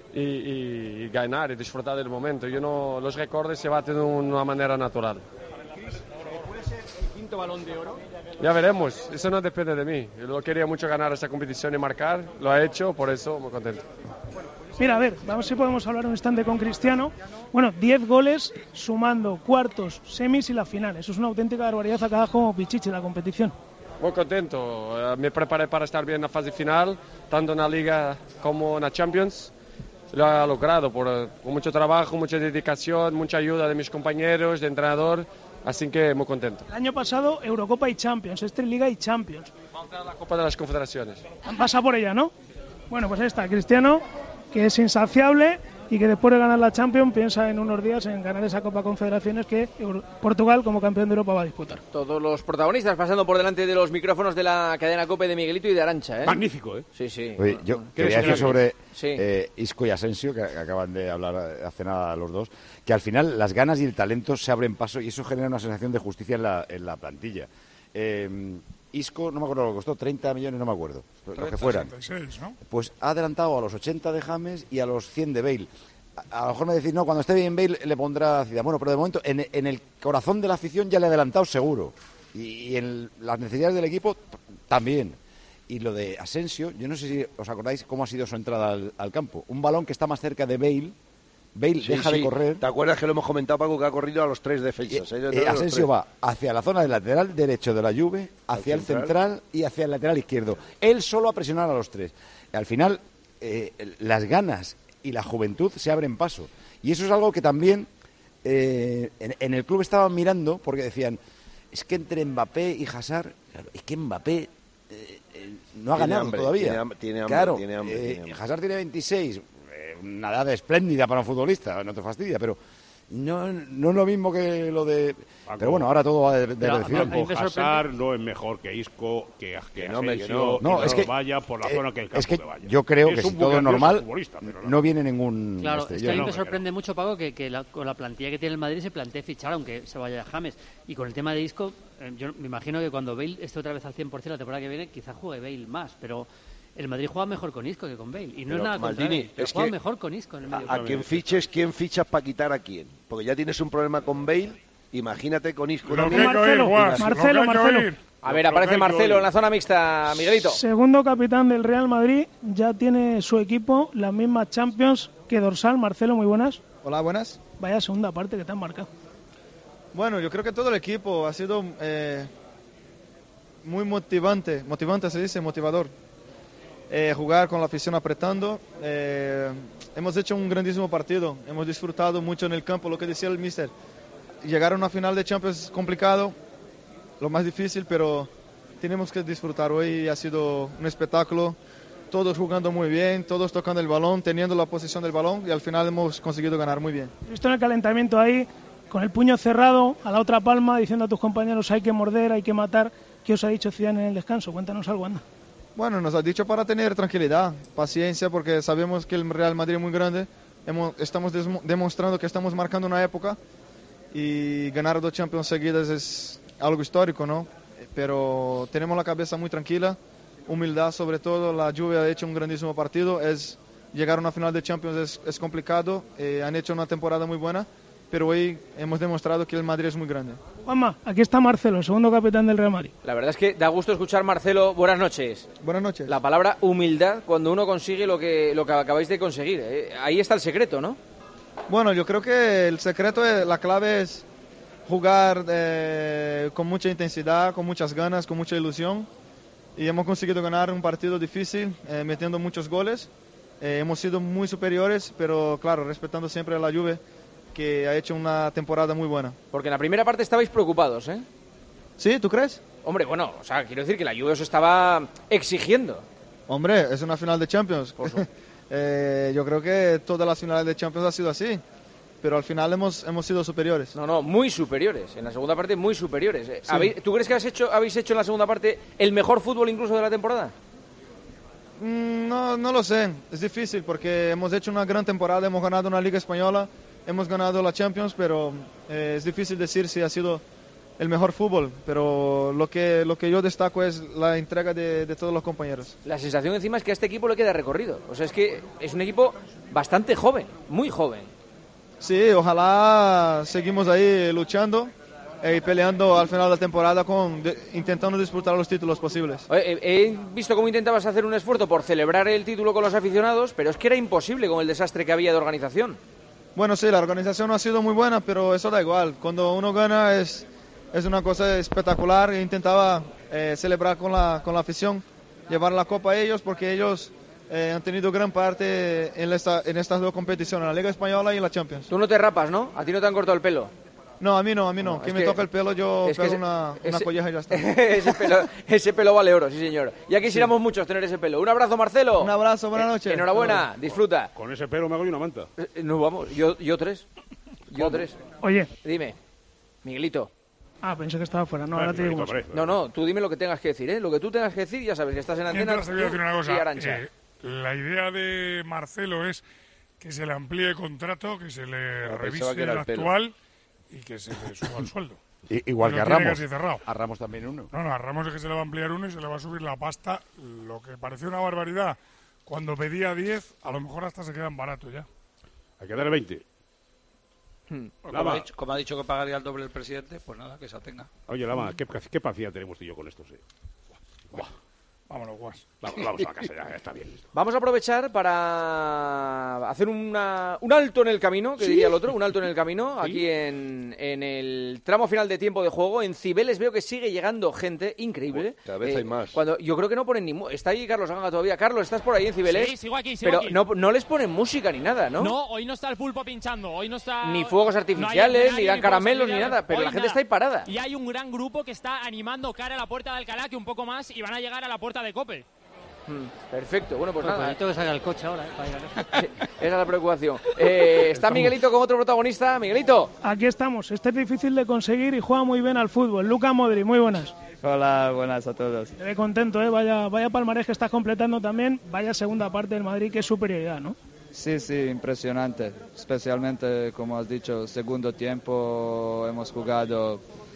Y ganar y disfrutar del momento. Los récords se baten de una manera natural. ¿Puede ser el 5º balón de oro? Ya veremos, eso no depende de mí. Yo quería mucho ganar esta competición y marcar, lo ha hecho, por eso muy contento. Mira, a ver, vamos si podemos hablar un instante con Cristiano. Bueno, 10 goles sumando cuartos, semis y la final. Eso es una auténtica barbaridad, acá como Pichichi la competición. Muy contento, me preparé para estar bien en la fase final, tanto en la Liga como en la Champions. Lo ha logrado con mucho trabajo, mucha dedicación, mucha ayuda de mis compañeros, de entrenador, así que muy contento. El año pasado Eurocopa y Champions, Liga y Champions. Falta la Copa de las Confederaciones. Han pasado por ella, ¿no? Bueno, pues ahí está, Cristiano, que es insaciable y que después de ganar la Champions piensa en unos días en ganar esa Copa Confederaciones que Portugal como campeón de Europa va a disputar. Todos los protagonistas pasando por delante de los micrófonos de la cadena COPE de Miguelito y de Arantxa, ¿eh? Magnífico, ¿eh? Sí, sí. Oye, yo quería decir sobre sí. Isco y Asensio, que acaban de hablar hace nada los dos, que al final las ganas y el talento se abren paso y eso genera una sensación de justicia en la plantilla. Isco, no me acuerdo lo que costó, 30 millones, no me acuerdo, lo que fueran. 66, ¿no? Pues ha adelantado a los 80 de James y a los 100 de Bale. A lo mejor me decís, no, cuando esté bien Bale le pondrá Zidane. Bueno, pero de momento en el corazón de la afición ya le ha adelantado seguro. Y en las necesidades del equipo también. Y lo de Asensio, yo no sé si os acordáis cómo ha sido su entrada al campo. Un balón que está más cerca de Bale. Bale deja de correr. ¿Te acuerdas que lo hemos comentado, Paco, que ha corrido a los 3 defensas? Asensio va hacia la zona del lateral derecho de la Juve, hacia el central y hacia el lateral izquierdo. Él solo a presionar a los 3. Y al final, las ganas y la juventud se abren paso. Y eso es algo que también en el club estaban mirando, porque decían, es que entre Mbappé y Hazard, claro, es que Mbappé no ha ganado todavía. Tiene hambre. Hazard tiene 26, una edad espléndida para un futbolista, no te fastidia, pero No es lo mismo que lo de... Pero bueno, ahora todo va de decisión. Hazard no es mejor que Isco, que Asensio, no, es que vaya por la zona que el campo es que que vaya. yo creo que si todo es normal, no viene ningún... Claro, es que a mí me sorprende mucho, Paco, que con la plantilla que tiene el Madrid se plantee fichar, aunque se vaya James. Y con el tema de Isco, yo me imagino que cuando Bale esté otra vez al 100% la temporada que viene, quizá juegue Bale más, pero... El Madrid juega mejor con Isco que con Bale. Y no es nada contrario, pero juega mejor con Isco en el medio. A quien fiches, ¿quién fichas para quitar a quién? Porque ya tienes un problema con Bale, imagínate con Isco. Marcelo. A ver, aparece Marcelo en la zona mixta, Miguelito. Segundo capitán del Real Madrid, ya tiene su equipo las mismas Champions que Dorsal. Marcelo, muy buenas. Hola, buenas. Vaya segunda parte que te han marcado. Bueno, yo creo que todo el equipo ha sido muy motivante se dice, motivador. Jugar con la afición apretando. Hemos hecho un grandísimo partido, hemos disfrutado mucho en el campo, lo que decía el míster. Llegar a una final de Champions es complicado, lo más difícil, pero tenemos que disfrutar. Hoy ha sido un espectáculo, todos jugando muy bien, todos tocando el balón, teniendo la posición del balón y al final hemos conseguido ganar muy bien. He visto en el calentamiento ahí, con el puño cerrado, a la otra palma, diciendo a tus compañeros hay que morder, hay que matar. ¿Qué os ha dicho Zidane en el descanso? Cuéntanos algo, anda. Bueno, nos ha dicho para tener tranquilidad, paciencia, porque sabemos que el Real Madrid es muy grande. Estamos demostrando que estamos marcando una época y ganar 2 Champions seguidas es algo histórico, ¿no? Pero tenemos la cabeza muy tranquila, humildad sobre todo. La Juve ha hecho un grandísimo partido. Llegar a una final de Champions es complicado. Han hecho una temporada muy buena, pero hoy hemos demostrado que el Madrid es muy grande. Juanma, aquí está Marcelo, el segundo capitán del Real Madrid. La verdad es que da gusto escuchar, Marcelo. Buenas noches. Buenas noches. La palabra humildad cuando uno consigue lo que acabáis de conseguir. Ahí está el secreto, ¿no? Bueno, yo creo que el secreto, la clave es jugar con mucha intensidad, con muchas ganas, con mucha ilusión. Y hemos conseguido ganar un partido difícil, metiendo muchos goles. Hemos sido muy superiores, pero claro, respetando siempre a la Juve, que ha hecho una temporada muy buena. Porque en la primera parte estabais preocupados, ¿eh? ¿Sí? ¿Tú crees? Hombre, bueno, o sea, quiero decir que la Juve os estaba exigiendo. Hombre, es una final de Champions. Yo creo que todas las finales de Champions ha sido así, pero al final hemos sido superiores. No, muy superiores. En la segunda parte, muy superiores. Sí. ¿Tú crees que habéis hecho en la segunda parte el mejor fútbol incluso de la temporada? No lo sé. Es difícil porque hemos hecho una gran temporada, hemos ganado una Liga Española, hemos ganado la Champions, pero es difícil decir si ha sido el mejor fútbol, pero lo que yo destaco es la entrega de todos los compañeros. La sensación encima es que a este equipo le queda recorrido. O sea, es que es un equipo bastante joven, muy joven. Sí, ojalá seguimos ahí luchando y peleando al final de la temporada intentando disputar los títulos posibles. He visto cómo intentabas hacer un esfuerzo por celebrar el título con los aficionados, pero es que era imposible con el desastre que había de organización. Bueno, sí, la organización no ha sido muy buena, pero eso da igual. Cuando uno gana es una cosa espectacular. Intentaba celebrar con la afición, llevar la copa a ellos, porque ellos han tenido gran parte en estas dos competiciones, la Liga Española y la Champions. Tú no te rapas, ¿no? ¿A ti no te han cortado el pelo? No, a mí no. Quien me toca el pelo, yo pego una colleja y ya está. ese pelo vale oro, sí señor. Ya quisiéramos muchos tener ese pelo. Un abrazo, Marcelo. Un abrazo, buenas noches. Enhorabuena, disfruta. Con ese pelo me hago una manta. No, vamos, yo tres. Oye. Dime, Miguelito. Pensé que estaba fuera. No, ahora te digo. No, tú dime lo que tengas que decir, ¿eh? Lo que tú tengas que decir, ya sabes que estás en antena. Mientras te voy a decir una cosa. La idea de Marcelo es que se le amplíe el contrato, que se le revise el actual y que se le suba el sueldo. Igual que a Ramos. A Ramos también uno. No, a Ramos es que se le va a ampliar uno y se le va a subir la pasta. Lo que pareció una barbaridad cuando pedía 10, a lo mejor hasta se quedan baratos ya. Hay que darle 20. Como ha dicho que pagaría el doble el presidente, pues nada, que se atenga. Oye, Lama, ¿qué paciencia tenemos tú y yo con estos? Vámonos, Guas. Vamos a la casa, ya está bien. Vamos a aprovechar para hacer un alto en el camino, que diría el otro, un alto en el camino, aquí en el tramo final de tiempo de juego. En Cibeles veo que sigue llegando gente, increíble. Cada vez hay más. Yo creo que no ponen ni... Está ahí Carlos Ganga todavía. Carlos, ¿estás por ahí en Cibeles? Sí, sigo aquí. Pero no les ponen música ni nada, ¿no? No, hoy no está el pulpo pinchando, hoy no está... Ni fuegos artificiales, ni dan caramelos, ni nada, pero la gente está ahí parada. Y hay un gran grupo que está animando cara a la puerta de Alcalá, que un poco más, y van a llegar a la puerta de Cope. Perfecto, bueno, pues nada. Tengo que sacar el coche ahora, para ir a casa. Esa es la preocupación. Está Miguelito con otro protagonista. Miguelito. Aquí estamos. Este es difícil de conseguir y juega muy bien al fútbol. Luka Modric, muy buenas. Hola, buenas a todos. Te ve contento, vaya palmarés que estás completando también. Vaya segunda parte del Madrid, que es superioridad, ¿no? Sí, impresionante. Especialmente, como has dicho, segundo tiempo hemos jugado,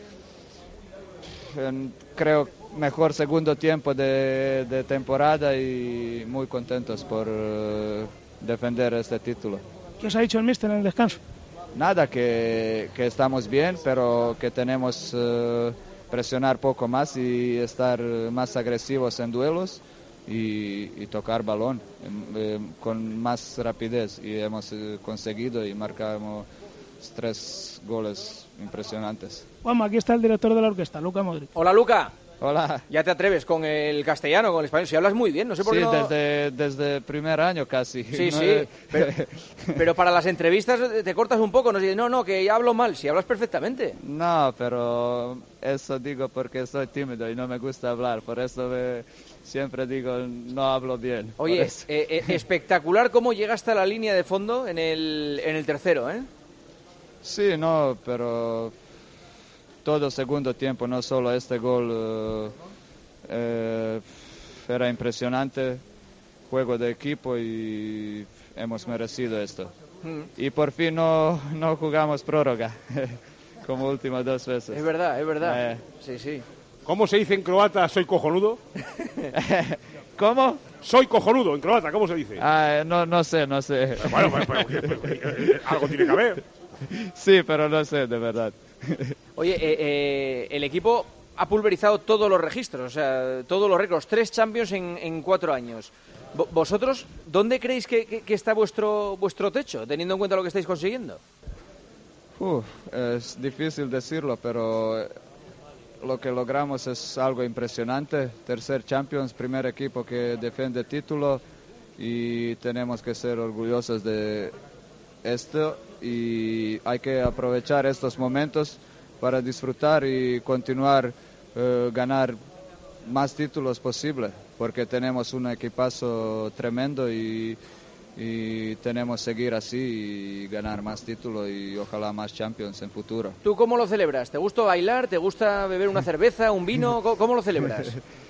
creo, mejor segundo tiempo de temporada y muy contentos por defender este título. ¿Qué os ha dicho el míster en el descanso? Nada, que estamos bien, pero que tenemos presionar poco más y estar más agresivos en duelos y tocar balón con más rapidez, y hemos conseguido y marcamos 3 goles impresionantes. Juanma, aquí está el director de la orquesta, Luka Modric. Hola, Luka. Hola. Ya te atreves con el castellano, con el español, si hablas muy bien, no sé por qué no... desde el primer año casi. Sí, pero para las entrevistas te cortas un poco, no, que ya hablo mal, si hablas perfectamente. No, pero eso digo porque soy tímido y no me gusta hablar, por eso siempre digo no hablo bien. Oye, espectacular cómo llegaste a la línea de fondo en el tercero, ¿eh? Sí, no, pero... todo segundo tiempo, no solo este gol, era impresionante, juego de equipo y hemos merecido esto. Y por fin no jugamos prórroga, como últimas 2 veces. Es verdad. Sí. ¿Cómo se dice en croata soy cojonudo? ¿Cómo? Soy cojonudo en croata, ¿cómo se dice? No sé. Bueno, algo tiene que haber. Sí, pero no sé, de verdad. Oye, el equipo ha pulverizado todos los registros, o sea, todos los récords, 3 Champions en 4 años. ¿Vosotros dónde creéis que está vuestro techo, teniendo en cuenta lo que estáis consiguiendo? Es difícil decirlo, pero lo que logramos es algo impresionante. 3 Champions, primer equipo que defiende el título, y tenemos que ser orgullosos de esto, y hay que aprovechar estos momentos para disfrutar y continuar ganar más títulos posible, porque tenemos un equipazo tremendo y tenemos que seguir así y ganar más títulos y ojalá más Champions en futuro. ¿Tú cómo lo celebras? ¿Te gusta bailar? ¿Te gusta beber una cerveza, un vino? ¿Cómo lo celebras?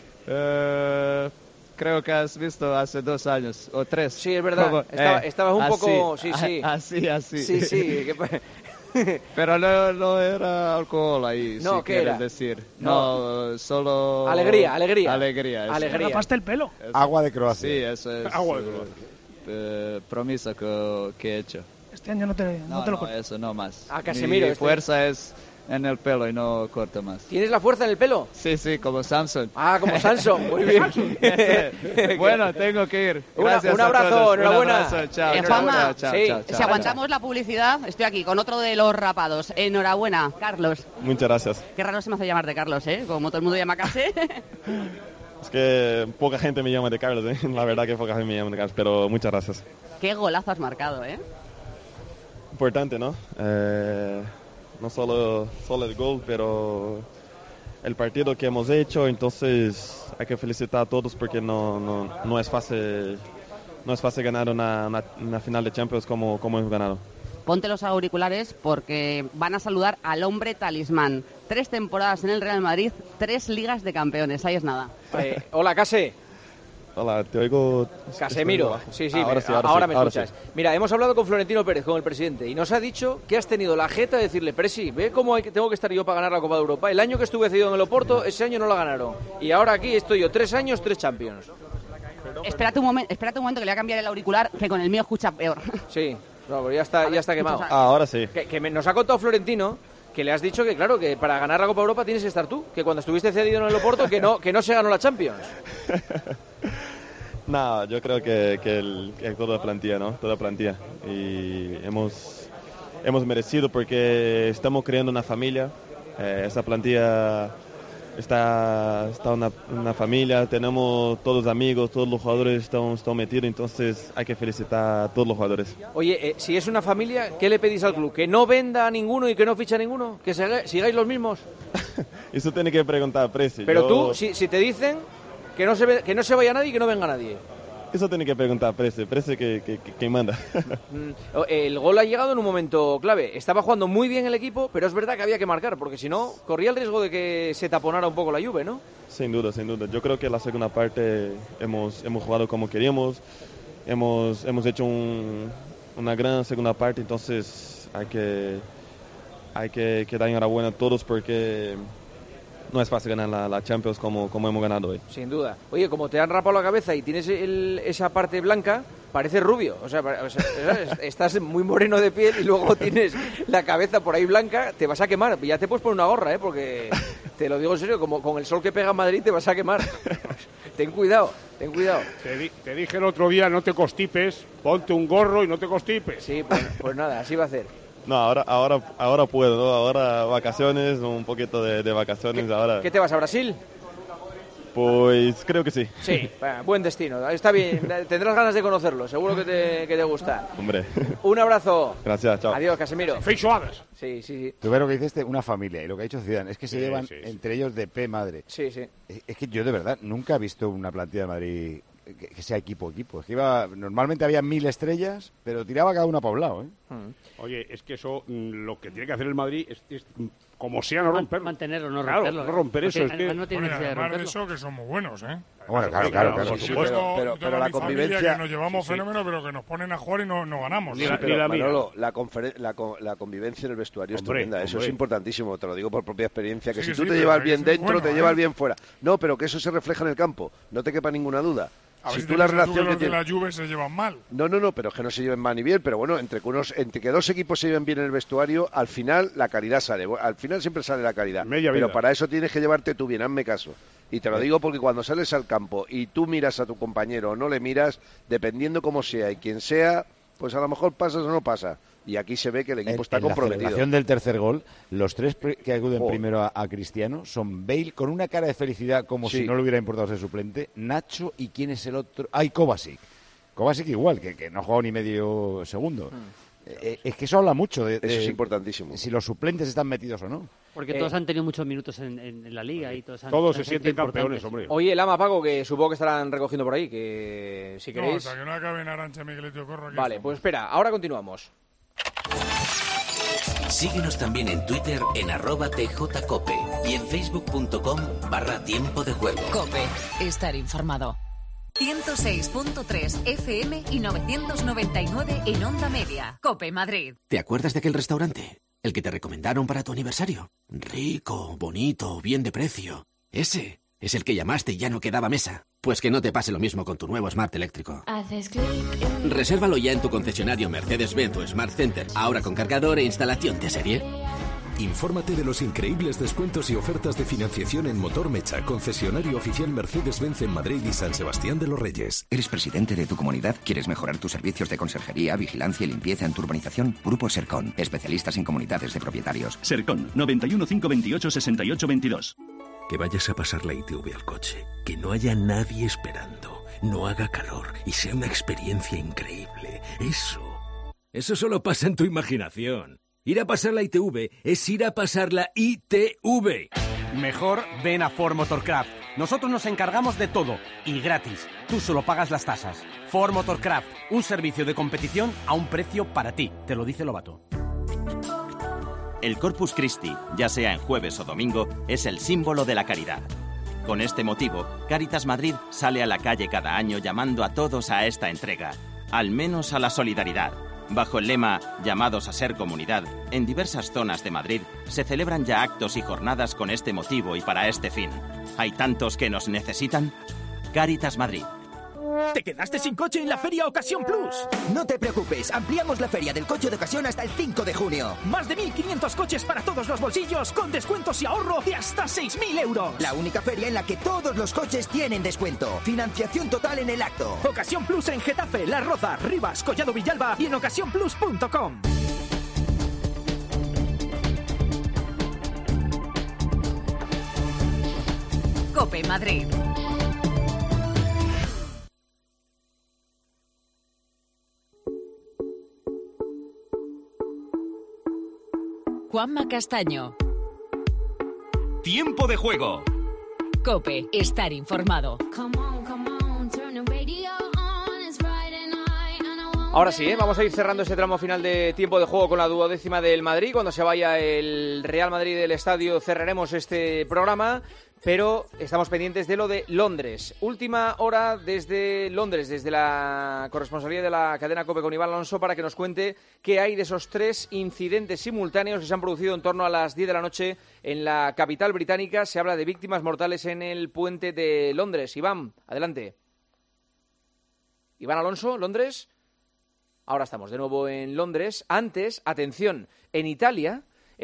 Creo que has visto hace 2 años o 3. Sí, es verdad. Estabas un poco... Sí. Así. Sí. Pero no era alcohol ahí, no, si quieres decir. No, solo... Alegría. ¿Rapaste el pelo? Agua de Croacia. Sí, eso es agua de Croacia. Promesa que he hecho. Este año no te lo corto. Eso no más. Casemiro. Mi fuerza es en el pelo y no corto más. ¿Tienes la fuerza en el pelo? Sí, como Samson. Como Samson, muy bien. Bueno, tengo que ir. Gracias un abrazo, enhorabuena. Un abrazo, chao. Juanma, chao. Si aguantamos la publicidad, estoy aquí con otro de los rapados. Enhorabuena, Carlos. Muchas gracias. Qué raro se me hace llamar de Carlos, ¿eh? Como todo el mundo llama Case. Es que poca gente me llama de Carlos, ¿eh? La verdad que poca gente me llama de Carlos, pero muchas gracias. Qué golazo has marcado, ¿eh? Importante, ¿no? No solo el gol, pero el partido que hemos hecho, entonces hay que felicitar a todos porque no es fácil ganar una final de Champions como hemos ganado. Ponte los auriculares porque van a saludar al hombre talismán. 3 temporadas en el Real Madrid, 3 ligas de campeones, ahí es nada. Hola, Case. Hola, te oigo... Casemiro, sí, ahora me escuchas. Sí. Mira, hemos hablado con Florentino Pérez, con el presidente, y nos ha dicho que has tenido la jeta de decirle, Presi, ve cómo tengo que estar yo para ganar la Copa de Europa. El año que estuve cedido en el Oporto, ese año no la ganaron. Y ahora aquí estoy yo, 3 años, 3 Champions. Espérate un momento que le voy a cambiar el auricular, que con el mío escucha peor. Sí, no, ya está quemado. Ahora sí. Que nos ha contado Florentino que le has dicho que, claro, que para ganar la Copa de Europa tienes que estar tú, que cuando estuviste cedido en el Oporto, que no se ganó la Champions. No, yo creo que toda plantilla, ¿no? Toda plantilla. Y hemos merecido porque estamos creando una familia. Esa plantilla está una familia. Tenemos todos amigos, todos los jugadores están metidos. Entonces hay que felicitar a todos los jugadores. Oye, si es una familia, ¿qué le pedís al club? ¿Que no venda a ninguno y que no fiche a ninguno? ¿Que sigáis los mismos? Eso tiene que preguntar a Presi. Pero tú, si te dicen... Que no se vaya nadie y que no venga nadie. Eso tiene que preguntar a Prece que manda. El gol ha llegado en un momento clave. Estaba jugando muy bien el equipo, pero es verdad que había que marcar, porque si no, corría el riesgo de que se taponara un poco la Juve, ¿no? Sin duda. Yo creo que la segunda parte hemos jugado como queríamos. Hemos hecho una gran segunda parte, entonces hay que dar enhorabuena a todos porque no es fácil ganar la Champions como hemos ganado hoy. Sin duda. Oye, como te han rapado la cabeza y tienes esa parte blanca, pareces rubio. O sea, estás muy moreno de piel y luego tienes la cabeza por ahí blanca, te vas a quemar. Ya te puedes poner una gorra, porque te lo digo en serio, como con el sol que pega en Madrid te vas a quemar. Ten cuidado. Te dije el otro día, no te constipes, ponte un gorro y no te constipes. Sí, pues nada, así va a hacer. No, ahora puedo, ¿no? Ahora vacaciones, un poquito de vacaciones. ¿Qué te vas, a Brasil? Pues creo que sí. Sí, buen destino. Está bien, tendrás ganas de conocerlo, seguro que te gusta. Hombre. Un abrazo. Gracias, chao. Adiós, Casemiro. Feixoadas. Sí. Tú ves lo que dices, una familia, y lo que ha dicho Zidane, es que se llevan entre ellos de P madre. Sí. Es que yo de verdad nunca he visto una plantilla de Madrid que sea equipo. Es que normalmente había 1000 estrellas, pero tiraba cada una para un lado, ¿eh? Oye, es que eso, lo que tiene que hacer el Madrid es como sea, no romperlo. Mantenerlo, no romperlo. Claro, no romper eso. Es que... No tiene necesidad de romperlo. Eso que son muy buenos, ¿eh? Bueno, claro. Por supuesto. Pero la convivencia... Que nos llevamos fenómeno, pero que nos ponen a jugar y no ganamos. Manolo, la convivencia en el vestuario es tremenda. Eso es importantísimo, te lo digo por propia experiencia. Que si tú te llevas bien dentro, te llevas bien fuera. No, pero que eso se refleja en el campo. No te quepa ninguna duda. Si tú la relación que tienes... la Juve se llevan mal. No, pero es que no se lleven mal ni bien, pero bueno, entre que dos equipos se lleven bien en el vestuario, al final la calidad sale, al final siempre sale la calidad. Pero para eso tienes que llevarte tú bien, hazme caso. Y te lo digo porque cuando sales al campo y tú miras a tu compañero o no le miras, dependiendo cómo sea y quién sea, pues a lo mejor pasas o no pasa. Y aquí se ve que el equipo está comprometido. En la celebración del tercer gol, los tres que acuden primero a Cristiano son Bale con una cara de felicidad como si no le hubiera importado ser suplente, Nacho y ¿quién es el otro? Kovacic. Kovacic igual, que no ha jugado ni medio segundo. Es que eso habla mucho de... Eso es importantísimo. Si los suplentes están metidos o no. Porque todos han tenido muchos minutos en la Liga y todos se sienten campeones, hombre. Oye, Lama, Paco, que supongo que estarán recogiendo por ahí, que si queréis... No, hasta que no acabe en Arantxa, Miguelito Corro. Vale, pues espera, ahora continuamos. Síguenos también en Twitter en @tjcope y en facebook.com/tiempo de juego. Cope, estar informado. 106.3 FM y 999 en Onda Media. Cope Madrid. ¿Te acuerdas de aquel restaurante? El que te recomendaron para tu aniversario. Rico, bonito, bien de precio. Ese es el que llamaste y ya no quedaba mesa. Pues que no te pase lo mismo con tu nuevo Smart eléctrico. Haces clic. Resérvalo ya en tu concesionario Mercedes-Benz o Smart Center. Ahora con cargador e instalación de serie. Infórmate de los increíbles descuentos y ofertas de financiación en Motor Mecha, concesionario oficial Mercedes-Benz en Madrid y San Sebastián de los Reyes. ¿Eres presidente de tu comunidad? ¿Quieres mejorar tus servicios de conserjería, vigilancia y limpieza en tu urbanización? Grupo Sercon, especialistas en comunidades de propietarios. Sercon, 91 528 68 22. Que vayas a pasar la ITV al coche, que no haya nadie esperando, no haga calor y sea una experiencia increíble. Eso solo pasa en tu imaginación. Ir a pasar la ITV es ir a pasar la ITV. Mejor ven a Ford Motorcraft. Nosotros nos encargamos de todo y gratis. Tú solo pagas las tasas. Ford Motorcraft, un servicio de competición a un precio para ti. Te lo dice Lobato. El Corpus Christi, ya sea en jueves o domingo, es el símbolo de la caridad. Con este motivo, Cáritas Madrid sale a la calle cada año llamando a todos a esta entrega, al menos a la solidaridad. Bajo el lema «Llamados a ser comunidad», en diversas zonas de Madrid se celebran ya actos y jornadas con este motivo y para este fin. ¿Hay tantos que nos necesitan? Cáritas Madrid. ¿Te quedaste sin coche en la Feria Ocasión Plus? No te preocupes, ampliamos la feria del coche de ocasión hasta el 5 de junio. Más de 1.500 coches para todos los bolsillos, con descuentos y ahorro de hasta 6.000 euros. La única feria en la que todos los coches tienen descuento. Financiación total en el acto. Ocasión Plus en Getafe, Las Rozas, Rivas, Collado Villalba y en ocasiónplus.com. Cope Madrid. Juanma Castaño. Tiempo de juego. COPE. Estar informado. Ahora sí, vamos a ir cerrando este tramo final de tiempo de juego con la 12ª del Madrid. Cuando se vaya el Real Madrid del estadio cerraremos este programa, pero estamos pendientes de lo de Londres. Última hora desde Londres, desde la corresponsalía de la cadena COPE con Iván Alonso, para que nos cuente qué hay de esos 3 incidentes simultáneos que se han producido en torno a las 10 de la noche en la capital británica. Se habla de víctimas mortales en el puente de Londres. Iván, adelante. Iván Alonso, Londres. Ahora estamos de nuevo en Londres. Antes, atención, en Italia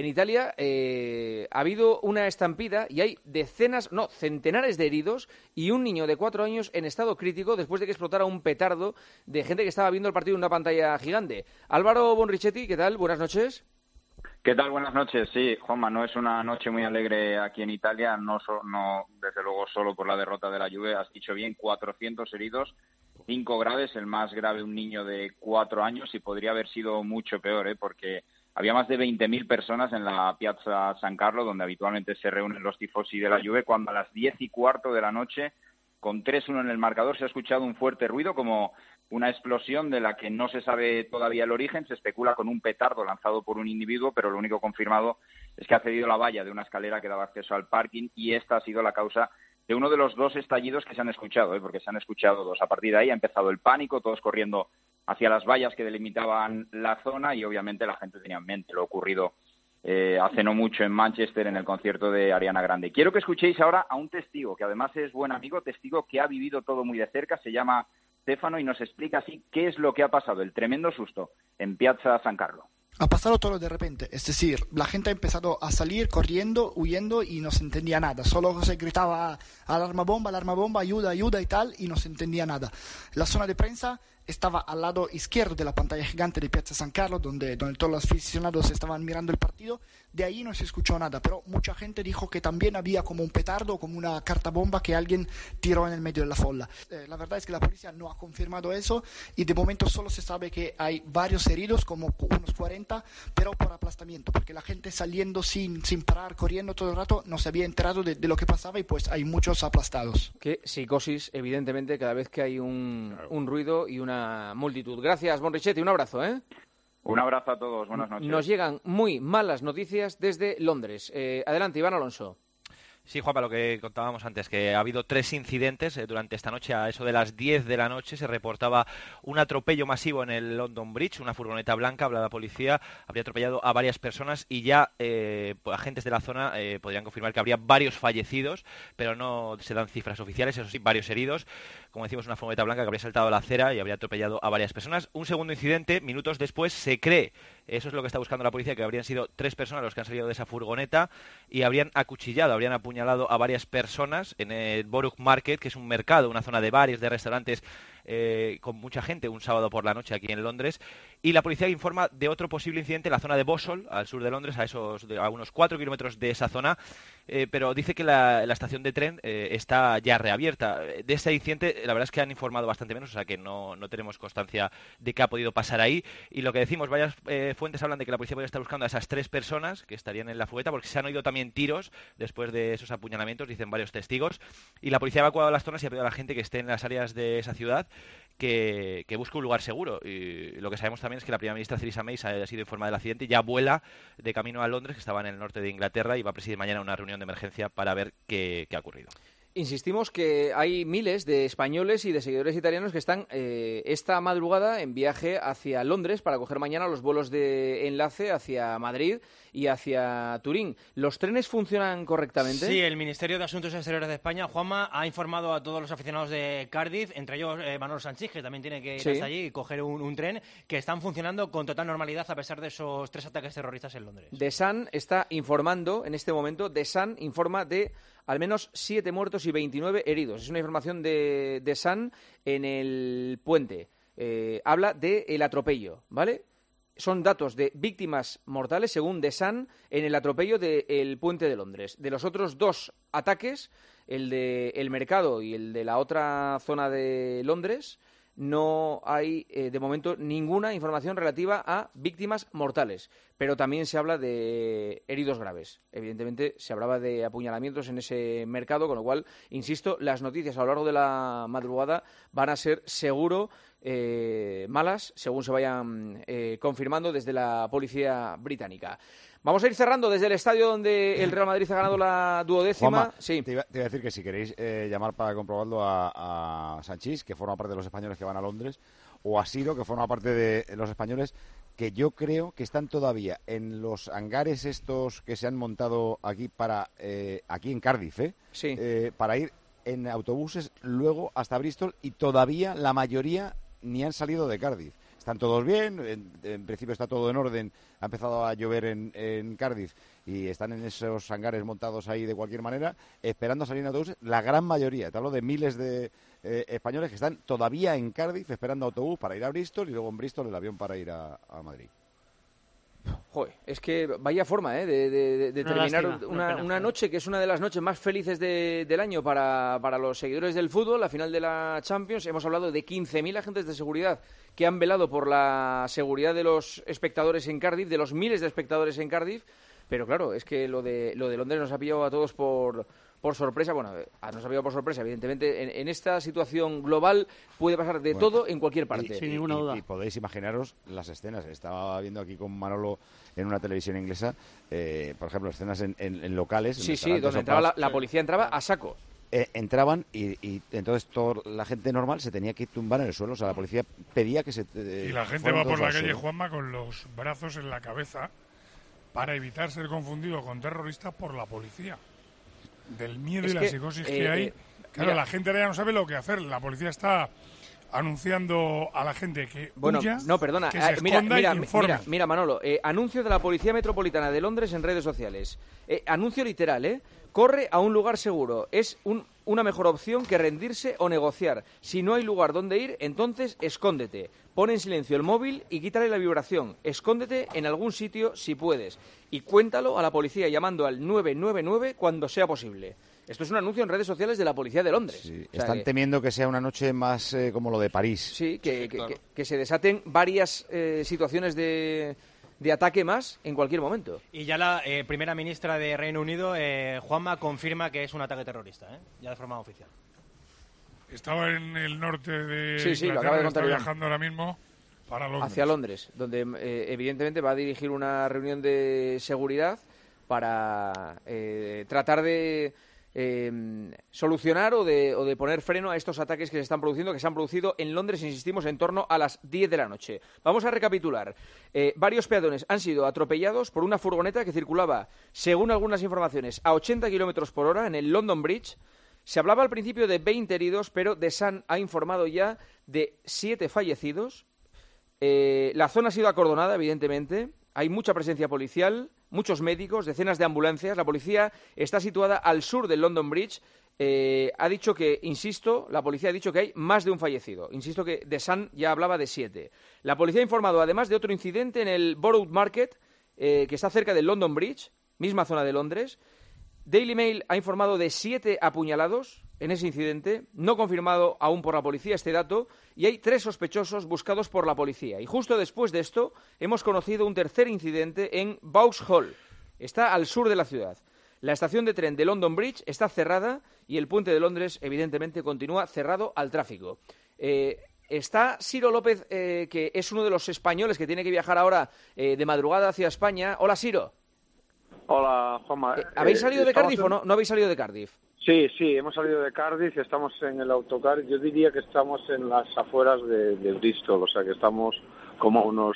ha habido una estampida y hay centenares de heridos y un niño de 4 años en estado crítico después de que explotara un petardo de gente que estaba viendo el partido en una pantalla gigante. Álvaro Bonrichetti, ¿qué tal? Buenas noches. ¿Qué tal? Buenas noches. Sí, Juanma, no es una noche muy alegre aquí en Italia, no desde luego solo por la derrota de la Juve. Has dicho bien, 400 heridos. 5 graves, el más grave un niño de 4 años, y podría haber sido mucho peor, porque había más de 20.000 personas en la Piazza San Carlo, donde habitualmente se reúnen los tifosi de la Juve, cuando a las 10:15 de la noche, con 3-1 en el marcador, se ha escuchado un fuerte ruido, como una explosión de la que no se sabe todavía el origen. Se especula con un petardo lanzado por un individuo, pero lo único confirmado es que ha cedido la valla de una escalera que daba acceso al parking, y esta ha sido la causa de uno de los 2 estallidos que se han escuchado, porque se han escuchado 2. A partir de ahí ha empezado el pánico, todos corriendo hacia las vallas que delimitaban la zona, y obviamente la gente tenía en mente lo ocurrido hace no mucho en Manchester en el concierto de Ariana Grande. Quiero que escuchéis ahora a un testigo, que además es buen amigo, testigo que ha vivido todo muy de cerca, se llama Stefano, y nos explica así qué es lo que ha pasado, el tremendo susto en Piazza San Carlo. Ha pasado todo de repente, es decir, la gente ha empezado a salir corriendo, huyendo, y no se entendía nada. Solo se gritaba alarma bomba, ayuda, ayuda y tal, y no se entendía nada. La zona de prensa estaba al lado izquierdo de la pantalla gigante de Piazza San Carlo, donde todos los aficionados estaban mirando el partido. De ahí no se escuchó nada, pero mucha gente dijo que también había como un petardo, como una carta bomba que alguien tiró en el medio de la folla. La verdad es que la policía no ha confirmado eso, y de momento solo se sabe que hay varios heridos, como unos 40, pero por aplastamiento, porque la gente saliendo sin parar, corriendo todo el rato, no se había enterado de lo que pasaba, y pues hay muchos aplastados. Qué psicosis, evidentemente, cada vez que hay un ruido y una multitud. Gracias, Bonrichetti, un abrazo, ¿eh? Un abrazo a todos, buenas noches. Nos llegan muy malas noticias desde Londres. Adelante, Iván Alonso. Sí, Juanpa, lo que contábamos antes, que ha habido 3 incidentes durante esta noche. A eso de las 10 de la noche se reportaba un atropello masivo en el London Bridge. Una furgoneta blanca, habla la policía, habría atropellado a varias personas, y ya agentes de la zona podrían confirmar que habría varios fallecidos, pero no se dan cifras oficiales. Eso sí, varios heridos. Como decimos, una furgoneta blanca que habría saltado la acera y habría atropellado a varias personas. Un segundo incidente, minutos después, se cree, eso es lo que está buscando la policía, que habrían sido 3 personas los que han salido de esa furgoneta y habrían acuchillado, habrían apuñalado a varias personas en el Borough Market, que es un mercado, una zona de bares, de restaurantes con mucha gente, un sábado por la noche aquí en Londres. Y la policía informa de otro posible incidente en la zona de Vauxhall, al sur de Londres, a unos 4 kilómetros de esa zona, pero dice que la estación de tren está ya reabierta. De ese incidente, la verdad es que han informado bastante menos, o sea que no tenemos constancia de qué ha podido pasar ahí. Y lo que decimos, varias fuentes hablan de que la policía podría estar buscando a esas 3 personas que estarían en la furgoneta, porque se han oído también tiros después de esos apuñalamientos, dicen varios testigos. Y la policía ha evacuado las zonas y ha pedido a la gente que esté en las áreas de esa ciudad que busque un lugar seguro. Y lo que sabemos también es que la primera ministra Theresa May ha sido informada del accidente y ya vuela de camino a Londres, que estaba en el norte de Inglaterra, y va a presidir mañana una reunión de emergencia para ver qué ha ocurrido. Insistimos que hay miles de españoles y de seguidores italianos que están esta madrugada en viaje hacia Londres para coger mañana los vuelos de enlace hacia Madrid y hacia Turín. ¿Los trenes funcionan correctamente? Sí, el Ministerio de Asuntos Exteriores de España, Juanma, ha informado a todos los aficionados de Cardiff, entre ellos Manolo Sanchís, que también tiene que ir hasta allí y coger un tren, que están funcionando con total normalidad a pesar de esos 3 ataques terroristas en Londres. The Sun está informando en este momento, The Sun informa de al menos 7 muertos y 29 heridos. Es una información de The Sun en el puente. Habla del atropello, ¿vale? Son datos de víctimas mortales, según The Sun, en el atropello del puente de Londres. De los otros 2 ataques, el de El Mercado y el de la otra zona de Londres, no hay de momento ninguna información relativa a víctimas mortales, pero también se habla de heridos graves. Evidentemente se hablaba de apuñalamientos en ese mercado, con lo cual, insisto, las noticias a lo largo de la madrugada van a ser seguro malas, según se vayan confirmando desde la policía británica. Vamos a ir cerrando desde el estadio donde el Real Madrid ha ganado la 12ª. Juanma, sí. te iba a decir que si queréis llamar para comprobarlo a Sanchís, que forma parte de los españoles que van a Londres, o a Siro, que forma parte de los españoles, que yo creo que están todavía en los hangares estos que se han montado aquí aquí en Cardiff, para ir en autobuses luego hasta Bristol, y todavía la mayoría ni han salido de Cardiff. Están todos bien, en principio está todo en orden, ha empezado a llover en Cardiff y están en esos hangares montados ahí de cualquier manera, esperando salir en autobús. La gran mayoría, te hablo de miles de españoles que están todavía en Cardiff esperando autobús para ir a Bristol y luego en Bristol el avión para ir a Madrid. Joder, es que vaya forma de terminar una noche que es una de las noches más felices del año para los seguidores del fútbol, la final de la Champions. Hemos hablado de 15.000 agentes de seguridad que han velado por la seguridad de los espectadores en Cardiff, de los miles de espectadores en Cardiff, pero claro, es que lo de Londres nos ha pillado a todos por sorpresa. Bueno, nos ha pillado por sorpresa, evidentemente. En esta situación global puede pasar de todo en cualquier parte. Sin ninguna duda. Y podéis imaginaros las escenas. Estaba viendo aquí con Manolo en una televisión inglesa, por ejemplo, escenas en locales. Sí, donde entraba la policía entraba a saco. Entraban y entonces toda la gente normal se tenía que tumbar en el suelo. O sea, la policía pedía que se... y la gente va por la calle, Juanma, con los brazos en la cabeza para evitar ser confundido con terrorista por la policía. Del miedo y la psicosis que hay. Claro, la gente ahora ya no sabe lo que hacer. La policía está anunciando a la gente que huya, que se esconda y que informe. Mira, Manolo, anuncio de la Policía Metropolitana de Londres en redes sociales. Anuncio literal, corre a un lugar seguro. Es una mejor opción que rendirse o negociar. Si no hay lugar donde ir, entonces escóndete. Pon en silencio el móvil y quítale la vibración. Escóndete en algún sitio si puedes. Y cuéntalo a la policía llamando al 999 cuando sea posible. Esto es un anuncio en redes sociales de la Policía de Londres. Sí, o sea, están temiendo que sea una noche más como lo de París. Sí, que se desaten varias situaciones de ataque más en cualquier momento. Y ya la primera ministra de Reino Unido, Juanma, confirma que es un ataque terrorista, ya de forma oficial. Estaba en el norte de lo acaba de contar, viajando ahora mismo para Londres. Hacia Londres, donde evidentemente va a dirigir una reunión de seguridad para tratar de solucionar o de poner freno a estos ataques que se están produciendo, que se han producido en Londres, insistimos, en torno a las 10 de la noche. Vamos a recapitular. Varios peatones han sido atropellados por una furgoneta que circulaba, según algunas informaciones, a 80 kilómetros por hora en el London Bridge. Se hablaba al principio de 20 heridos, pero The Sun ha informado ya de 7 fallecidos. La zona ha sido acordonada, evidentemente. Hay mucha presencia policial, muchos médicos, decenas de ambulancias. La policía está situada al sur del London Bridge. Ha dicho que, insisto, la policía ha dicho que hay más de un fallecido. Insisto que The Sun ya hablaba de 7. La policía ha informado además de otro incidente en el Borough Market, que está cerca del London Bridge, misma zona de Londres. Daily Mail ha informado de 7 apuñalados en ese incidente, no confirmado aún por la policía este dato, y hay 3 sospechosos buscados por la policía. Y justo después de esto hemos conocido un tercer incidente en Vauxhall. Está al sur de la ciudad. La estación de tren de London Bridge está cerrada y el puente de Londres, evidentemente, continúa cerrado al tráfico. Está Siro López, que es uno de los españoles que tiene que viajar ahora de madrugada hacia España. Hola, Siro. Hola, Juanma. ¿Habéis salido de Cardiff o no? ¿No habéis salido de Cardiff? Sí, hemos salido de Cardiff, estamos en el autocar. Yo diría que estamos en las afueras de Bristol, o sea que estamos como unos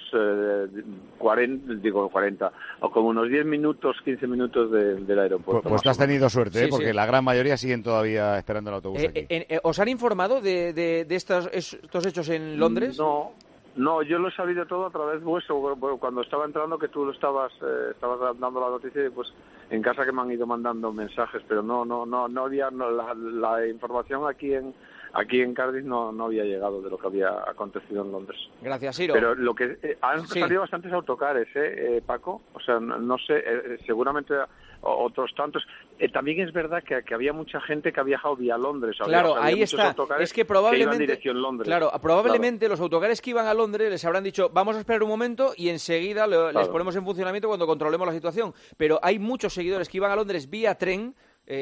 40, o como unos 10 minutos, 15 minutos del aeropuerto. Pues has tenido suerte, porque la gran mayoría siguen todavía esperando el autobús aquí. ¿Os han informado de estos hechos en Londres? No, yo lo he sabido todo a través vuestro, cuando estaba entrando, que tú lo estabas dando la noticia, y pues en casa que me han ido mandando mensajes, pero no había la información aquí aquí en Cardiff no había llegado de lo que había acontecido en Londres. Gracias, Ciro. Pero lo que han salido bastantes autocares, Paco. O sea, no sé, seguramente otros tantos. También es verdad que había mucha gente que ha viajado vía Londres. Claro, ahí está. Es que probablemente, que iban dirección Londres. Claro, probablemente los autocares que iban a Londres les habrán dicho, vamos a esperar un momento y enseguida les ponemos en funcionamiento cuando controlemos la situación. Pero hay muchos seguidores que iban a Londres vía tren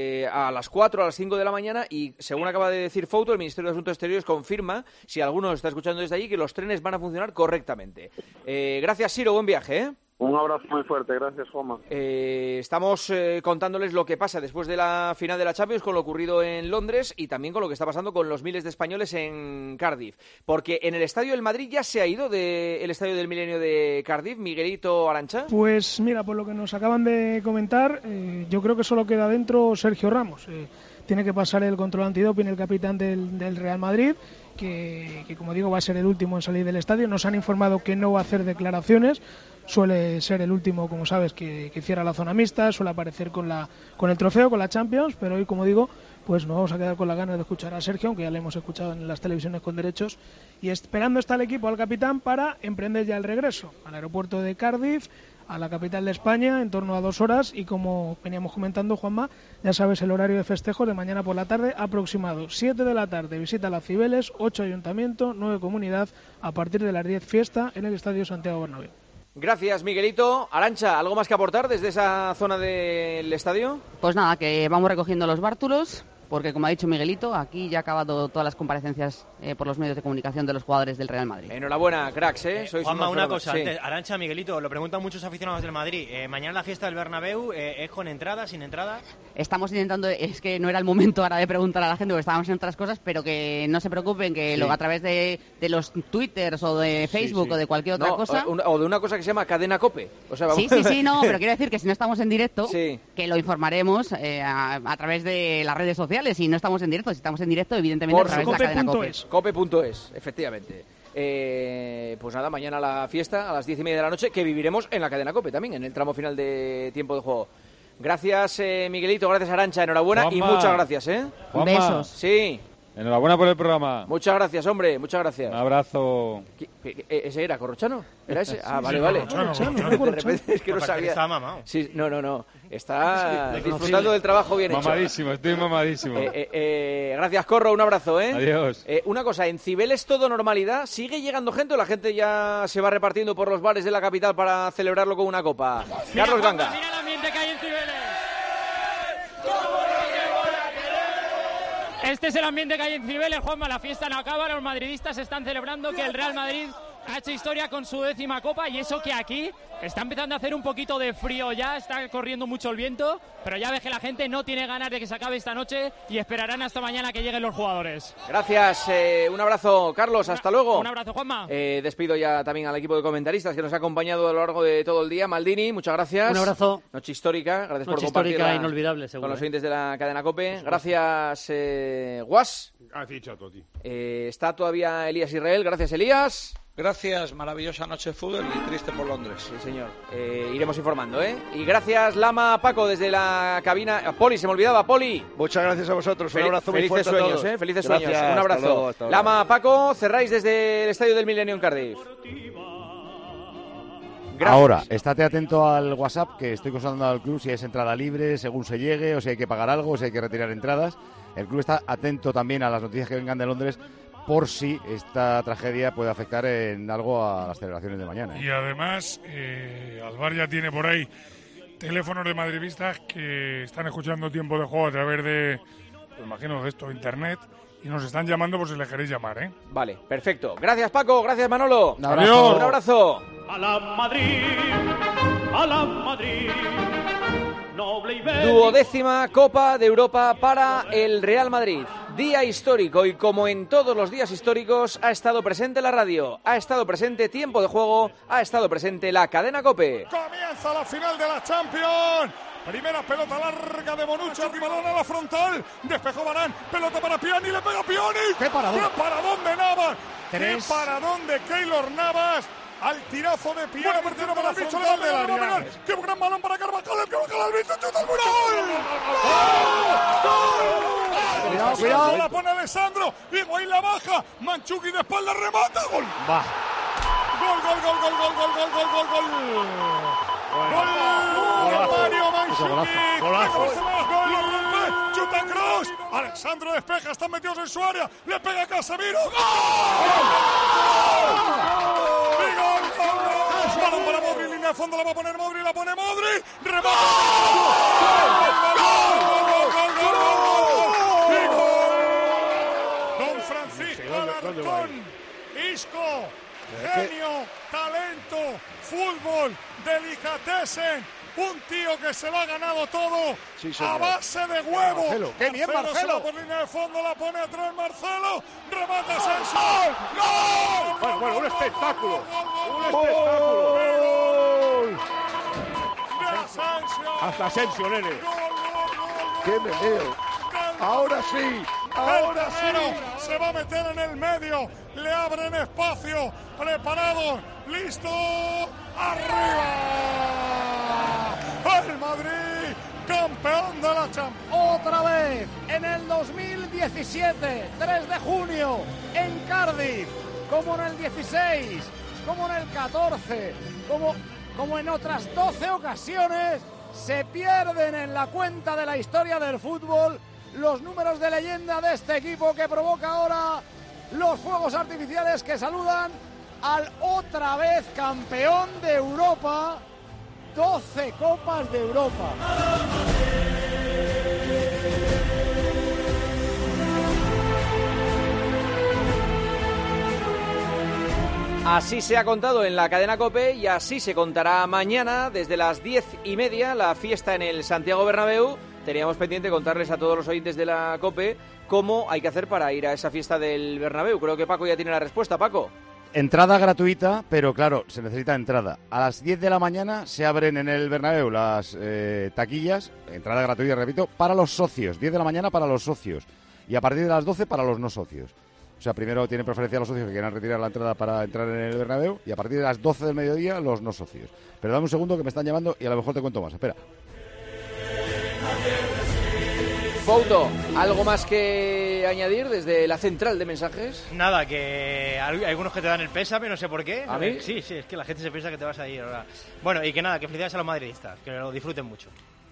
a las 4, a las 5 de la mañana y, según acaba de decir Fouto, el Ministerio de Asuntos Exteriores confirma, si alguno está escuchando desde allí, que los trenes van a funcionar correctamente. Gracias, Ciro, buen viaje, ¿eh? Un abrazo muy fuerte, gracias, Juanma. Estamos contándoles lo que pasa después de la final de la Champions, con lo ocurrido en Londres y también con lo que está pasando con los miles de españoles en Cardiff. Porque en el Estadio del Madrid ya se ha ido del Estadio del Milenio de Cardiff, Miguelito Arantxa. Pues mira, por lo que nos acaban de comentar, yo creo que solo queda dentro Sergio Ramos. Tiene que pasar el control antidoping el capitán del Real Madrid, que como digo va a ser el último en salir del estadio. Nos han informado que no va a hacer declaraciones. Suele ser el último, como sabes, que cierra la zona mixta, suele aparecer con el trofeo, con la Champions, pero hoy, como digo, pues nos vamos a quedar con la ganas de escuchar a Sergio, aunque ya le hemos escuchado en las televisiones con derechos, y esperando está el equipo al capitán para emprender ya el regreso al aeropuerto de Cardiff, a la capital de España, en torno a 2 horas, y como veníamos comentando, Juanma, ya sabes el horario de festejos de mañana por la tarde aproximado. 7 de la tarde visita a las Cibeles, 8 Ayuntamiento, 9 Comunidad, a partir de las 10 fiesta en el Estadio Santiago Bernabéu. Gracias, Miguelito. Arantxa, ¿algo más que aportar desde esa zona del estadio? Pues nada, que vamos recogiendo los bártulos, porque como ha dicho Miguelito, aquí ya ha acabado todas las comparecencias por los medios de comunicación de los jugadores del Real Madrid. Enhorabuena, cracks, Sois Juanma, una cosa, sí. antes, Arantxa, Miguelito, lo preguntan muchos aficionados del Madrid. Mañana la fiesta del Bernabéu, ¿es con entrada, sin entrada? Estamos intentando, es que no era el momento ahora de preguntar a la gente porque estábamos en otras cosas, pero que no se preocupen, que luego a través de los Twitters o de Facebook o de cualquier otra cosa... O de una cosa que se llama Cadena COPE. O sea, vamos... Sí, no, pero quiero decir que si no estamos en directo, que lo informaremos a través de las redes sociales. Si no estamos en directo, si estamos en directo, evidentemente a través de la cadena COPE. Cope.es, efectivamente. Pues nada, mañana la fiesta a las 10:30 de la noche, que viviremos en la cadena COPE también, en el tramo final de tiempo de juego. Gracias, Miguelito, gracias, Arantxa, enhorabuena. Juanma. Y muchas gracias, Juanma. Besos. Sí. Enhorabuena por el programa. Muchas gracias, hombre, muchas gracias. Un abrazo. ¿Ese era Corrochano? ¿Era ese? Sí, vale, sí, vale. Corrochano. De repente es que no sabía. Estaba mamado. Sí, no. Está disfrutando del trabajo bien hecho. Mamadísimo, estoy mamadísimo. Gracias, Corro, un abrazo, Adiós. Una cosa, en Cibeles todo normalidad. ¿Sigue llegando gente o la gente ya se va repartiendo por los bares de la capital para celebrarlo con una copa? Carlos Ganga. Mira el ambiente que hay en Cibeles. Este es el ambiente que hay en Cibeles, Juanma. La fiesta no acaba, los madridistas están celebrando que el Real Madrid ha hecho historia con su 10ª copa, y eso que aquí está empezando a hacer un poquito de frío ya, está corriendo mucho el viento, pero ya ves que la gente no tiene ganas de que se acabe esta noche y esperarán hasta mañana que lleguen los jugadores. Gracias, un abrazo, Carlos, hasta luego. Un abrazo, Juanma. Despido ya también al equipo de comentaristas que nos ha acompañado a lo largo de todo el día. Maldini, muchas gracias. Un abrazo. Noche histórica, gracias por Noche compartirla histórica inolvidable, seguro. con los oyentes de la cadena COPE. Gracias, Guas. Está todavía Elías Israel, gracias, Elías. Gracias, maravillosa noche de fútbol y triste por Londres. Sí, señor. Iremos informando, Y gracias, Lama, Paco, desde la cabina. Poli, se me olvidaba, Poli. Muchas gracias a vosotros. Un abrazo muy fuerte sueños, a todos. Felices Gracias, sueños. Un abrazo. hasta luego. Lama, Paco, cerráis desde el Estadio del Milenio en Cardiff. Gracias. Ahora, estate atento al WhatsApp, que estoy consultando al club si es entrada libre, según se llegue, o si hay que pagar algo, o si hay que retirar entradas. El club está atento también a las noticias que vengan de Londres, por si esta tragedia puede afectar en algo a las celebraciones de mañana. Y además, Alvar ya tiene por ahí teléfonos de madridistas que están escuchando tiempo de juego a través de, pues imagino, de esto, internet, y nos están llamando por si les queréis llamar, Vale, perfecto. Gracias, Paco, gracias, Manolo. Un abrazo. Un abrazo. A la Madrid, a la Madrid. 12ª Copa de Europa para el Real Madrid. Día histórico, y como en todos los días históricos ha estado presente la radio, ha estado presente tiempo de juego, ha estado presente la cadena COPE. Comienza la final de la Champions. Primera pelota larga de Bonucci, balón a la frontal, despejó Varane, pelota para Pjanic, le pega Pjanic. ¡Qué paradón! ¡Qué paradón de Navas! Tres. ¡Qué paradón de Keylor Navas! Al tirazo de Pjanic, apertura para la frontal del área. ¡Qué gran balón para Carvajal! ¡El Carvajal al bicho, chuta el muro! ¡Gol! ¡Gol! Cuidado. La pone Alessandro. Higuaín la baja. Manchuki de espalda remata. Gol. Va. Gol. Mario Mandzukic. Golazo. Chuta Kroos. Alessandro despeja. Están metidos en su área. Le pega Casemiro. ¡Gol! Balón para Modric. Línea de fondo la va a poner Modric. La pone Modric. Remata. Don Francisco Alarcón. Isco. Genio, talento, fútbol, delicatessen, un tío que se lo ha ganado todo a base de huevo. Marcelo, qué bien Marcelo. Por línea de fondo la pone atrás Marcelo, remata Asensio. ¡Gol! Bueno, un espectáculo. Hasta Asensio, nene. ¡Qué meneo! Ahora sí. Se va a meter en el medio, le abren espacio, preparado, listo, arriba. El Madrid, campeón de la Champions. Otra vez, en el 2017, 3 de junio, en Cardiff, como en el 16, como en el 14, como en otras 12 ocasiones, se pierden en la cuenta de la historia del fútbol los números de leyenda de este equipo que provoca ahora los fuegos artificiales que saludan al otra vez campeón de Europa. 12 Copas de Europa. Así se ha contado en la cadena COPE y así se contará mañana desde las 10:30 la fiesta en el Santiago Bernabéu. Teníamos pendiente contarles a todos los oyentes de la COPE cómo hay que hacer para ir a esa fiesta del Bernabéu. Creo que Paco ya tiene la respuesta. Paco. Entrada gratuita, pero claro, se necesita entrada. A las 10 de la mañana se abren en el Bernabéu las taquillas, entrada gratuita, repito, para los socios. 10 de la mañana para los socios y a partir de las 12 para los no socios. O sea, primero tienen preferencia los socios que quieran retirar la entrada para entrar en el Bernabéu y a partir de las 12 del mediodía los no socios. Pero dame un segundo que me están llamando y a lo mejor te cuento más. Espera. Fouto, ¿algo más que añadir desde la central de mensajes? Nada, que hay algunos que te dan el pésame, no sé por qué. ¿A mí? Sí, es que la gente se piensa que te vas a ir ahora. Bueno, y que nada, que felicidades a los madridistas, que lo disfruten mucho.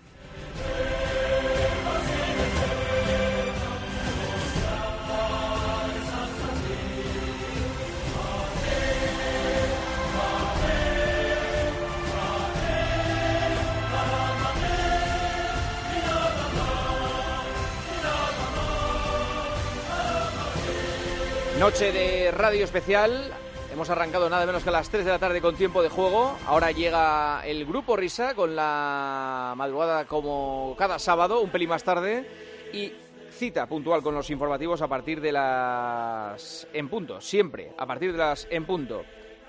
Noche de radio especial. Hemos arrancado nada menos que a las 3 de la tarde con tiempo de juego. Ahora llega el Grupo Risa con la madrugada como cada sábado, un pelín más tarde. Y cita puntual con los informativos a partir de las en punto. Siempre a partir de las en punto.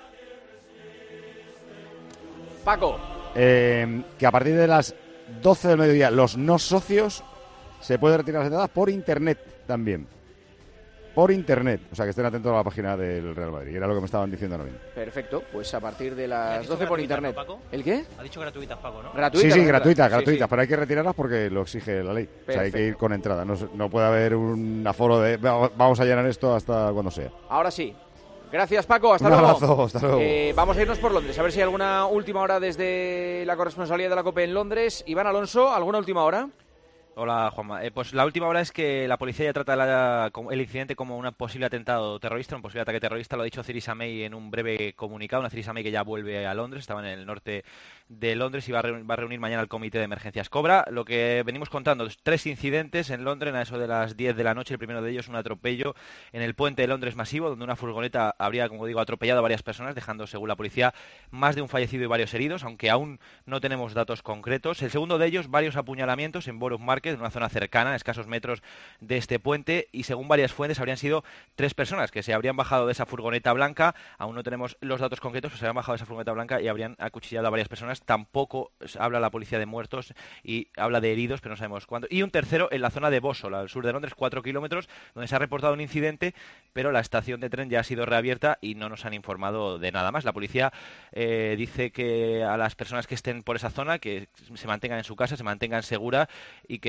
Paco. Que a partir de las 12 del mediodía los no socios se pueden retirar las entradas por internet también. Por internet, o sea que estén atentos a la página del Real Madrid, era lo que me estaban diciendo ahora mismo. Perfecto, pues a partir de las 12 por internet. ¿No, Paco? ¿El qué? Ha dicho gratuitas, Paco, ¿no? Gratuitas. Sí, gratuitas, sí. Pero hay que retirarlas porque lo exige la ley. Perfecto. O sea, hay que ir con entrada, no puede haber un aforo de vamos a llenar esto hasta cuando sea. Ahora sí. Gracias, Paco, hasta luego. Un abrazo, hasta luego. Vamos a irnos por Londres, a ver si hay alguna última hora desde la corresponsalía de la COPE en Londres. Iván Alonso, ¿alguna última hora? Hola, Juanma. Pues la última hora es que la policía ya trata el incidente como un posible atentado terrorista, un posible ataque terrorista. Lo ha dicho Theresa May en un breve comunicado. Una Theresa May que ya vuelve a Londres, estaba en el norte de Londres y va a reunir mañana el comité de emergencias. Cobra lo que venimos contando, 3 incidentes en Londres a eso de las 10 de la noche. El primero de ellos un atropello en el puente de Londres masivo, donde una furgoneta habría, como digo, atropellado a varias personas, dejando, según la policía, más de un fallecido y varios heridos, aunque aún no tenemos datos concretos. El segundo de ellos, varios apuñalamientos en Borough Market, en una zona cercana, a escasos metros de este puente, y según varias fuentes habrían sido 3 personas que se habrían bajado de esa furgoneta blanca. Aún no tenemos los datos concretos, pero se habrían bajado de esa furgoneta blanca y habrían acuchillado a varias personas. Tampoco habla la policía de muertos y habla de heridos, pero no sabemos cuándo. Y un tercero en la zona de Bosol, al sur de Londres, 4 kilómetros, donde se ha reportado un incidente, pero la estación de tren ya ha sido reabierta y no nos han informado de nada más. La policía dice que a las personas que estén por esa zona que se mantengan en su casa, se mantengan seguras y que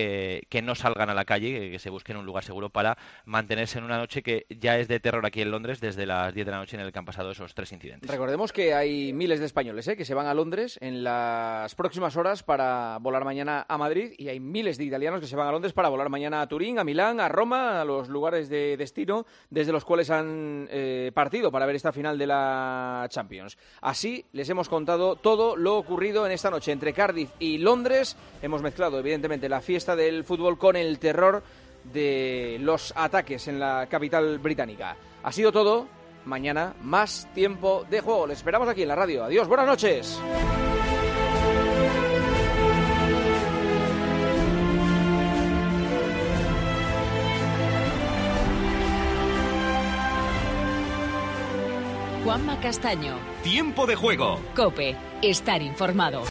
que no salgan a la calle, que se busquen un lugar seguro para mantenerse en una noche que ya es de terror aquí en Londres desde las 10 de la noche en el que han pasado esos 3 incidentes. Recordemos que hay miles de españoles que se van a Londres en las próximas horas para volar mañana a Madrid, y hay miles de italianos que se van a Londres para volar mañana a Turín, a Milán, a Roma, a los lugares de destino desde los cuales han partido para ver esta final de la Champions. Así les hemos contado todo lo ocurrido en esta noche entre Cardiff y Londres. Hemos mezclado evidentemente la fiesta del fútbol con el terror de los ataques en la capital británica. Ha sido todo. Mañana más tiempo de juego. Les esperamos aquí en la radio. Adiós, buenas noches. Juanma Castaño. Tiempo de juego. COPE. Estar informado.